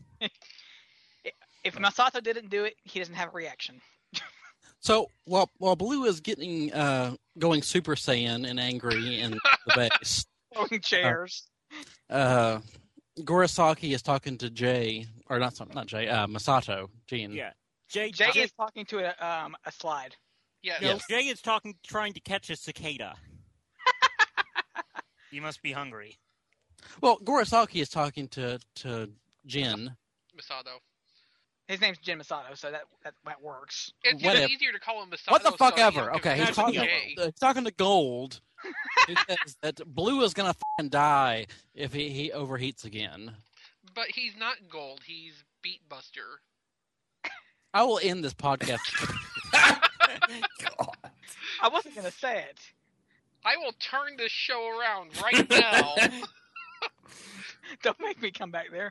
[SPEAKER 4] If Masato didn't do it, he doesn't have a reaction.
[SPEAKER 2] So while while Blue is getting uh, going Super Saiyan and angry in the base,
[SPEAKER 4] Throwing chairs.
[SPEAKER 2] uh, Gorosaki is talking to Jay, or not not Jay, uh, Masato, Jean.
[SPEAKER 1] Yeah. Jay,
[SPEAKER 4] Jay
[SPEAKER 1] Jay,
[SPEAKER 4] is talking to a, um, a slide.
[SPEAKER 3] Yeah,
[SPEAKER 1] no,
[SPEAKER 2] Yes.
[SPEAKER 1] Jay is talking, trying to catch a cicada.
[SPEAKER 6] You must be hungry.
[SPEAKER 2] Well, Gorosaki is talking to to Jin.
[SPEAKER 3] Masato.
[SPEAKER 4] His name's Jin Masato, so that that, that works.
[SPEAKER 3] It's
[SPEAKER 2] Whatever.
[SPEAKER 3] even easier to call him Masato.
[SPEAKER 2] What the fuck
[SPEAKER 3] so you
[SPEAKER 2] ever?
[SPEAKER 3] don't
[SPEAKER 2] Okay, he's
[SPEAKER 3] confuse
[SPEAKER 2] talking.
[SPEAKER 3] Jay.
[SPEAKER 2] Uh, he's talking to Gold. He says that Blue is gonna fucking die if he, he overheats again.
[SPEAKER 3] But he's not gold. He's Beatbuster.
[SPEAKER 2] I will end this podcast.
[SPEAKER 4] I wasn't going to say it.
[SPEAKER 3] I will turn this show around right now.
[SPEAKER 4] Don't make me come back there.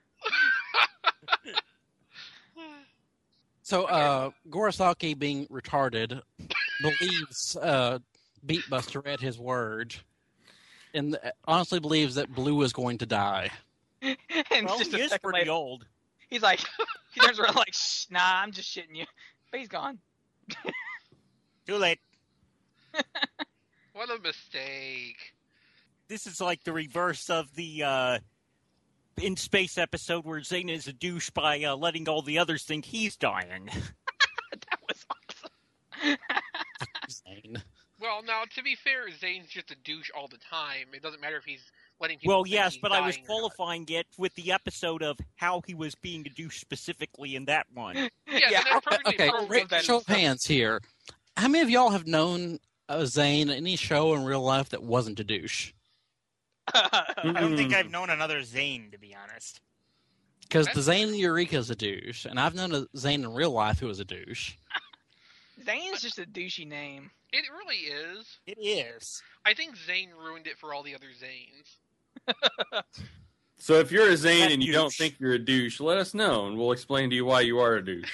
[SPEAKER 2] So, uh, Gorosaki, being retarded, believes uh, Beatbuster at his word, and honestly believes that Blue is going to die.
[SPEAKER 4] And
[SPEAKER 1] Well,
[SPEAKER 4] just
[SPEAKER 1] he
[SPEAKER 4] a
[SPEAKER 1] is
[SPEAKER 4] second
[SPEAKER 1] pretty
[SPEAKER 4] later,
[SPEAKER 1] old.
[SPEAKER 4] he's like, he turns around like, Shh, nah, I'm just shitting you. But he's gone.
[SPEAKER 6] Too late.
[SPEAKER 3] What a mistake.
[SPEAKER 1] This is like the reverse of the uh, in space episode where Zane is a douche by uh, letting all the others think he's dying.
[SPEAKER 4] That was awesome.
[SPEAKER 2] Zane.
[SPEAKER 3] Well, now, to be fair, Zane's just a douche all the time. It doesn't matter if he's letting people
[SPEAKER 1] Well,
[SPEAKER 3] think
[SPEAKER 1] yes,
[SPEAKER 3] he's
[SPEAKER 1] but I was
[SPEAKER 3] dying or not.
[SPEAKER 1] qualifying it with the episode of how he was being a douche specifically in that one.
[SPEAKER 3] Yeah,
[SPEAKER 4] Yeah,
[SPEAKER 3] and that's
[SPEAKER 2] Okay,
[SPEAKER 3] perfectly
[SPEAKER 2] okay.
[SPEAKER 3] appropriate.
[SPEAKER 2] Ra- show of hands here. How many of y'all have known uh, Zane in any show in real life that wasn't a douche?
[SPEAKER 6] I don't think
[SPEAKER 5] Mm.
[SPEAKER 6] I've known another Zane, to be honest.
[SPEAKER 2] Because the Zane in Eureka is a douche, and I've known a Zane in real life who was a douche.
[SPEAKER 4] Zane's just a douchey name.
[SPEAKER 3] It really is.
[SPEAKER 6] It is.
[SPEAKER 3] I think Zane ruined it for all the other Zanes.
[SPEAKER 5] So if you're a Zane
[SPEAKER 1] That
[SPEAKER 5] and you don't
[SPEAKER 1] douche.
[SPEAKER 5] think you're a douche, let us know, and we'll explain to you why you are a douche.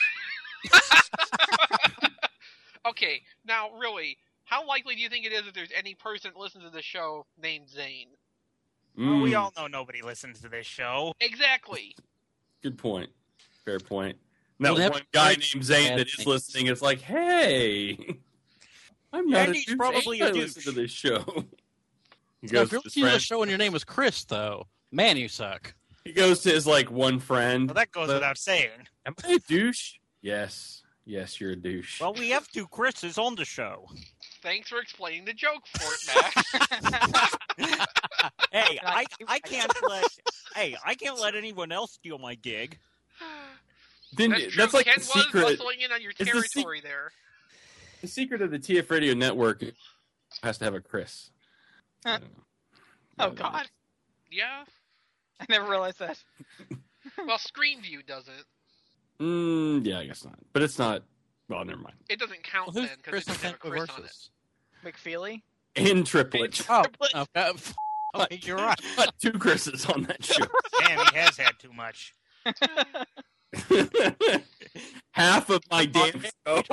[SPEAKER 3] Okay, now, really, how likely do you think it is that there's any person that listens to the show named Zane?
[SPEAKER 6] Well, we
[SPEAKER 5] Mm,
[SPEAKER 6] all know nobody listens to this show.
[SPEAKER 3] Exactly.
[SPEAKER 5] Good point. Fair point. And that
[SPEAKER 2] Well,
[SPEAKER 5] one
[SPEAKER 2] that-
[SPEAKER 5] guy
[SPEAKER 2] that's
[SPEAKER 5] named Zane
[SPEAKER 2] bad
[SPEAKER 5] that is
[SPEAKER 2] things.
[SPEAKER 5] listening is like, hey, I'm not
[SPEAKER 1] Andy's
[SPEAKER 5] a douche.
[SPEAKER 1] probably
[SPEAKER 5] and
[SPEAKER 1] a
[SPEAKER 5] I listen to
[SPEAKER 1] douche."
[SPEAKER 5] this show. He
[SPEAKER 2] So
[SPEAKER 5] goes,
[SPEAKER 2] if you're
[SPEAKER 5] to his
[SPEAKER 2] listening to the
[SPEAKER 5] friend,
[SPEAKER 2] show and your name was Chris, though, man, you suck.
[SPEAKER 5] he goes to his like one friend.
[SPEAKER 6] Well, that goes
[SPEAKER 5] But-
[SPEAKER 6] without saying.
[SPEAKER 5] Am I a douche? Yes. Yes, you're a douche.
[SPEAKER 1] Well, we have two Chris's on the show.
[SPEAKER 3] Thanks for explaining the joke, Fort Max.
[SPEAKER 1] Hey, I, I can't let hey I can't let anyone else steal my gig.
[SPEAKER 5] Didn't
[SPEAKER 3] That's
[SPEAKER 5] you-
[SPEAKER 3] true.
[SPEAKER 5] that's like
[SPEAKER 3] Ken
[SPEAKER 5] the
[SPEAKER 3] was
[SPEAKER 5] secret.
[SPEAKER 3] bustling in on your
[SPEAKER 5] the sec-
[SPEAKER 3] territory there.
[SPEAKER 5] The secret of the T F Radio network has to have a Chris.
[SPEAKER 4] Huh.
[SPEAKER 5] I don't know.
[SPEAKER 4] Oh,
[SPEAKER 5] No,
[SPEAKER 4] God.
[SPEAKER 3] Yeah.
[SPEAKER 4] I never realized that.
[SPEAKER 3] Well, Screenview doesn't.
[SPEAKER 5] Mm, yeah, I guess not. But it's not. Well, never mind.
[SPEAKER 3] It doesn't count
[SPEAKER 2] Well, who's
[SPEAKER 3] then because
[SPEAKER 2] Chris
[SPEAKER 3] it doesn't have a
[SPEAKER 2] and
[SPEAKER 3] Chris on it.
[SPEAKER 2] versus?
[SPEAKER 4] McFeely?
[SPEAKER 5] In triplets.
[SPEAKER 2] Oh,
[SPEAKER 4] Triplet.
[SPEAKER 2] okay. I think you're right.
[SPEAKER 5] Got two Chris's on that show.
[SPEAKER 6] Damn, he has had too much.
[SPEAKER 5] Half of my damn show.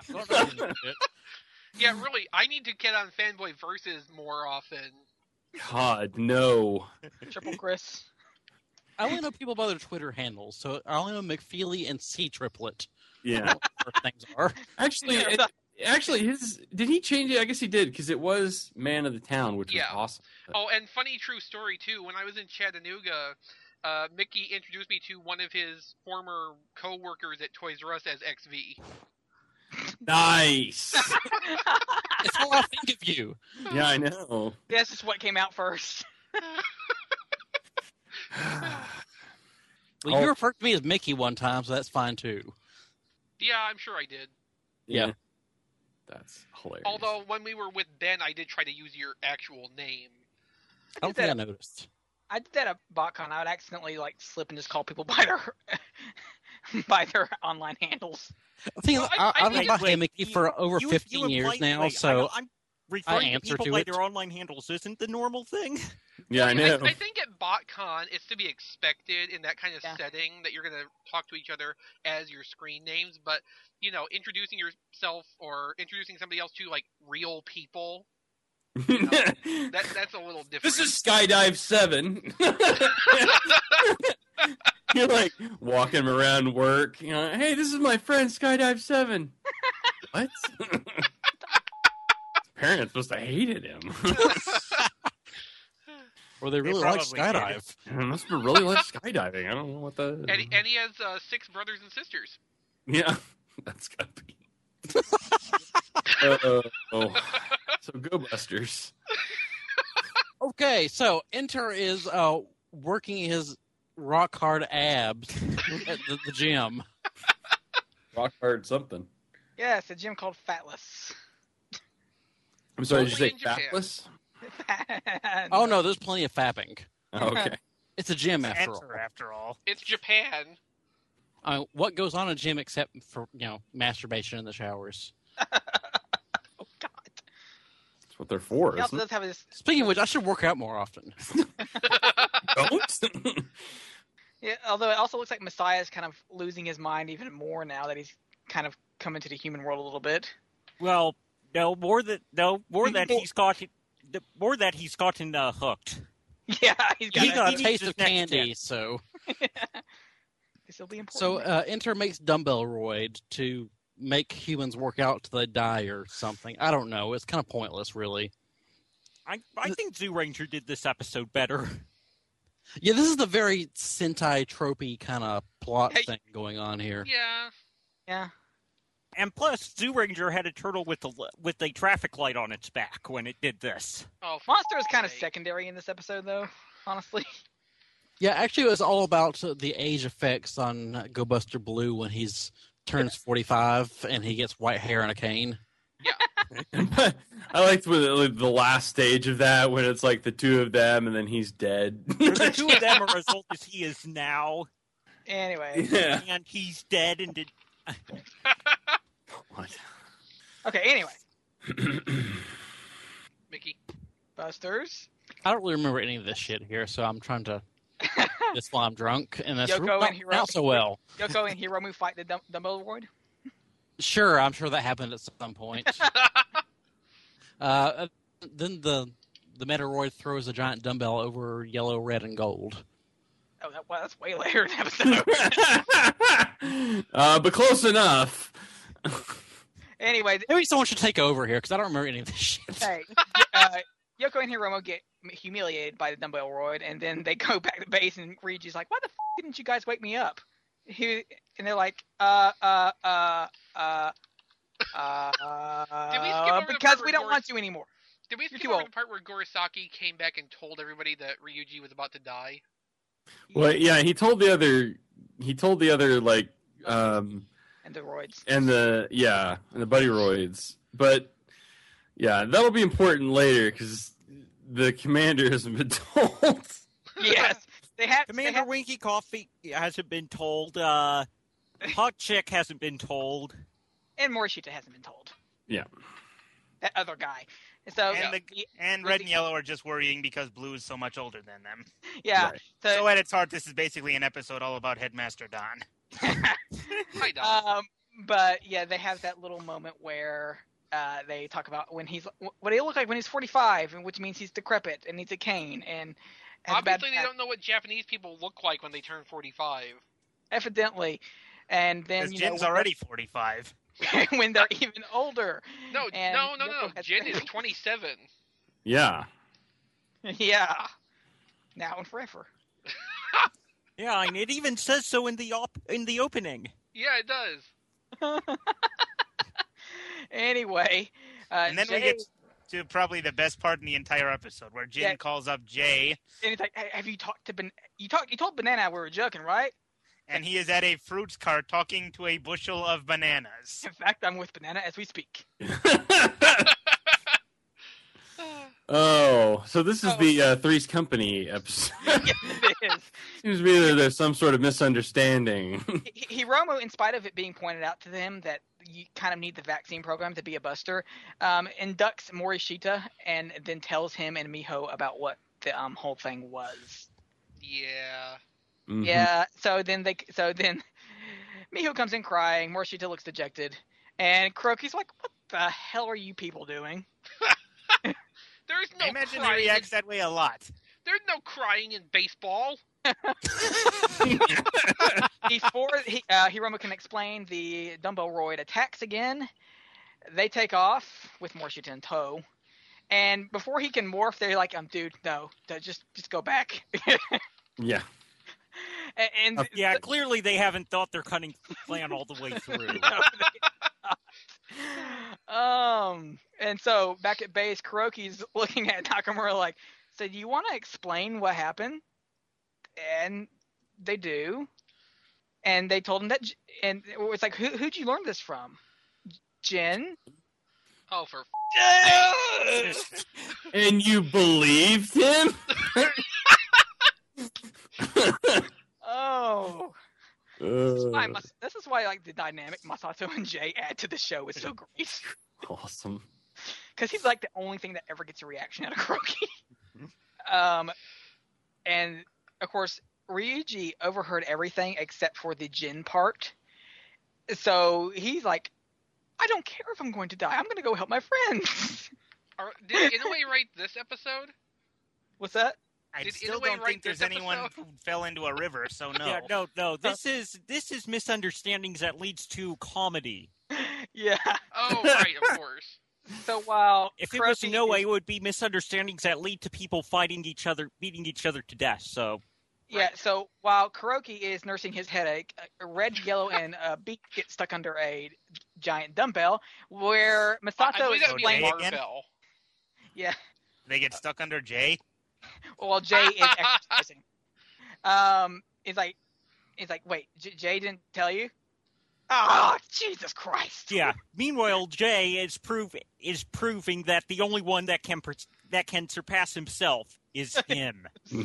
[SPEAKER 3] Yeah, really, I need to get on Fanboy Versus more often.
[SPEAKER 5] God, no.
[SPEAKER 4] Triple Chris.
[SPEAKER 2] I only know people by their Twitter handles, so I only know McFeely and C Triplet.
[SPEAKER 5] Yeah.
[SPEAKER 2] What things are.
[SPEAKER 5] Actually, it, actually, his did he change it? I guess he did because it was Man of the Town, which
[SPEAKER 3] Yeah.
[SPEAKER 5] was awesome.
[SPEAKER 3] Oh, and funny true story too. When I was in Chattanooga, uh, Mickey introduced me to one of his former co-workers at Toys R Us as X V.
[SPEAKER 5] Nice.
[SPEAKER 2] It's how I think of you.
[SPEAKER 5] Yeah, I know.
[SPEAKER 4] That's just what came out first.
[SPEAKER 2] Well,
[SPEAKER 5] Oh.
[SPEAKER 2] you referred to me as Mickey one time, so that's fine too.
[SPEAKER 3] Yeah, I'm sure I did.
[SPEAKER 2] Yeah.
[SPEAKER 5] That's hilarious.
[SPEAKER 3] Although when we were with Ben, I did try to use your actual name.
[SPEAKER 2] I don't think I noticed.
[SPEAKER 4] I did that at BotCon. I would accidentally like slip and just call people by their by their online handles.
[SPEAKER 2] The thing is,
[SPEAKER 3] Well,
[SPEAKER 2] I,
[SPEAKER 3] I- I
[SPEAKER 2] I've
[SPEAKER 3] think
[SPEAKER 2] been by
[SPEAKER 1] wait,
[SPEAKER 2] Mickey
[SPEAKER 1] you-
[SPEAKER 2] for over
[SPEAKER 1] You-
[SPEAKER 2] fifteen
[SPEAKER 1] you
[SPEAKER 2] years
[SPEAKER 1] imply-
[SPEAKER 2] now,
[SPEAKER 1] wait,
[SPEAKER 2] so
[SPEAKER 1] I, I'm referring to
[SPEAKER 2] answer
[SPEAKER 1] people
[SPEAKER 2] to
[SPEAKER 1] by
[SPEAKER 2] it.
[SPEAKER 1] their online handles isn't the normal thing.
[SPEAKER 5] Yeah, I know.
[SPEAKER 3] I, I think at BotCon, it's to be expected in that kind of
[SPEAKER 4] Yeah.
[SPEAKER 3] setting that you're going to talk to each other as your screen names. But, you know, introducing yourself or introducing somebody else to, like, real people, that that's a little different.
[SPEAKER 5] This is Skydive seven. You're like walking around work. You know, hey, this is my friend Skydive seven. What? His parents must have hated him.
[SPEAKER 2] or they really
[SPEAKER 6] They
[SPEAKER 2] like
[SPEAKER 6] probably did.
[SPEAKER 2] skydive.
[SPEAKER 5] It must have really like skydiving. I don't know what the.
[SPEAKER 3] And, and he has uh, six brothers and sisters.
[SPEAKER 5] Yeah, that's gotta be. uh, oh. So go Busters.
[SPEAKER 2] Okay, so Enter is uh, working his rock hard abs at the, the gym.
[SPEAKER 5] Rock hard something.
[SPEAKER 4] Yeah, it's a gym called Fatless.
[SPEAKER 5] I'm sorry, did you
[SPEAKER 3] Only
[SPEAKER 5] say
[SPEAKER 3] in Japan.
[SPEAKER 5] fatless?
[SPEAKER 2] Oh no, there's plenty of fapping.
[SPEAKER 5] Oh, okay.
[SPEAKER 2] It's a gym after all.
[SPEAKER 6] Enter, after all.
[SPEAKER 3] It's Japan.
[SPEAKER 2] Uh, what goes on in a gym except for you know masturbation in the showers?
[SPEAKER 4] Oh God.
[SPEAKER 5] That's what they're for,
[SPEAKER 4] He also
[SPEAKER 5] isn't
[SPEAKER 4] does have this.
[SPEAKER 2] Speaking of which, I should work out more often.
[SPEAKER 5] it? Don't?
[SPEAKER 4] Yeah, although it also looks like Messiah is kind of losing his mind even more now that he's kind of come into the human world a little bit.
[SPEAKER 1] Well, no more that no more that he's gotten the more that he's gotten uh, hooked.
[SPEAKER 4] Yeah, he's got.
[SPEAKER 2] He
[SPEAKER 1] He-
[SPEAKER 2] got
[SPEAKER 1] he
[SPEAKER 2] a
[SPEAKER 1] needs
[SPEAKER 2] taste
[SPEAKER 1] his
[SPEAKER 2] of
[SPEAKER 1] next
[SPEAKER 2] candy,
[SPEAKER 1] tip.
[SPEAKER 2] so
[SPEAKER 4] This will be important.
[SPEAKER 2] so uh, Enter makes dumbbell roid to make humans work out till they die or something. I don't know. It's kind of pointless, really.
[SPEAKER 1] I I think Zoo Ranger did this episode better.
[SPEAKER 2] Yeah, this is the very Sentai tropey kind of plot
[SPEAKER 3] Hey.
[SPEAKER 2] thing going on here.
[SPEAKER 3] Yeah.
[SPEAKER 4] yeah.
[SPEAKER 1] And plus, Zoo Ranger had a turtle with a with a traffic light on its back when it did this.
[SPEAKER 3] Oh, for
[SPEAKER 4] Monster is kind of
[SPEAKER 3] sake.
[SPEAKER 4] secondary in this episode, though. Honestly.
[SPEAKER 2] Yeah, actually, it was all about uh, the age effects on uh, Go Buster Blue when he's turns forty-five and he gets white hair and a cane.
[SPEAKER 5] I liked with like, the last stage of that when it's like the two of them and then he's dead.
[SPEAKER 1] The two of them are as old as he is now,
[SPEAKER 4] Anyway.
[SPEAKER 5] Yeah.
[SPEAKER 1] and he's dead and did.
[SPEAKER 5] What?
[SPEAKER 4] Okay. Anyway,
[SPEAKER 3] Mickey.
[SPEAKER 4] Busters.
[SPEAKER 2] I don't really remember any of this shit here, so I'm trying to this while I'm drunk, and that's
[SPEAKER 4] Yoko
[SPEAKER 2] really not,
[SPEAKER 4] and Hiro-
[SPEAKER 2] not so well.
[SPEAKER 4] Yoko and Hiromu fight the Dum- Dumbbell Ward.
[SPEAKER 2] Sure, I'm sure that happened at some point. uh, then the the Metoroid throws a giant dumbbell over yellow, red, and gold.
[SPEAKER 4] Oh, that, well, that's way later in the episode.
[SPEAKER 5] uh, but close enough.
[SPEAKER 4] Anyway,
[SPEAKER 2] Maybe someone should take over here because I don't remember any of this shit.
[SPEAKER 4] hey, uh, Yoko and Hiromu get humiliated by the Dumbbell Roid, and then they go back to base, and Ryuji's like, "Why the f- didn't you guys wake me up?" He, and they're like, "Uh, uh, uh, uh, uh,
[SPEAKER 3] Did we skip over the
[SPEAKER 4] because
[SPEAKER 3] part
[SPEAKER 4] we
[SPEAKER 3] where
[SPEAKER 4] don't
[SPEAKER 3] Goris-
[SPEAKER 4] want you anymore."
[SPEAKER 3] Did we
[SPEAKER 4] You're
[SPEAKER 3] skip
[SPEAKER 4] too
[SPEAKER 3] over
[SPEAKER 4] old.
[SPEAKER 3] the part where Gorisaki came back and told everybody that Ryuji was about to die?
[SPEAKER 5] Well, yeah, he told the other. He told the other like, um,
[SPEAKER 4] And the Roids.
[SPEAKER 5] and the yeah, and the buddy roids. But yeah, that'll be important later because the commander hasn't been told.
[SPEAKER 4] Yes, they have. they
[SPEAKER 1] Commander
[SPEAKER 4] have
[SPEAKER 1] Winky Coffee hasn't been told. Uh, Hot Chick hasn't been told.
[SPEAKER 4] and Morishita hasn't been told.
[SPEAKER 5] Yeah.
[SPEAKER 4] that other guy. So
[SPEAKER 6] And, the,
[SPEAKER 4] he-
[SPEAKER 6] and red and yellow are just worrying because blue is so much older than them.
[SPEAKER 4] yeah.
[SPEAKER 5] Right.
[SPEAKER 4] So,
[SPEAKER 6] So at its heart, this is basically an episode all about Headmaster Don.
[SPEAKER 3] Hi, Don.
[SPEAKER 4] um, but yeah, they have that little moment where uh, they talk about when he's what he look like when he's forty-five, and which means he's decrepit and needs a cane and has a bad
[SPEAKER 3] Obviously, they
[SPEAKER 4] back,
[SPEAKER 3] don't know what Japanese people look like when they turn forty-five.
[SPEAKER 4] evidently. And then
[SPEAKER 6] Because
[SPEAKER 4] you know
[SPEAKER 6] Jin's
[SPEAKER 4] when
[SPEAKER 6] already forty-five.
[SPEAKER 4] they're, when they're even older.
[SPEAKER 3] No,
[SPEAKER 4] And
[SPEAKER 3] no, no, no,
[SPEAKER 4] Yoko
[SPEAKER 3] no.
[SPEAKER 4] has-
[SPEAKER 3] Jin is twenty-seven.
[SPEAKER 5] Yeah.
[SPEAKER 4] Yeah. Now and forever.
[SPEAKER 1] Yeah, and it even says so in the op- in the opening.
[SPEAKER 3] Yeah, it does.
[SPEAKER 4] Anyway, uh,
[SPEAKER 6] And then
[SPEAKER 4] Jay,
[SPEAKER 6] we get to probably the best part in the entire episode, where Jin
[SPEAKER 4] Yeah.
[SPEAKER 6] calls up Jay,
[SPEAKER 4] and he's like, hey, "Have you talked to Ben? You talked? You told Banana we were joking, right?"
[SPEAKER 6] and he is at a fruits cart talking to a bushel of bananas.
[SPEAKER 4] In fact, I'm with Banana as we speak.
[SPEAKER 5] Oh, so this is
[SPEAKER 4] Oh.
[SPEAKER 5] the uh, Three's Company episode.
[SPEAKER 4] Yes, it is.
[SPEAKER 5] Seems to be that there's some sort of misunderstanding.
[SPEAKER 4] H- Hiromu, in spite of it being pointed out to them that you kind of need the vaccine program to be a buster, um, inducts Morishita and then tells him and Miho about what the um, whole thing was.
[SPEAKER 3] Yeah.
[SPEAKER 5] Mhm.
[SPEAKER 4] Yeah. So then they. So then Miho comes in crying. Morishita looks dejected, and Kuroki's like, "What the hell are you people doing?"
[SPEAKER 3] There's no
[SPEAKER 6] I imagine he
[SPEAKER 3] crying.
[SPEAKER 6] reacts
[SPEAKER 3] In,
[SPEAKER 6] that way a lot.
[SPEAKER 3] there's no crying in baseball.
[SPEAKER 4] Before he, uh, Hiromu can explain, the dumbbell roid attacks again. They take off with Morishita in tow. And before he can morph, they're like, um, dude, no, no, just just go back.
[SPEAKER 5] Yeah.
[SPEAKER 4] and and
[SPEAKER 1] Yeah, clearly they haven't thought their cutting plan all the way through.
[SPEAKER 4] um, and so back at base, Kuroki's looking at Nakamura like, so do you want to explain what happened? And they do. And they told him that, J- and it's like, who who'd you learn this from? Jin?
[SPEAKER 3] Oh, for
[SPEAKER 5] And you believed him?
[SPEAKER 4] Oh. This is why,
[SPEAKER 5] Uh,
[SPEAKER 4] Mas- this is why like the dynamic Masato and Jay add to the show is so great.
[SPEAKER 5] awesome.
[SPEAKER 4] Because he's like the only thing that ever gets a reaction out of Kuroki. um, and of course, Ryuji overheard everything except for the Jin part. So he's like, I don't care if I'm going to die. I'm going to go help my friends.
[SPEAKER 3] Are, did Inoue write this episode?
[SPEAKER 4] What's that?
[SPEAKER 6] I
[SPEAKER 3] Did
[SPEAKER 6] still
[SPEAKER 3] Inoue
[SPEAKER 6] don't
[SPEAKER 3] write
[SPEAKER 6] think there's
[SPEAKER 3] this
[SPEAKER 6] anyone
[SPEAKER 3] episode?
[SPEAKER 6] who fell into a river, so no.
[SPEAKER 1] Yeah, no, no. This is this is misunderstandings that leads to comedy.
[SPEAKER 4] Yeah.
[SPEAKER 3] Oh, right, of course.
[SPEAKER 4] So while
[SPEAKER 1] If it was
[SPEAKER 4] Kuroki
[SPEAKER 1] no way,
[SPEAKER 4] is-
[SPEAKER 1] it would be misunderstandings that lead to people fighting each other, beating each other to death. So
[SPEAKER 4] Yeah, so while Kuroki is nursing his headache, a red, yellow, and uh, beak get stuck under a giant dumbbell, where
[SPEAKER 3] I, I
[SPEAKER 4] Masato
[SPEAKER 3] believe that would be a
[SPEAKER 6] Jay
[SPEAKER 4] explains.
[SPEAKER 6] again?
[SPEAKER 3] barbell.
[SPEAKER 4] Yeah,
[SPEAKER 6] They get stuck under Jay.
[SPEAKER 4] while Jay is exercising. Um, it's like, it's like, wait, J- Jay didn't tell you? Oh, Jesus Christ!
[SPEAKER 1] yeah. Meanwhile, Jay is prove is proving that the only one that can per- that can surpass himself is him.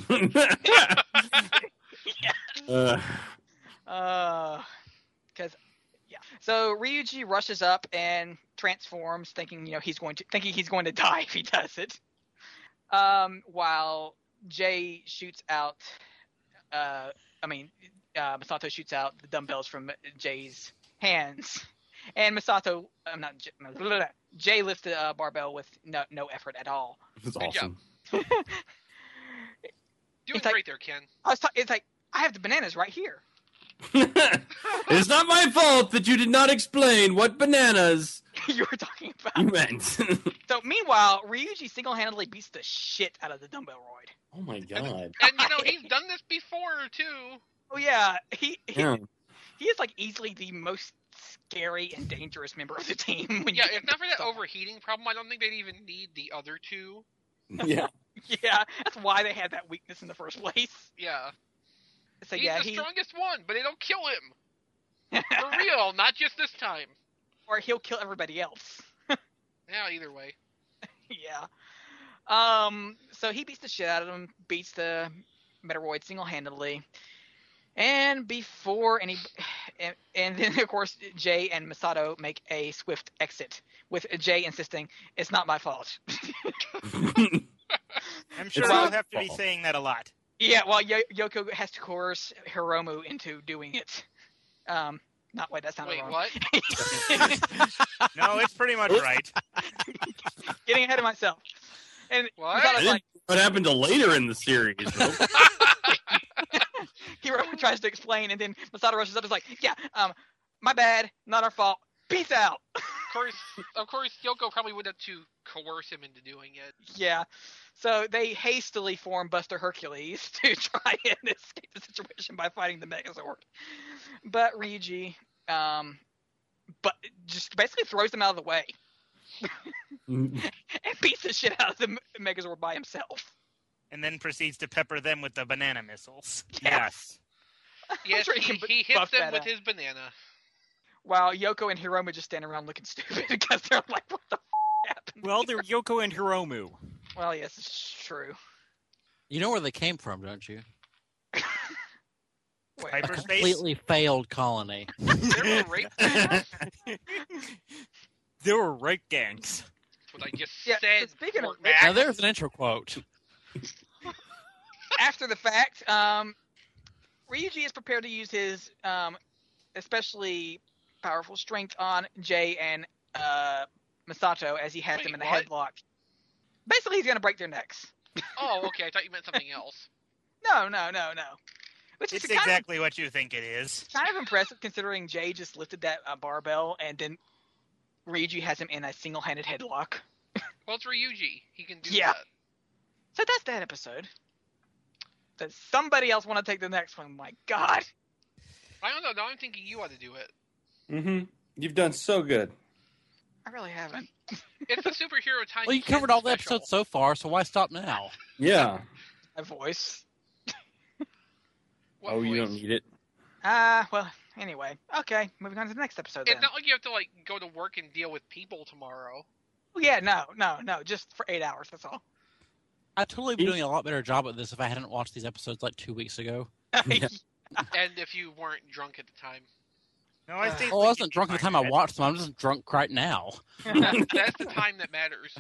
[SPEAKER 5] Uh,
[SPEAKER 4] Uh, because yeah. So Ryuji rushes up and transforms, thinking you know he's going to thinking he's going to die if he does it. Um, while Jay shoots out, uh, I mean, uh, Masato shoots out the dumbbells from Jay's hands, and Masato, I'm not J- blah, blah, blah. Jay lifts the uh, barbell with no no effort at all.
[SPEAKER 5] it's
[SPEAKER 3] Good job.
[SPEAKER 5] awesome.
[SPEAKER 3] Doing
[SPEAKER 4] It's like-
[SPEAKER 3] great there, Ken.
[SPEAKER 4] I was ta- it's like I have the bananas right here.
[SPEAKER 5] It's not my fault that you did not explain what bananas
[SPEAKER 4] You were talking about.
[SPEAKER 5] you meant.
[SPEAKER 4] So meanwhile, Ryuji single-handedly beats the shit out of the dumbbell roid.
[SPEAKER 5] Oh my god.
[SPEAKER 3] And, you know, he's done this before, too.
[SPEAKER 4] Oh yeah, he he,
[SPEAKER 5] Yeah.
[SPEAKER 4] he is like easily the most scary and dangerous member of the team. When
[SPEAKER 3] Yeah,
[SPEAKER 4] you
[SPEAKER 3] if not for that
[SPEAKER 4] so-
[SPEAKER 3] overheating problem, I don't think they'd even need the other two.
[SPEAKER 5] Yeah.
[SPEAKER 4] Yeah, that's why they had that weakness in the first place.
[SPEAKER 3] Yeah.
[SPEAKER 4] So
[SPEAKER 3] He's
[SPEAKER 4] yeah,
[SPEAKER 3] the
[SPEAKER 4] he
[SPEAKER 3] strongest one, but it'll kill him. For real, not just this time.
[SPEAKER 4] or he'll kill everybody else.
[SPEAKER 3] Yeah, either way.
[SPEAKER 4] Yeah. Um. So he beats the shit out of him, beats the Metaroid single-handedly, and before any, And, and then, of course, Jay and Masato make a swift exit, with Jay insisting, it's not my fault.
[SPEAKER 6] I'm sure
[SPEAKER 5] It's
[SPEAKER 6] I'll
[SPEAKER 5] not
[SPEAKER 6] have to be
[SPEAKER 5] fault.
[SPEAKER 6] saying that a lot.
[SPEAKER 4] Yeah, well, Yo- Yoko has to coerce Hiromu into doing it. Um, not wait, that sounded
[SPEAKER 3] Wait,
[SPEAKER 4] wrong.
[SPEAKER 3] what?
[SPEAKER 6] No, it's pretty much right.
[SPEAKER 4] Getting ahead of myself. And
[SPEAKER 3] What?
[SPEAKER 4] Masato's like,
[SPEAKER 5] What happened to later in the series? Bro?
[SPEAKER 4] Hiromu tries to explain, and then Masato rushes up and is like, yeah, um, my bad, not our fault. Peace out.
[SPEAKER 3] Of course, of course, Yoko probably would have to coerce him into doing it.
[SPEAKER 4] Yeah. So they hastily form Buster Hercules to try and escape the situation by fighting the Megazord. But Ryuji, um, but just basically throws them out of the way and beats the shit out of the Megazord by himself.
[SPEAKER 6] And then proceeds to pepper them with the banana missiles.
[SPEAKER 4] Yeah.
[SPEAKER 6] Yes.
[SPEAKER 3] Yes,
[SPEAKER 4] sure he
[SPEAKER 3] he,
[SPEAKER 4] can
[SPEAKER 3] he hits
[SPEAKER 4] buff
[SPEAKER 3] them
[SPEAKER 4] that
[SPEAKER 3] with
[SPEAKER 4] out.
[SPEAKER 3] his banana.
[SPEAKER 4] While Yoko and Hiromu just stand around looking stupid because they're like, what the f*** happened?
[SPEAKER 1] Well, they're Yoko and Hiromu.
[SPEAKER 4] Well, yes, it's true.
[SPEAKER 2] You know where they came from, don't you?
[SPEAKER 4] Wait,
[SPEAKER 2] A
[SPEAKER 6] Hyperspace?
[SPEAKER 2] completely failed colony.
[SPEAKER 3] There were rape gangs,
[SPEAKER 1] There were rape gangs.
[SPEAKER 3] what I just
[SPEAKER 4] Yeah, so
[SPEAKER 3] said.
[SPEAKER 4] speaking of
[SPEAKER 3] Fort
[SPEAKER 4] rape-
[SPEAKER 3] Max.
[SPEAKER 2] Now there's an intro quote.
[SPEAKER 4] After the fact, um, Ryuji is prepared to use his um, especially powerful strength on Jay and uh, Masato as he has
[SPEAKER 3] Wait,
[SPEAKER 4] them in a
[SPEAKER 3] what?
[SPEAKER 4] headlock. Basically, he's going to break their necks.
[SPEAKER 3] Oh, okay. I thought you meant something else.
[SPEAKER 4] No, no, no, no. Which is
[SPEAKER 6] It's
[SPEAKER 4] kind,
[SPEAKER 6] exactly what you think it is.
[SPEAKER 4] of, kind of impressive considering Jay just lifted that uh, barbell and then Ryuji has him in a single-handed headlock.
[SPEAKER 3] Well, it's Ryuji. He can do
[SPEAKER 4] Yeah.
[SPEAKER 3] that.
[SPEAKER 4] So that's that episode. Does somebody else want to take the next one? My God.
[SPEAKER 3] I don't know. Now I'm thinking you ought to do it.
[SPEAKER 5] Mm-hmm. You've done so good.
[SPEAKER 4] I really haven't.
[SPEAKER 3] It's the superhero time.
[SPEAKER 2] Well, you
[SPEAKER 3] Ken
[SPEAKER 2] covered all the
[SPEAKER 3] special.
[SPEAKER 2] episodes so far, so why stop now?
[SPEAKER 5] Yeah.
[SPEAKER 4] My voice.
[SPEAKER 3] What
[SPEAKER 5] oh, you
[SPEAKER 3] voice?
[SPEAKER 5] don't need it.
[SPEAKER 4] Ah, uh, well, anyway. Okay, moving on to the next episode then.
[SPEAKER 3] It's not like you have to like go to work and deal with people tomorrow.
[SPEAKER 4] Oh, yeah, no, no, no, just for eight hours, that's all.
[SPEAKER 2] I'd totally be doing a lot better job at this if I hadn't watched these episodes like two weeks ago.
[SPEAKER 5] Yeah.
[SPEAKER 3] And if you weren't drunk at the time.
[SPEAKER 6] No, I
[SPEAKER 4] Uh,
[SPEAKER 6] think
[SPEAKER 2] Oh, I wasn't drunk at the time I watched them. I'm just drunk right now.
[SPEAKER 3] That, that's the time that matters.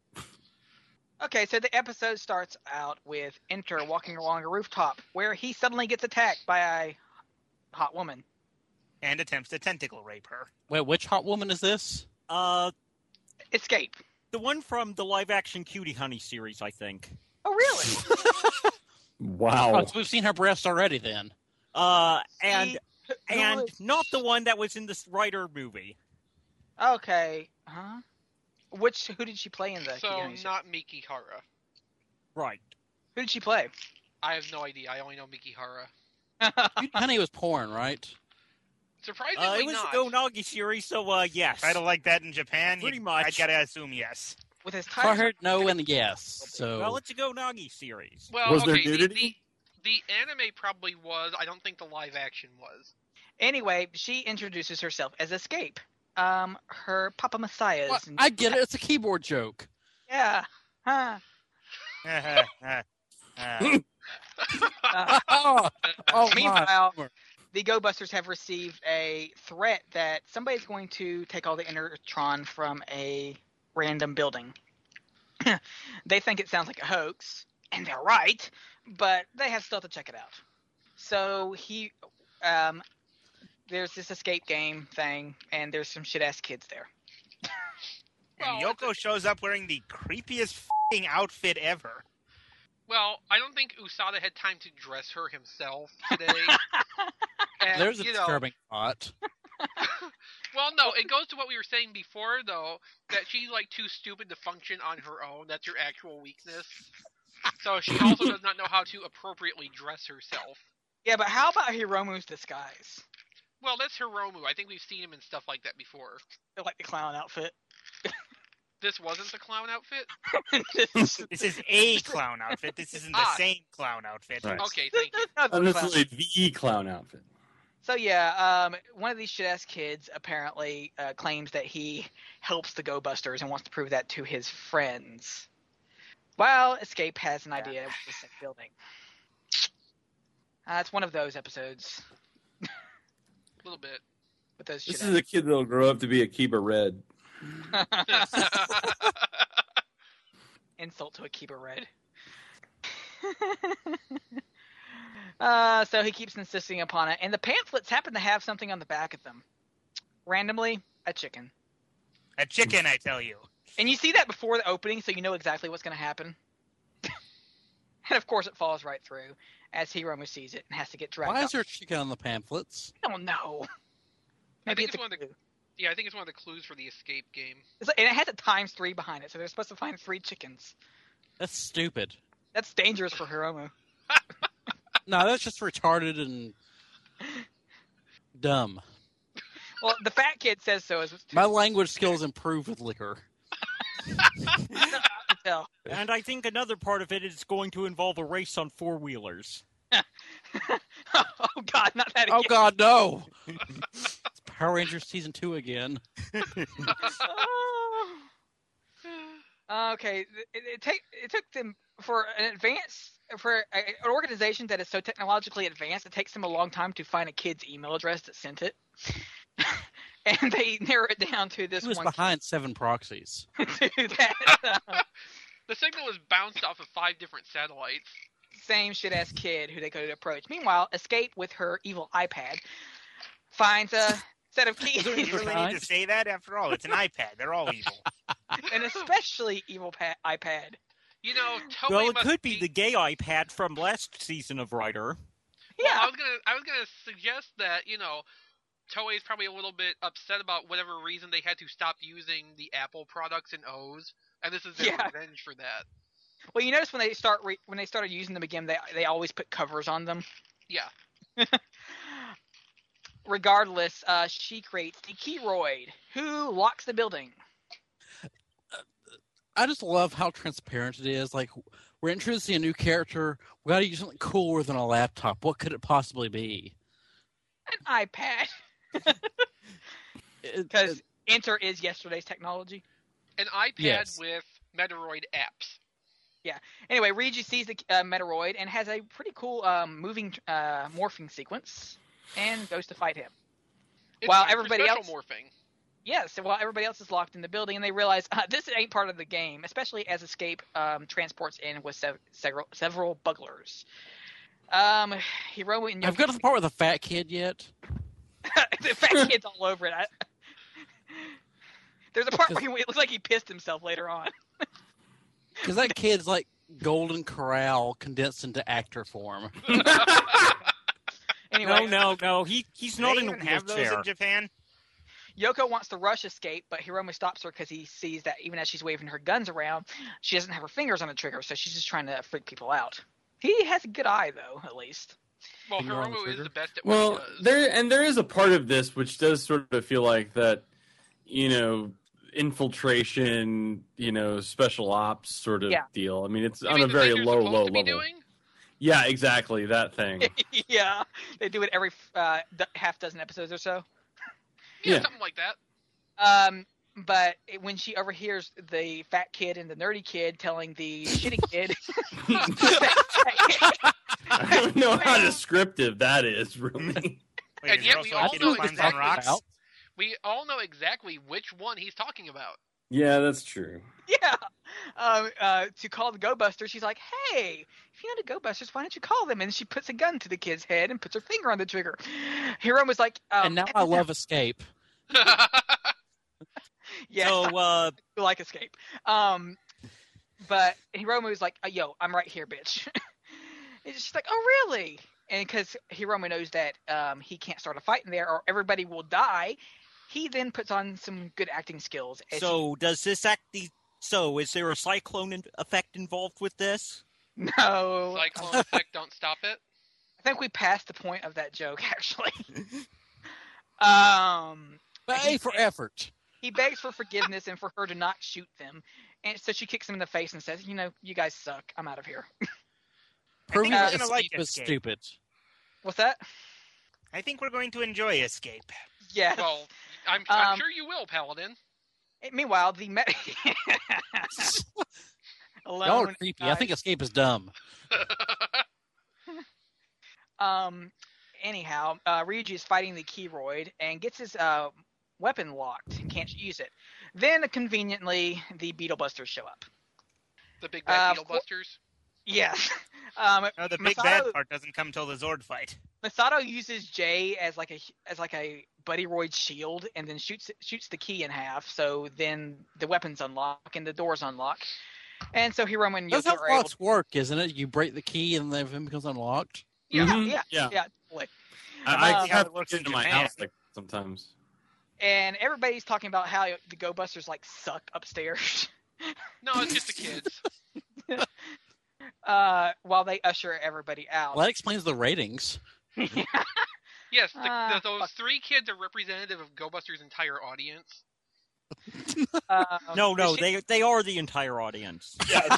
[SPEAKER 4] Okay, so the episode starts out with Enter walking along a rooftop where he suddenly gets attacked by a hot woman.
[SPEAKER 6] and attempts to tentacle rape her.
[SPEAKER 2] Wait, which hot woman is this?
[SPEAKER 1] Uh,
[SPEAKER 4] Escape.
[SPEAKER 1] the one from the live-action Cutie Honey series, I think.
[SPEAKER 4] Oh, really?
[SPEAKER 5] Wow.
[SPEAKER 2] Oh, so we've seen her breast already then.
[SPEAKER 1] Uh, and
[SPEAKER 4] See,
[SPEAKER 1] and
[SPEAKER 4] who is-
[SPEAKER 1] not the one that was in this Rider movie.
[SPEAKER 4] Okay. Huh? Which, who did she play in the
[SPEAKER 3] So
[SPEAKER 4] Cutie Honey show?
[SPEAKER 3] not Miki Hara.
[SPEAKER 1] Right.
[SPEAKER 4] Who did she play?
[SPEAKER 3] I have no idea. I only know Miki Hara.
[SPEAKER 2] Honey was porn, right?
[SPEAKER 3] Surprisingly
[SPEAKER 1] Uh, it was
[SPEAKER 3] not.
[SPEAKER 1] the Go Nagi series, so uh, yes.
[SPEAKER 6] Title like that in Japan,
[SPEAKER 1] Pretty
[SPEAKER 6] you,
[SPEAKER 1] much.
[SPEAKER 6] I gotta assume yes.
[SPEAKER 4] With his
[SPEAKER 2] So I
[SPEAKER 4] title.
[SPEAKER 2] heard no and yes. So
[SPEAKER 1] Well, it's a Go Nagi series.
[SPEAKER 3] Well,
[SPEAKER 5] Was there
[SPEAKER 3] okay, the-
[SPEAKER 5] nudity?
[SPEAKER 3] The, the anime probably was. I don't think the live action was.
[SPEAKER 4] Anyway, she introduces herself as Escape. Um, her Papa Messiah's.
[SPEAKER 2] What? I get it. It's a keyboard joke.
[SPEAKER 4] Yeah. Huh.
[SPEAKER 6] Uh,
[SPEAKER 4] Uh,
[SPEAKER 2] oh, oh my.
[SPEAKER 4] meanwhile, the Go Busters have received a threat that somebody's going to take all the Enertron from a random building. They think it sounds like a hoax, and they're right, but they have still to check it out. So he, um, there's this escape game thing, and there's some shit-ass kids there.
[SPEAKER 6] and
[SPEAKER 3] Well,
[SPEAKER 6] Yoko shows up wearing the creepiest fing outfit ever.
[SPEAKER 3] Well, I don't think Usada had time to dress her himself today. And,
[SPEAKER 2] There's a
[SPEAKER 3] you know,
[SPEAKER 2] disturbing thought.
[SPEAKER 3] well, no, it goes to what we were saying before, though, that she's like too stupid to function on her own. That's her actual weakness. So she also does not know how to appropriately dress herself.
[SPEAKER 4] Yeah, but how about Hiromu's disguise?
[SPEAKER 3] Well, that's Hiromu. I think we've seen him in stuff like that before.
[SPEAKER 4] Like the clown outfit.
[SPEAKER 3] This wasn't the clown outfit?
[SPEAKER 6] This is a clown outfit. This isn't the
[SPEAKER 3] Ah.
[SPEAKER 6] same clown outfit.
[SPEAKER 5] Right.
[SPEAKER 3] Okay, thank you.
[SPEAKER 4] Not the
[SPEAKER 5] And this
[SPEAKER 4] clown.
[SPEAKER 5] is a V clown outfit.
[SPEAKER 4] So yeah, um, one of these shit-ass kids apparently uh, claims that he helps the Go Busters and wants to prove that to his friends. While Escape has an idea with the sick building. Uh, it's one of those episodes.
[SPEAKER 3] A little bit.
[SPEAKER 4] With those
[SPEAKER 5] This
[SPEAKER 4] shit
[SPEAKER 5] is a kid that'll grow up to be a Kiba Red.
[SPEAKER 4] Insult to a Kiba Red. uh, so he keeps insisting upon it, and the pamphlets happen to have something on the back of them. Randomly, a chicken.
[SPEAKER 6] A chicken, I tell you.
[SPEAKER 4] And you see that before the opening, so you know exactly what's going to happen. And of course, it falls right through as Hiromu sees it and has to get dragged.
[SPEAKER 2] Why
[SPEAKER 4] up.
[SPEAKER 2] is there a chicken on the pamphlets?
[SPEAKER 4] I don't know.
[SPEAKER 3] I
[SPEAKER 4] Maybe
[SPEAKER 3] think
[SPEAKER 4] it's
[SPEAKER 3] it's
[SPEAKER 4] a
[SPEAKER 3] one of the.
[SPEAKER 4] clue.
[SPEAKER 3] Yeah, I think it's one of the clues for the escape game.
[SPEAKER 4] It's like, and it has a times three behind it, so they're supposed to find three chickens.
[SPEAKER 2] That's stupid.
[SPEAKER 4] That's dangerous for Hiromu.
[SPEAKER 2] No, that's just retarded and dumb.
[SPEAKER 4] Well, the fat kid says so. As
[SPEAKER 2] My language skills improve with liquor.
[SPEAKER 4] tell.
[SPEAKER 1] And I think another part of it is going to involve a race on four wheelers.
[SPEAKER 4] Oh God, not that again.
[SPEAKER 2] Oh God, no! It's Power Rangers season two again.
[SPEAKER 4] Oh. Okay, it, it, take, it took them for an advance for a, an organization that is so technologically advanced. It takes them a long time to find a kid's email address that sent it, and they narrow it down to this
[SPEAKER 2] He was
[SPEAKER 4] one.
[SPEAKER 2] behind seven proxies.
[SPEAKER 4] to that, uh,
[SPEAKER 3] The signal was bounced off of five different satellites.
[SPEAKER 4] same shit ass kid who they could approach. Meanwhile, Escape with her evil iPad finds a set of keys,
[SPEAKER 6] You really need to say that? After all, it's an iPad. They're all evil.
[SPEAKER 4] an especially evil pa- iPad.
[SPEAKER 3] You know, Toei
[SPEAKER 1] Well, it
[SPEAKER 3] must
[SPEAKER 1] could be the gay iPad from last season of Rider.
[SPEAKER 3] Well,
[SPEAKER 4] Yeah,
[SPEAKER 3] I was gonna, I was gonna suggest that you know, Toei is probably a little bit upset about whatever reason they had to stop using the Apple products in O's, and this is their
[SPEAKER 4] Yeah.
[SPEAKER 3] revenge for that.
[SPEAKER 4] well, you notice when they start re- when they started using them again, they they always put covers on them.
[SPEAKER 3] Yeah.
[SPEAKER 4] Regardless, uh, she creates the Keyroid, who locks the building.
[SPEAKER 2] I just love how transparent it is. Like, we're introducing a new character. We got to use something cooler than a laptop. What could it possibly be?
[SPEAKER 4] An iPad,
[SPEAKER 2] It-
[SPEAKER 4] because
[SPEAKER 2] it-
[SPEAKER 4] Enter is yesterday's technology.
[SPEAKER 3] An iPad
[SPEAKER 2] Yes.
[SPEAKER 3] with Metoroid apps.
[SPEAKER 4] Anyway, Riju sees the uh, Metoroid and has a pretty cool um, moving uh, morphing sequence, and goes to fight him.
[SPEAKER 3] It's
[SPEAKER 4] While
[SPEAKER 3] time for
[SPEAKER 4] everybody
[SPEAKER 3] special
[SPEAKER 4] else-
[SPEAKER 3] morphing.
[SPEAKER 4] Yes, while everybody else is locked in the building, and they realize uh, this ain't part of the game, especially as Escape um, transports in with sev- several several bugglers. Um, Hiromu and
[SPEAKER 2] I've got to the part with the fat kid yet.
[SPEAKER 4] the fat kid's all over it. I... There's a part where he, it looks like he pissed himself later on.
[SPEAKER 2] Because that kid's like Golden Corral condensed into actor form.
[SPEAKER 4] Anyway,
[SPEAKER 1] No, no, no. He he's
[SPEAKER 6] Do
[SPEAKER 1] not
[SPEAKER 6] they
[SPEAKER 1] in a
[SPEAKER 6] even have those
[SPEAKER 1] wheelchair.
[SPEAKER 6] in Japan?
[SPEAKER 4] Yoko wants to rush Escape, but Hiromu stops her because he sees that even as she's waving her guns around, she doesn't have her fingers on the trigger, so she's just trying to freak people out. He has a good eye, though, at least.
[SPEAKER 3] Well,
[SPEAKER 2] Finger on the
[SPEAKER 3] Hiromu is
[SPEAKER 2] trigger?
[SPEAKER 3] the best at what
[SPEAKER 5] Well,
[SPEAKER 3] he does.
[SPEAKER 5] there and there is a part of this which does sort of feel like that, you know, infiltration, you know, special ops sort of
[SPEAKER 4] Yeah.
[SPEAKER 5] deal. I mean, it's
[SPEAKER 3] You
[SPEAKER 5] on
[SPEAKER 3] mean
[SPEAKER 5] a
[SPEAKER 3] the
[SPEAKER 5] very
[SPEAKER 3] thing you're
[SPEAKER 5] low,
[SPEAKER 3] supposed
[SPEAKER 5] low
[SPEAKER 3] to be
[SPEAKER 5] level.
[SPEAKER 3] doing?
[SPEAKER 5] Yeah, exactly that thing.
[SPEAKER 4] Yeah, they do it every uh, d- half dozen episodes or so.
[SPEAKER 3] Yeah,
[SPEAKER 5] Yeah.
[SPEAKER 3] something like that.
[SPEAKER 4] Um, but it- when she overhears the fat kid and the nerdy kid telling the shitty kid,
[SPEAKER 5] I don't know how descriptive that is, really.
[SPEAKER 6] Wait,
[SPEAKER 3] And
[SPEAKER 6] is
[SPEAKER 3] yet
[SPEAKER 6] there
[SPEAKER 3] we
[SPEAKER 6] also a
[SPEAKER 3] all
[SPEAKER 6] kid
[SPEAKER 3] know
[SPEAKER 6] who climbs
[SPEAKER 3] exactly
[SPEAKER 6] on rocks?
[SPEAKER 2] about.
[SPEAKER 3] We all know exactly which one he's talking about.
[SPEAKER 5] Yeah, that's true.
[SPEAKER 4] yeah, um, uh, to call the Go Busters, she's like, "Hey, if you know the Go Busters, why don't you call them?" And she puts a gun to the kid's head and puts her finger on the trigger. Hiromu's like, um,
[SPEAKER 2] and now I love Escape.
[SPEAKER 4] yeah,
[SPEAKER 1] So, uh,
[SPEAKER 4] I like Escape. Um, but Hiromu's like, oh, "Yo, I'm right here, bitch." And she's like, "Oh, really?" And because Hiromu knows that um, he can't start a fight in there, or everybody will die, he then puts on some good acting skills. as
[SPEAKER 1] so does this act? The, so is there a cyclone in, effect involved with this?
[SPEAKER 4] he, no,
[SPEAKER 3] Cyclone effect, don't stop it.
[SPEAKER 4] I think we passed the point of that joke actually. um,
[SPEAKER 2] But A for effort.
[SPEAKER 4] he begs for forgiveness and for her to not shoot them, and so she kicks him in the face and says, "You know, you guys suck. I'm out of here."
[SPEAKER 2] Proving
[SPEAKER 6] we're
[SPEAKER 2] that
[SPEAKER 6] gonna
[SPEAKER 2] Escape
[SPEAKER 6] like
[SPEAKER 2] is
[SPEAKER 6] Escape.
[SPEAKER 2] stupid.
[SPEAKER 4] What's that?
[SPEAKER 6] I think we're going to enjoy Escape.
[SPEAKER 4] Yes.
[SPEAKER 3] Well, I'm, I'm
[SPEAKER 4] Um,
[SPEAKER 3] sure you will, Paladin.
[SPEAKER 4] Meanwhile, the me- alone.
[SPEAKER 2] Y'all are creepy. I
[SPEAKER 4] uh,
[SPEAKER 2] think Escape is dumb.
[SPEAKER 4] Um, anyhow, uh, Ryuji is fighting the Keyroid and gets his uh, weapon locked and can't use it. Then, conveniently, the Beetle Busters show up.
[SPEAKER 3] The big bad
[SPEAKER 4] Uh,
[SPEAKER 3] Beetle
[SPEAKER 4] for-
[SPEAKER 3] Busters.
[SPEAKER 4] Yes. Um,
[SPEAKER 6] No, the big
[SPEAKER 4] Masato,
[SPEAKER 6] bad part doesn't come till the Zord fight.
[SPEAKER 4] Masato uses Jay as like a as like a Buddy Roid shield, and then shoots shoots the key in half. So then the weapons unlock and the doors unlock. And so Hiromu and
[SPEAKER 2] That's
[SPEAKER 4] Yoko
[SPEAKER 2] how
[SPEAKER 4] are able.
[SPEAKER 2] locks work, isn't it? You break the key and then everything becomes unlocked.
[SPEAKER 4] Yeah,
[SPEAKER 5] Mhm.
[SPEAKER 4] yeah,
[SPEAKER 5] Yeah.
[SPEAKER 4] yeah, totally.
[SPEAKER 5] I, I
[SPEAKER 4] Um,
[SPEAKER 5] have
[SPEAKER 6] it works
[SPEAKER 5] to
[SPEAKER 6] in
[SPEAKER 5] into my
[SPEAKER 6] Japan.
[SPEAKER 5] house like sometimes.
[SPEAKER 4] And everybody's talking about how the Go Busters like suck upstairs.
[SPEAKER 3] No, it's just the kids.
[SPEAKER 4] uh, while they usher everybody out.
[SPEAKER 2] Well, that explains the ratings.
[SPEAKER 3] Yes, the,
[SPEAKER 4] Ah,
[SPEAKER 3] the, those
[SPEAKER 4] fuck.
[SPEAKER 3] three kids are representative of GoBusters' entire audience.
[SPEAKER 4] Um,
[SPEAKER 1] No, no,
[SPEAKER 4] the
[SPEAKER 1] they they are the entire audience.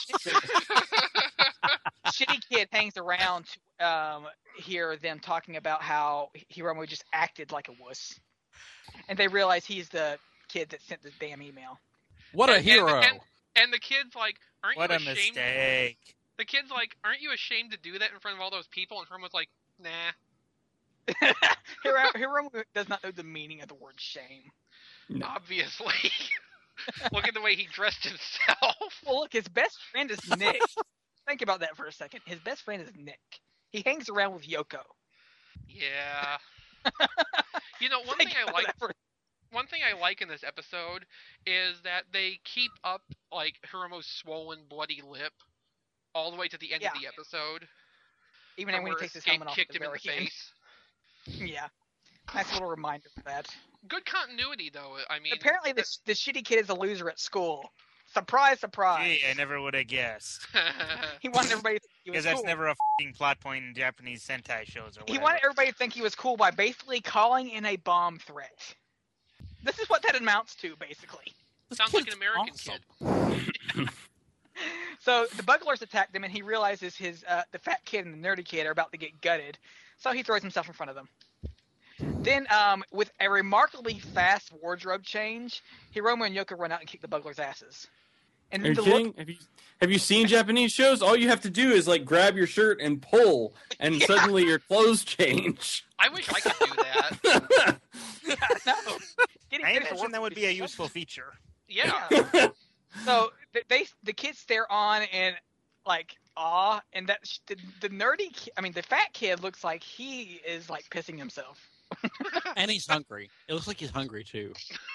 [SPEAKER 4] shitty kid hangs around to um, hear them talking about how Hiromu just acted like a wuss, and they realize he's the kid that sent the damn email.
[SPEAKER 2] What a
[SPEAKER 3] And- and-
[SPEAKER 2] hero!
[SPEAKER 3] And, and the kid's like, aren't
[SPEAKER 6] What
[SPEAKER 3] you
[SPEAKER 6] a
[SPEAKER 3] ashamed?
[SPEAKER 6] mistake.
[SPEAKER 3] The kid's like, aren't you ashamed to do that in front of all those people? And Hiromu's like, nah.
[SPEAKER 4] Hiro- Hiromu does not know the meaning of the word shame.
[SPEAKER 3] Obviously. Look at the way he dressed himself.
[SPEAKER 4] Well, look, his best friend is Nick. Think about that for a second. His best friend is Nick. He hangs around with Yoko.
[SPEAKER 3] Yeah. You know, one thing
[SPEAKER 4] Think
[SPEAKER 3] I
[SPEAKER 4] about
[SPEAKER 3] like
[SPEAKER 4] that for-
[SPEAKER 3] one thing I like in this episode is that they keep up like Hiromu's swollen, bloody lip all the way to the end
[SPEAKER 4] Yeah.
[SPEAKER 3] of the episode.
[SPEAKER 4] even when he
[SPEAKER 3] where
[SPEAKER 4] takes his
[SPEAKER 3] Escape
[SPEAKER 4] helmet off at
[SPEAKER 3] kicked
[SPEAKER 4] the
[SPEAKER 3] him in
[SPEAKER 4] very
[SPEAKER 3] the
[SPEAKER 4] end.
[SPEAKER 3] face.
[SPEAKER 4] Yeah. Nice little reminder of that.
[SPEAKER 3] Good continuity, though. I mean,
[SPEAKER 4] Apparently, the, the shitty kid is a loser at school. Surprise, surprise.
[SPEAKER 6] Gee, I never would have guessed.
[SPEAKER 4] He wanted everybody to think he was
[SPEAKER 6] Because that's
[SPEAKER 4] cool.
[SPEAKER 6] never a fing plot point in Japanese Sentai shows or whatever.
[SPEAKER 4] He wanted everybody to think he was cool by basically calling in a bomb threat. This is what that amounts to, basically.
[SPEAKER 2] This
[SPEAKER 3] Sounds like
[SPEAKER 2] kid's
[SPEAKER 3] an American
[SPEAKER 2] awesome.
[SPEAKER 3] kid.
[SPEAKER 4] So the Bugglers attack them, and he realizes his uh, the fat kid and the nerdy kid are about to get gutted. So he throws himself in front of them. Then, um, with a remarkably fast wardrobe change, Hiromu and Yoko run out and kick the Bugglers' asses. And
[SPEAKER 5] Are you
[SPEAKER 4] the
[SPEAKER 5] kidding?
[SPEAKER 4] look,
[SPEAKER 5] Have you have you seen Japanese shows? All you have to do is like grab your shirt and pull, and
[SPEAKER 4] Yeah.
[SPEAKER 5] suddenly your clothes change.
[SPEAKER 3] I wish I could do that.
[SPEAKER 4] no, getting
[SPEAKER 6] I
[SPEAKER 4] finished
[SPEAKER 6] imagine
[SPEAKER 4] work
[SPEAKER 6] that would be a
[SPEAKER 4] so
[SPEAKER 6] useful feature.
[SPEAKER 3] Yeah.
[SPEAKER 4] Yeah. So th- they the kids stare on in like awe, and that sh- the, the nerdy, ki- I mean the fat kid looks like he is like pissing himself.
[SPEAKER 2] And he's hungry. It looks like he's hungry too.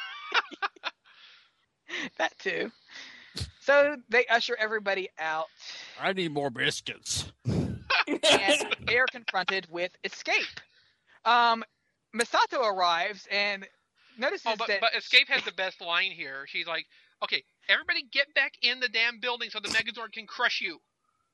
[SPEAKER 4] That too. So they usher everybody out,
[SPEAKER 2] I need more biscuits.
[SPEAKER 4] and they are confronted with Escape. Um, Misato arrives and notices
[SPEAKER 3] Oh, but,
[SPEAKER 4] that
[SPEAKER 3] but Escape has the best line here. She's like, okay, everybody get back in the damn building so the Megazord can crush you.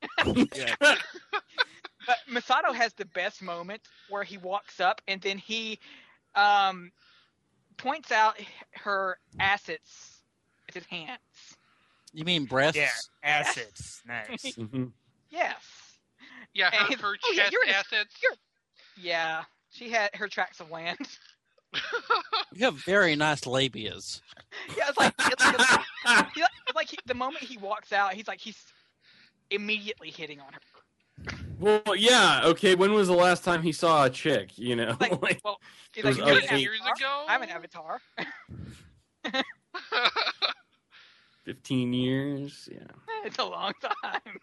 [SPEAKER 4] But Masato has the best moment where he walks up and then he um, points out her assets with his hands.
[SPEAKER 2] You mean breasts?
[SPEAKER 6] Yeah, assets. Nice.
[SPEAKER 5] Mhm.
[SPEAKER 4] Yes.
[SPEAKER 3] Yeah, her,
[SPEAKER 4] And-
[SPEAKER 3] her
[SPEAKER 4] oh, yeah,
[SPEAKER 3] chest
[SPEAKER 4] you're in a-
[SPEAKER 3] assets.
[SPEAKER 4] you're- Yeah. She had her tracts of land.
[SPEAKER 2] You have very nice labias.
[SPEAKER 4] Yeah, it's like, it's like, he- it's like he, the moment he walks out, he's like he's immediately hitting on her.
[SPEAKER 5] Well, yeah. Okay. When was the last time he saw a chick? You know,
[SPEAKER 4] Like,
[SPEAKER 5] like
[SPEAKER 4] well, he's
[SPEAKER 5] It was
[SPEAKER 4] like, "You're an
[SPEAKER 5] okay.
[SPEAKER 3] years
[SPEAKER 4] avatar?
[SPEAKER 3] ago.
[SPEAKER 4] I'm an avatar.
[SPEAKER 5] fifteen years. Yeah.
[SPEAKER 4] It's a long time.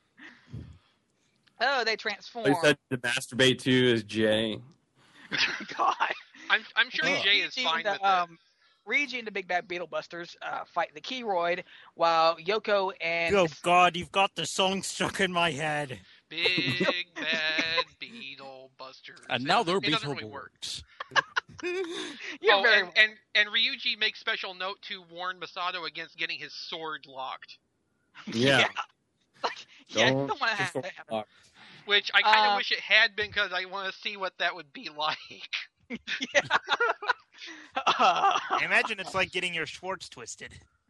[SPEAKER 4] Oh, they transform.
[SPEAKER 5] They said to masturbate to is Jay.
[SPEAKER 4] God.
[SPEAKER 3] I'm, I'm sure
[SPEAKER 2] Oh.
[SPEAKER 3] Jay is
[SPEAKER 4] Ryuji
[SPEAKER 3] fine
[SPEAKER 4] and the,
[SPEAKER 3] with it.
[SPEAKER 4] um, Ryuji and the Big Bad Beetle Busters uh, fight the Keyroid, while Yoko and
[SPEAKER 1] Oh God, you've got the song stuck in my head.
[SPEAKER 3] Big bad Beetle Busters.
[SPEAKER 2] And now they're
[SPEAKER 3] it doesn't
[SPEAKER 2] beetle
[SPEAKER 3] really work.
[SPEAKER 2] boards.
[SPEAKER 4] You're
[SPEAKER 3] oh,
[SPEAKER 4] very
[SPEAKER 3] and, and and Ryuji makes special note to warn Masato against getting his sword locked,
[SPEAKER 5] Yeah.
[SPEAKER 4] like, yeah,
[SPEAKER 5] Don't
[SPEAKER 4] don't want to have
[SPEAKER 5] just
[SPEAKER 4] that happen.
[SPEAKER 5] fuck.
[SPEAKER 3] which I kind of
[SPEAKER 4] Uh,
[SPEAKER 3] wish it had been because I want to see what that would be like.
[SPEAKER 4] Yeah. Uh,
[SPEAKER 6] I imagine it's like getting your Schwartz twisted.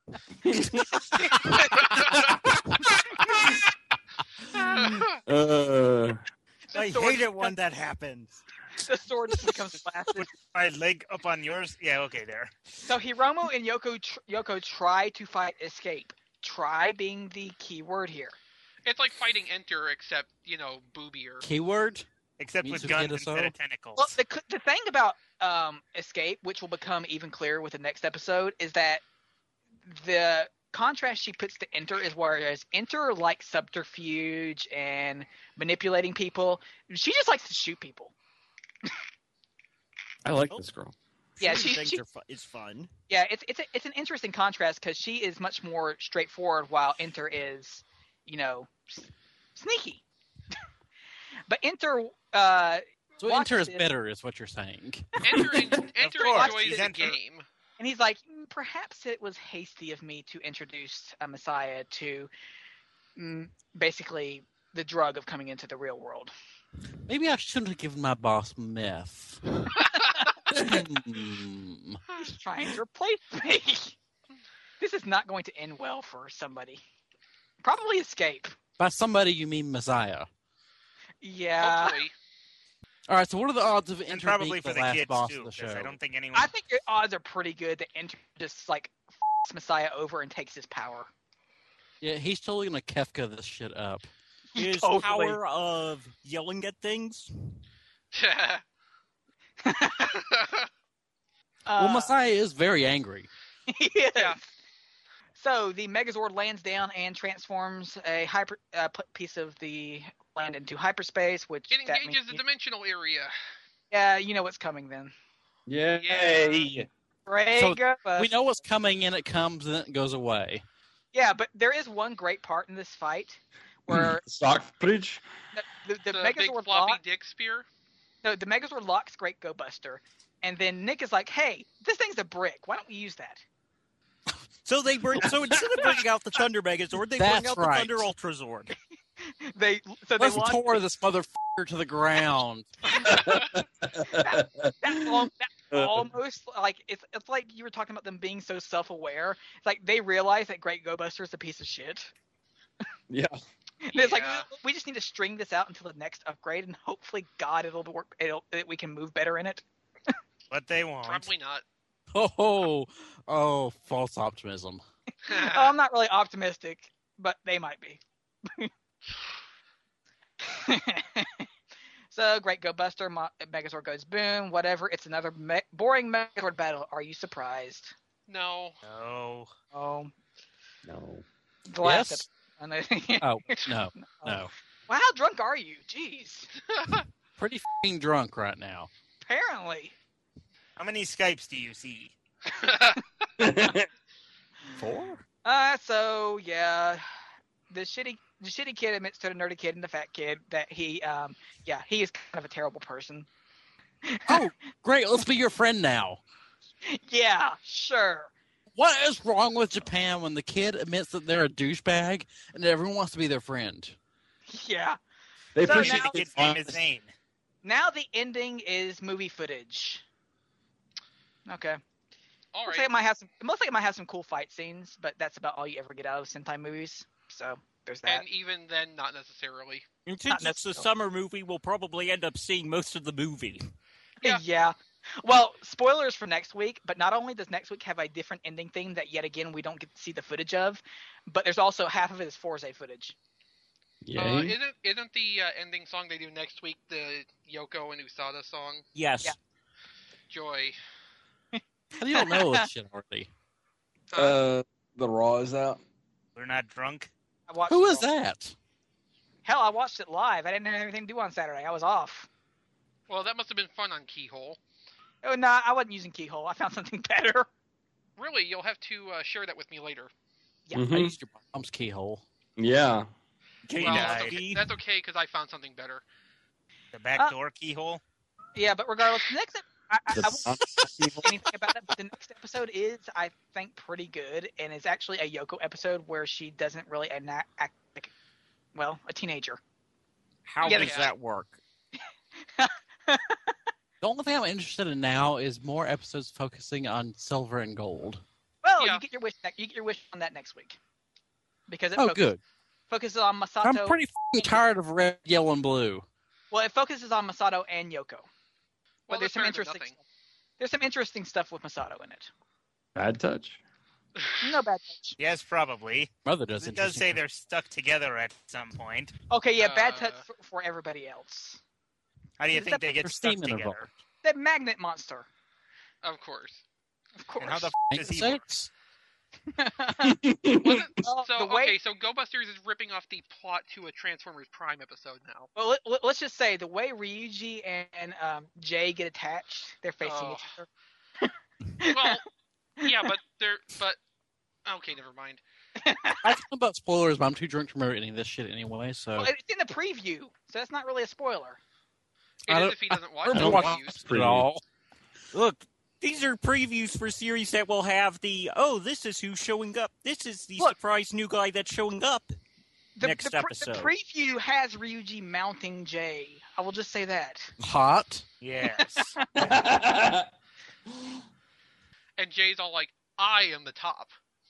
[SPEAKER 5] Uh,
[SPEAKER 1] I
[SPEAKER 4] sword
[SPEAKER 1] hate it when that happens.
[SPEAKER 4] the sword just becomes plastic.
[SPEAKER 6] My leg up on yours? Yeah, okay, there.
[SPEAKER 4] So Hiromu and Yoko tr- Yoko try to fight Escape. Try being the key word here.
[SPEAKER 3] It's like fighting Enter, except you know, boobier.
[SPEAKER 2] Keyword?
[SPEAKER 6] Except with
[SPEAKER 2] Mitsuki
[SPEAKER 6] guns
[SPEAKER 2] Hitoso?
[SPEAKER 6] instead of tentacles.
[SPEAKER 4] Well, the the thing about um, Escape, which will become even clearer with the next episode, is that the contrast she puts to Enter is whereas Enter likes subterfuge and manipulating people, she just likes to shoot people.
[SPEAKER 5] I like this girl.
[SPEAKER 4] Yeah,
[SPEAKER 1] Shooting
[SPEAKER 4] she-
[SPEAKER 1] things
[SPEAKER 4] she-
[SPEAKER 1] are fu- is fun.
[SPEAKER 4] Yeah, it's it's a, it's an interesting contrast because she is much more straightforward, while Enter is, you know, s- sneaky. But Enter, uh,
[SPEAKER 2] So
[SPEAKER 4] watch
[SPEAKER 2] Enter is
[SPEAKER 4] this,
[SPEAKER 2] better, is what you're saying.
[SPEAKER 3] Enter, Enter
[SPEAKER 6] course,
[SPEAKER 3] enjoys
[SPEAKER 6] he's
[SPEAKER 3] the
[SPEAKER 6] Enter.
[SPEAKER 3] game.
[SPEAKER 4] and he's like, "Mm, perhaps it was hasty of me to introduce a Messiah to, mm, basically the drug of coming into the real world."
[SPEAKER 2] Maybe I shouldn't have given my boss meth. Hmm.
[SPEAKER 4] He's trying to replace me. This is not going to end well for somebody. Probably Escape.
[SPEAKER 2] By somebody, you mean Messiah.
[SPEAKER 4] Yeah.
[SPEAKER 3] Hopefully.
[SPEAKER 2] All right, so what are the odds of
[SPEAKER 6] and
[SPEAKER 2] Enter
[SPEAKER 6] probably
[SPEAKER 2] being
[SPEAKER 6] for
[SPEAKER 2] the
[SPEAKER 6] the
[SPEAKER 2] last
[SPEAKER 6] kids
[SPEAKER 2] boss
[SPEAKER 6] too,
[SPEAKER 2] of the
[SPEAKER 6] because
[SPEAKER 2] show?
[SPEAKER 6] I don't think anyone.
[SPEAKER 4] I think the odds are pretty good that Enter just like f***s Messiah over and takes his power.
[SPEAKER 2] Yeah, he's totally gonna Kefka this shit up.
[SPEAKER 1] His
[SPEAKER 4] Totally.
[SPEAKER 1] power of yelling at things.
[SPEAKER 2] well,
[SPEAKER 4] Uh,
[SPEAKER 2] Messiah is very angry.
[SPEAKER 4] he is.
[SPEAKER 3] Yeah.
[SPEAKER 4] So the Megazord lands down and transforms a hyper uh, p- piece of the land into hyperspace, which
[SPEAKER 3] It
[SPEAKER 4] that
[SPEAKER 3] engages
[SPEAKER 4] means,
[SPEAKER 3] the dimensional area.
[SPEAKER 4] yeah, you know what's coming then.
[SPEAKER 5] Yay!
[SPEAKER 4] Great,
[SPEAKER 2] So,
[SPEAKER 4] Gopus.
[SPEAKER 2] We know what's coming, and it comes, and it goes away.
[SPEAKER 4] Yeah, but there is one great part in this fight where
[SPEAKER 5] Stock footage.
[SPEAKER 4] the, the,
[SPEAKER 3] The,
[SPEAKER 4] the
[SPEAKER 3] big
[SPEAKER 4] Megazord
[SPEAKER 3] floppy
[SPEAKER 4] lock,
[SPEAKER 3] dick spear.
[SPEAKER 4] no, the Megazord locks Great Go Buster, and then Nick is like, "Hey, this thing's a brick. Why don't we use that?"
[SPEAKER 1] So they bring. So instead of bringing out the Thunder Megazord, they bring
[SPEAKER 2] That's
[SPEAKER 1] out
[SPEAKER 2] right.
[SPEAKER 1] the Thunder Ultrazord.
[SPEAKER 4] They so they
[SPEAKER 2] Let's
[SPEAKER 4] launch
[SPEAKER 2] tore this motherfucker to the ground.
[SPEAKER 4] that's, al- that's almost like it's it's like you were talking about them being so self-aware. It's like they realize that Great Go Buster is a piece of shit.
[SPEAKER 5] Yeah.
[SPEAKER 4] And it's like
[SPEAKER 3] Yeah.
[SPEAKER 4] we just need to string this out until the next upgrade, and hopefully, God, it'll work. It'll that we can move better in it.
[SPEAKER 6] But they won't.
[SPEAKER 3] Probably not.
[SPEAKER 2] Oh, oh, false optimism.
[SPEAKER 4] Oh, I'm not really optimistic, but they might be. So, Great Go Buster, Mo- Megazord goes boom, whatever. It's another me- boring Megazord battle. Are you surprised?
[SPEAKER 3] No.
[SPEAKER 6] No.
[SPEAKER 4] Oh,
[SPEAKER 5] No.
[SPEAKER 4] the last
[SPEAKER 2] Yes?
[SPEAKER 4] episode.
[SPEAKER 2] Oh, no, no.
[SPEAKER 4] Well, how drunk are you? Jeez.
[SPEAKER 2] Pretty f***ing drunk right now.
[SPEAKER 4] Apparently.
[SPEAKER 6] How many Skypes do you see?
[SPEAKER 2] Four?
[SPEAKER 4] Uh, so yeah, the shitty, the shitty kid admits to the nerdy kid and the fat kid that he, um, yeah, he is kind of a terrible person.
[SPEAKER 2] Oh, great. Let's be your friend now.
[SPEAKER 4] Yeah, sure.
[SPEAKER 2] What is wrong with Japan when the kid admits that they're a douchebag and everyone wants to be their friend?
[SPEAKER 4] Yeah.
[SPEAKER 5] They
[SPEAKER 4] So
[SPEAKER 5] appreciate
[SPEAKER 4] now-
[SPEAKER 6] The
[SPEAKER 5] the
[SPEAKER 6] kid's name is
[SPEAKER 5] honesty.
[SPEAKER 6] Zane.
[SPEAKER 4] Now the ending is movie footage. Okay.
[SPEAKER 3] All
[SPEAKER 4] Looks
[SPEAKER 3] right.
[SPEAKER 4] like it might have some. It looks like it might have some cool fight scenes, but that's about all you ever get out of Sentai movies. So there's that.
[SPEAKER 3] And even then, not necessarily.
[SPEAKER 1] And
[SPEAKER 4] Not
[SPEAKER 1] since it's a
[SPEAKER 4] necessarily.
[SPEAKER 1] summer movie, we'll probably end up seeing most of the movie.
[SPEAKER 3] Yeah.
[SPEAKER 4] Yeah. Well, spoilers for next week, but not only does next week have a different ending theme that yet again we don't get to see the footage of, but there's also half of it is Forza footage.
[SPEAKER 5] Yay.
[SPEAKER 3] Uh, isn't isn't the uh, ending song they do next week the Yoko and Usada song?
[SPEAKER 1] Yes.
[SPEAKER 4] Yeah.
[SPEAKER 3] Joy.
[SPEAKER 2] How do you don't know this shit already?
[SPEAKER 10] Uh, the Raw is out.
[SPEAKER 6] We're not drunk.
[SPEAKER 4] I watched
[SPEAKER 2] Who
[SPEAKER 4] it
[SPEAKER 2] is
[SPEAKER 4] all.
[SPEAKER 2] that?
[SPEAKER 4] Hell, I watched it live. I didn't have anything to do on Saturday. I was off.
[SPEAKER 3] Well, that must have been fun on Keyhole.
[SPEAKER 4] Oh, no, I wasn't using Keyhole. I found something better.
[SPEAKER 3] Really, you'll have to uh, share that with me later.
[SPEAKER 4] Yeah.
[SPEAKER 2] I
[SPEAKER 5] Mhm.
[SPEAKER 2] used your mom's keyhole.
[SPEAKER 5] Yeah.
[SPEAKER 1] Jane
[SPEAKER 3] Well,
[SPEAKER 6] died.
[SPEAKER 3] that's okay. That's okay because I found something better.
[SPEAKER 6] The back
[SPEAKER 4] Uh,
[SPEAKER 6] door keyhole.
[SPEAKER 4] Yeah, but regardless, the next ep- I, I, I
[SPEAKER 5] The-
[SPEAKER 4] won't say anything about it, but the next episode is, I think, pretty good, and it's actually a Yoko episode where she doesn't really enact, act like, well, a teenager.
[SPEAKER 1] How
[SPEAKER 4] Yeah,
[SPEAKER 1] does
[SPEAKER 3] yeah.
[SPEAKER 1] that work?
[SPEAKER 2] The only thing I'm interested in now is more episodes focusing on silver and gold.
[SPEAKER 4] Well,
[SPEAKER 3] Yeah.
[SPEAKER 4] you get your wish. You get your wish on that next week because it
[SPEAKER 2] Oh,
[SPEAKER 4] focus-
[SPEAKER 2] good.
[SPEAKER 4] focuses on Masato.
[SPEAKER 2] I'm pretty f***ing tired of red, yellow, and blue.
[SPEAKER 4] Well, it focuses on Masato and Yoko.
[SPEAKER 3] Well,
[SPEAKER 4] But there's
[SPEAKER 3] that's
[SPEAKER 4] some
[SPEAKER 3] better than
[SPEAKER 4] interesting.
[SPEAKER 3] nothing.
[SPEAKER 4] Stuff. There's some interesting stuff with Masato in it.
[SPEAKER 5] Bad touch.
[SPEAKER 4] No bad touch.
[SPEAKER 6] Yes, probably.
[SPEAKER 2] Mother does.
[SPEAKER 6] It does say
[SPEAKER 2] interesting
[SPEAKER 6] they're stuck together at some point.
[SPEAKER 4] Okay, yeah, bad
[SPEAKER 3] Uh,
[SPEAKER 4] touch for, for everybody else.
[SPEAKER 6] How do you
[SPEAKER 4] Is
[SPEAKER 6] think
[SPEAKER 4] that-
[SPEAKER 6] they get
[SPEAKER 2] There's
[SPEAKER 6] stuck
[SPEAKER 2] steam
[SPEAKER 6] together?
[SPEAKER 2] involved.
[SPEAKER 4] That magnet monster.
[SPEAKER 3] Of course.
[SPEAKER 4] Of course.
[SPEAKER 6] And how the f-
[SPEAKER 2] Make
[SPEAKER 6] does
[SPEAKER 2] the
[SPEAKER 6] he work?
[SPEAKER 2] six?
[SPEAKER 3] Wasn't,
[SPEAKER 4] Well,
[SPEAKER 3] so
[SPEAKER 4] the way-
[SPEAKER 3] okay, so Go Busters is ripping off the plot to a Transformers Prime episode now.
[SPEAKER 4] Well, let, let- let's just say the way Ryuji and um, Jay get attached, they're facing
[SPEAKER 3] Oh.
[SPEAKER 4] each other.
[SPEAKER 3] Well, yeah, but they're but okay, never mind.
[SPEAKER 2] I don't know about spoilers, but I'm too drunk to remember any of this shit anyway. So
[SPEAKER 4] Well, it's in the preview, so that's not really a spoiler.
[SPEAKER 3] It
[SPEAKER 2] I
[SPEAKER 3] is
[SPEAKER 2] don't-
[SPEAKER 3] if he doesn't watch
[SPEAKER 2] I
[SPEAKER 3] the
[SPEAKER 2] don't watch
[SPEAKER 3] reviews.
[SPEAKER 2] it at all.
[SPEAKER 1] Look, these are previews for series that will have the, oh, this is who's showing up. This is the
[SPEAKER 4] Look.
[SPEAKER 1] surprise new guy that's showing up.
[SPEAKER 4] The,
[SPEAKER 1] Next
[SPEAKER 4] the, pre-
[SPEAKER 1] episode.
[SPEAKER 4] The preview has Ryuji mounting Jay. I will just say that.
[SPEAKER 2] Hot.
[SPEAKER 6] Yes.
[SPEAKER 3] And Jay's all like, I am the top.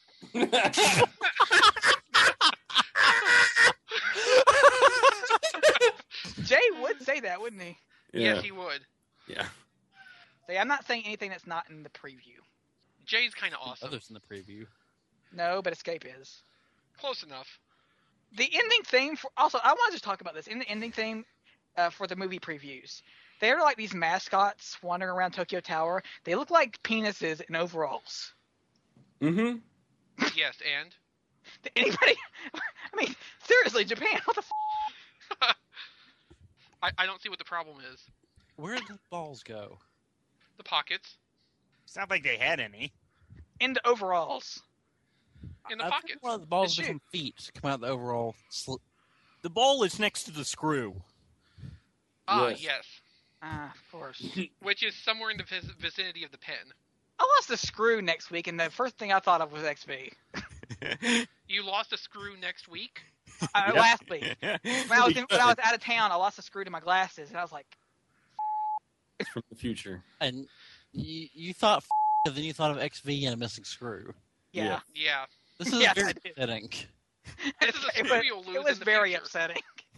[SPEAKER 4] Jay would say that, wouldn't he?
[SPEAKER 5] Yeah.
[SPEAKER 3] Yes, he would.
[SPEAKER 5] Yeah.
[SPEAKER 4] Say, I'm not saying anything that's not in the preview.
[SPEAKER 3] Jay's kind of awesome.
[SPEAKER 2] Others in the preview.
[SPEAKER 4] No, but Escape is.
[SPEAKER 3] Close enough.
[SPEAKER 4] The ending theme for also I want to just talk about this in the ending theme uh, for the movie previews. They're like these mascots wandering around Tokyo Tower. They look like penises in overalls.
[SPEAKER 5] Mm-hmm.
[SPEAKER 3] Yes, and
[SPEAKER 4] Did anybody? I mean, seriously, Japan. What the? F-
[SPEAKER 3] I, I don't see what the problem is.
[SPEAKER 2] Where did the balls go?
[SPEAKER 3] The pockets
[SPEAKER 6] It's not like they had any.
[SPEAKER 4] into overalls.
[SPEAKER 3] in the
[SPEAKER 2] I
[SPEAKER 3] pockets.
[SPEAKER 2] think one of the balls
[SPEAKER 4] The
[SPEAKER 2] with some feet come out the overall. Sl-
[SPEAKER 1] The ball is next to the screw.
[SPEAKER 3] Ah,
[SPEAKER 5] Yes.
[SPEAKER 3] yes.
[SPEAKER 4] Ah, of course.
[SPEAKER 3] Which is somewhere in the vic- vicinity of the pen.
[SPEAKER 4] I lost a screw next week, and the first thing I thought of was X V.
[SPEAKER 3] You lost a screw next week?
[SPEAKER 4] Uh,
[SPEAKER 1] Yep.
[SPEAKER 4] Last week, when I was in, when I was out of town, I lost a screw to my glasses, and I was like,
[SPEAKER 5] It's from the future.
[SPEAKER 2] and you, you thought, f- and then you thought of X V and a missing screw.
[SPEAKER 4] "Yeah."
[SPEAKER 5] Yeah.
[SPEAKER 3] Yeah.
[SPEAKER 2] This is
[SPEAKER 4] Yes,
[SPEAKER 2] very
[SPEAKER 4] I did.
[SPEAKER 2] upsetting.
[SPEAKER 3] This is a
[SPEAKER 4] it
[SPEAKER 3] screw
[SPEAKER 4] was,
[SPEAKER 3] you'll lose
[SPEAKER 4] it was
[SPEAKER 3] in the
[SPEAKER 4] very
[SPEAKER 3] future.
[SPEAKER 4] upsetting.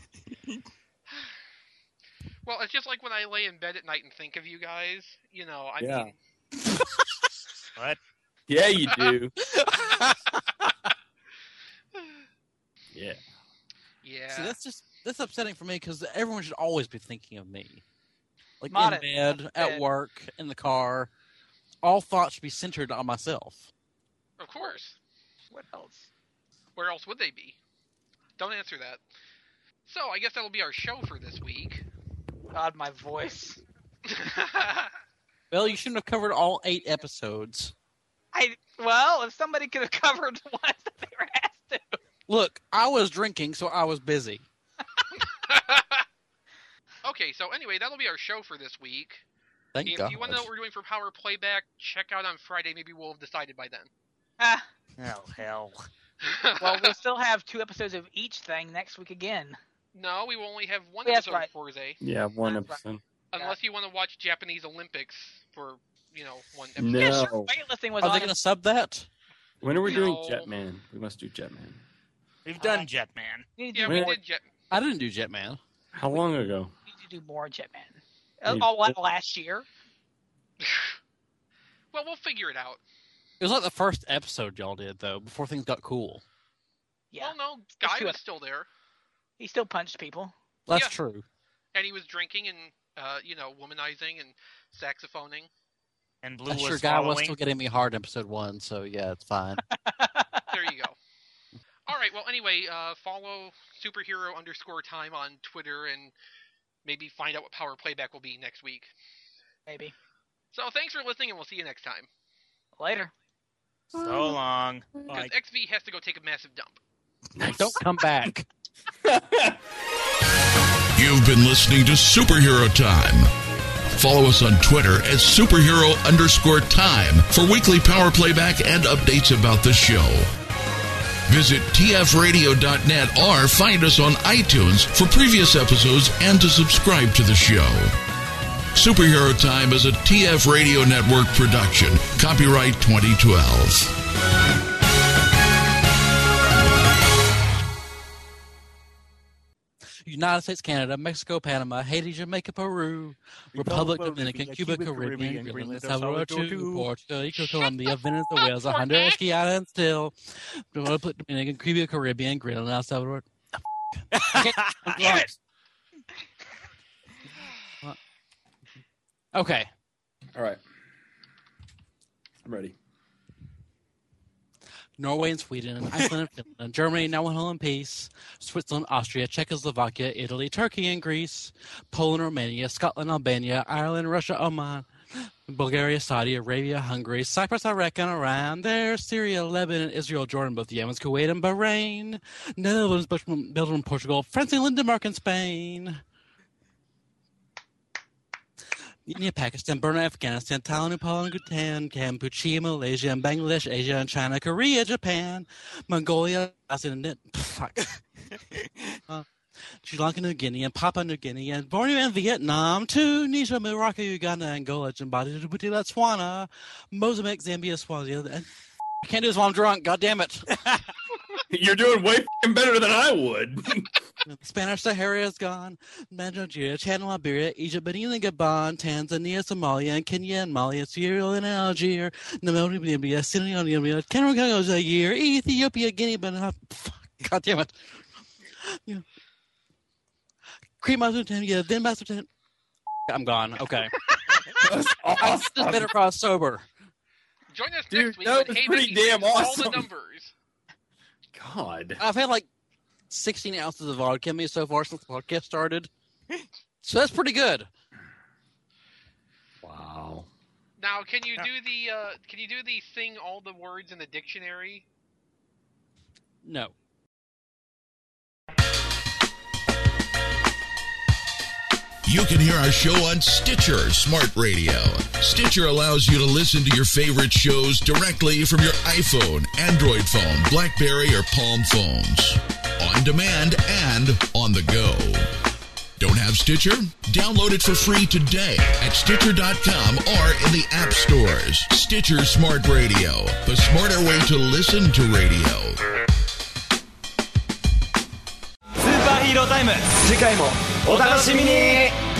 [SPEAKER 3] Well, it's just like when I lay in bed at night and think of you guys. You know, I
[SPEAKER 5] Yeah.
[SPEAKER 3] mean,
[SPEAKER 6] What?
[SPEAKER 5] Yeah, you do. Yeah.
[SPEAKER 3] yeah.
[SPEAKER 2] See, that's just that's upsetting for me because everyone should always be thinking of me. Like
[SPEAKER 4] Modest.
[SPEAKER 2] in bed, at
[SPEAKER 4] Bed.
[SPEAKER 2] work, in the car. All thoughts should be centered on myself.
[SPEAKER 3] Of course.
[SPEAKER 4] What else?
[SPEAKER 3] Where else would they be? Don't answer that. So, I guess that'll be our show for this week.
[SPEAKER 4] God, my voice.
[SPEAKER 2] Well, you shouldn't have covered all eight episodes.
[SPEAKER 4] I well, if somebody could have covered the ones that they were asked to.
[SPEAKER 2] Look, I was drinking, so I was busy.
[SPEAKER 3] Okay, so anyway, that'll be our show for this week.
[SPEAKER 2] Thank
[SPEAKER 3] If
[SPEAKER 2] God.
[SPEAKER 3] you want to know what we're doing for Power Playback, check out on Friday. Maybe we'll have decided by then.
[SPEAKER 4] Ah,
[SPEAKER 6] Oh, hell.
[SPEAKER 4] well, we'll still have two episodes of each thing next week again.
[SPEAKER 3] No, we will only have one
[SPEAKER 4] Yeah, that's
[SPEAKER 3] episode
[SPEAKER 4] right.
[SPEAKER 3] of Forze.
[SPEAKER 5] Yeah, one
[SPEAKER 4] That's right.
[SPEAKER 5] episode.
[SPEAKER 3] Unless you want to watch Japanese Olympics for, you know, one episode.
[SPEAKER 5] No.
[SPEAKER 4] Yeah, sure. Weightlifting was
[SPEAKER 2] Are
[SPEAKER 4] on.
[SPEAKER 2] they going to sub that?
[SPEAKER 5] When are we doing
[SPEAKER 3] No.
[SPEAKER 5] Jetman? We must do Jetman.
[SPEAKER 6] We've done
[SPEAKER 4] Uh,
[SPEAKER 6] Jetman.
[SPEAKER 4] You need to
[SPEAKER 3] Yeah,
[SPEAKER 4] do
[SPEAKER 3] we
[SPEAKER 4] more,
[SPEAKER 3] did Jet.
[SPEAKER 2] I didn't do Jetman.
[SPEAKER 5] How long ago?
[SPEAKER 4] you need to do more Jetman.
[SPEAKER 5] Maybe.
[SPEAKER 4] Oh, what, last year?
[SPEAKER 3] Well, we'll figure it out.
[SPEAKER 2] It was like the first episode y'all did, though, before things got cool.
[SPEAKER 4] Yeah.
[SPEAKER 3] Well, no,
[SPEAKER 4] Let's
[SPEAKER 3] Guy
[SPEAKER 4] do
[SPEAKER 3] was
[SPEAKER 4] it.
[SPEAKER 3] still there,
[SPEAKER 4] He still punched people.
[SPEAKER 2] That's
[SPEAKER 3] Yeah.
[SPEAKER 2] true.
[SPEAKER 3] and he was drinking and, uh, you know, womanizing and saxophoning.
[SPEAKER 6] And Blue
[SPEAKER 2] That
[SPEAKER 6] was
[SPEAKER 2] sure guy was
[SPEAKER 6] following.
[SPEAKER 2] still getting me hard in episode one, so yeah, it's fine.
[SPEAKER 3] There you go. All right. Well, anyway, uh, follow superhero underscore time on Twitter and maybe find out what Power Playback will be next week.
[SPEAKER 4] Maybe.
[SPEAKER 3] So thanks for listening, and we'll see you next time.
[SPEAKER 4] Later.
[SPEAKER 6] So long.
[SPEAKER 3] Because X V has to go take a massive dump.
[SPEAKER 2] Don't come back.
[SPEAKER 8] You've been listening to Superhero Time. Follow us on Twitter at superhero underscore time for weekly power playback and updates about the show. Visit T F radio dot net or find us on iTunes for previous episodes and to subscribe to the show. Superhero Time is a T F Radio Network production. Copyright twenty twelve.
[SPEAKER 2] United States, Canada, Mexico, Panama, Haiti, Jamaica, Peru, Republic, Dominican, Cuba, Caribbean, Greenland, Salvador, Chile, Portugal, Rico, Colombia, Venezuela, Honduras, Guyana, and still Republic, Dominican, Cuba, Caribbean, Greenland, El Salvador. Okay.
[SPEAKER 4] Damn it!
[SPEAKER 2] Okay.
[SPEAKER 5] All right. I'm ready.
[SPEAKER 2] Norway and Sweden, Iceland and Finland, Germany now in home in peace, Switzerland, Austria, Czechoslovakia, Italy, Turkey and Greece, Poland, Romania, Scotland, Albania, Ireland, Russia, Oman, Bulgaria, Saudi Arabia, Hungary, Cyprus, Iraq, and Iran, there, Syria, Lebanon, Israel, Jordan, both Yemen, Kuwait, and Bahrain, Netherlands, Belgium, Portugal, France, England, Denmark, and Spain. India, Pakistan, Burma, Afghanistan, Thailand, Nepal, and Bhutan, Cambodia, Malaysia, and Bangladesh, Asia, and China, Korea, Japan, Mongolia, and fuck. uh, Sri Lanka, New Guinea, and Papua New Guinea, and Borneo and Vietnam, Tunisia, Morocco, Uganda, Angola, Zimbabwe, Djibouti, Botswana, Mozambique, Zambia, Swaziland. And I can't do this while I'm drunk. God damn it!
[SPEAKER 5] You're doing way f***ing better than I would.
[SPEAKER 2] Spanish Sahara is gone. Nigeria, Chad and Liberia, Egypt, Benin and Gabon, Tanzania, Somalia, and Kenya and Mali, Sierra Leone and Algeria, Namibia, Sierra Leone, Cameroon, Zaire, Ethiopia, Guinea, Benin. God damn it! Yeah. Cream Tanzania, then Tanzania. I'm gone. Okay.
[SPEAKER 5] That's awesome.
[SPEAKER 2] This is better for us sober.
[SPEAKER 3] Join us
[SPEAKER 5] Dude,
[SPEAKER 3] next week
[SPEAKER 5] that
[SPEAKER 3] when
[SPEAKER 5] was
[SPEAKER 3] Hayden
[SPEAKER 5] pretty damn
[SPEAKER 3] all
[SPEAKER 5] awesome.
[SPEAKER 3] the numbers.
[SPEAKER 5] God.
[SPEAKER 2] I've had like sixteen ounces of vodka in me so far since the podcast started. So that's pretty good.
[SPEAKER 5] Wow.
[SPEAKER 3] Now, can you do the uh, can you do the sing all the words in the dictionary?
[SPEAKER 2] No.
[SPEAKER 8] You can hear our show on Stitcher Smart Radio. Stitcher allows you to listen to your favorite shows directly from your iPhone, Android phone, BlackBerry, or Palm phones. On demand and on the go. Don't have Stitcher? Download it for free today at Stitcher dot com or in the app stores. Stitcher Smart Radio, the smarter way to listen to radio.
[SPEAKER 9] スーパーヒーロータイム次回もお楽しみに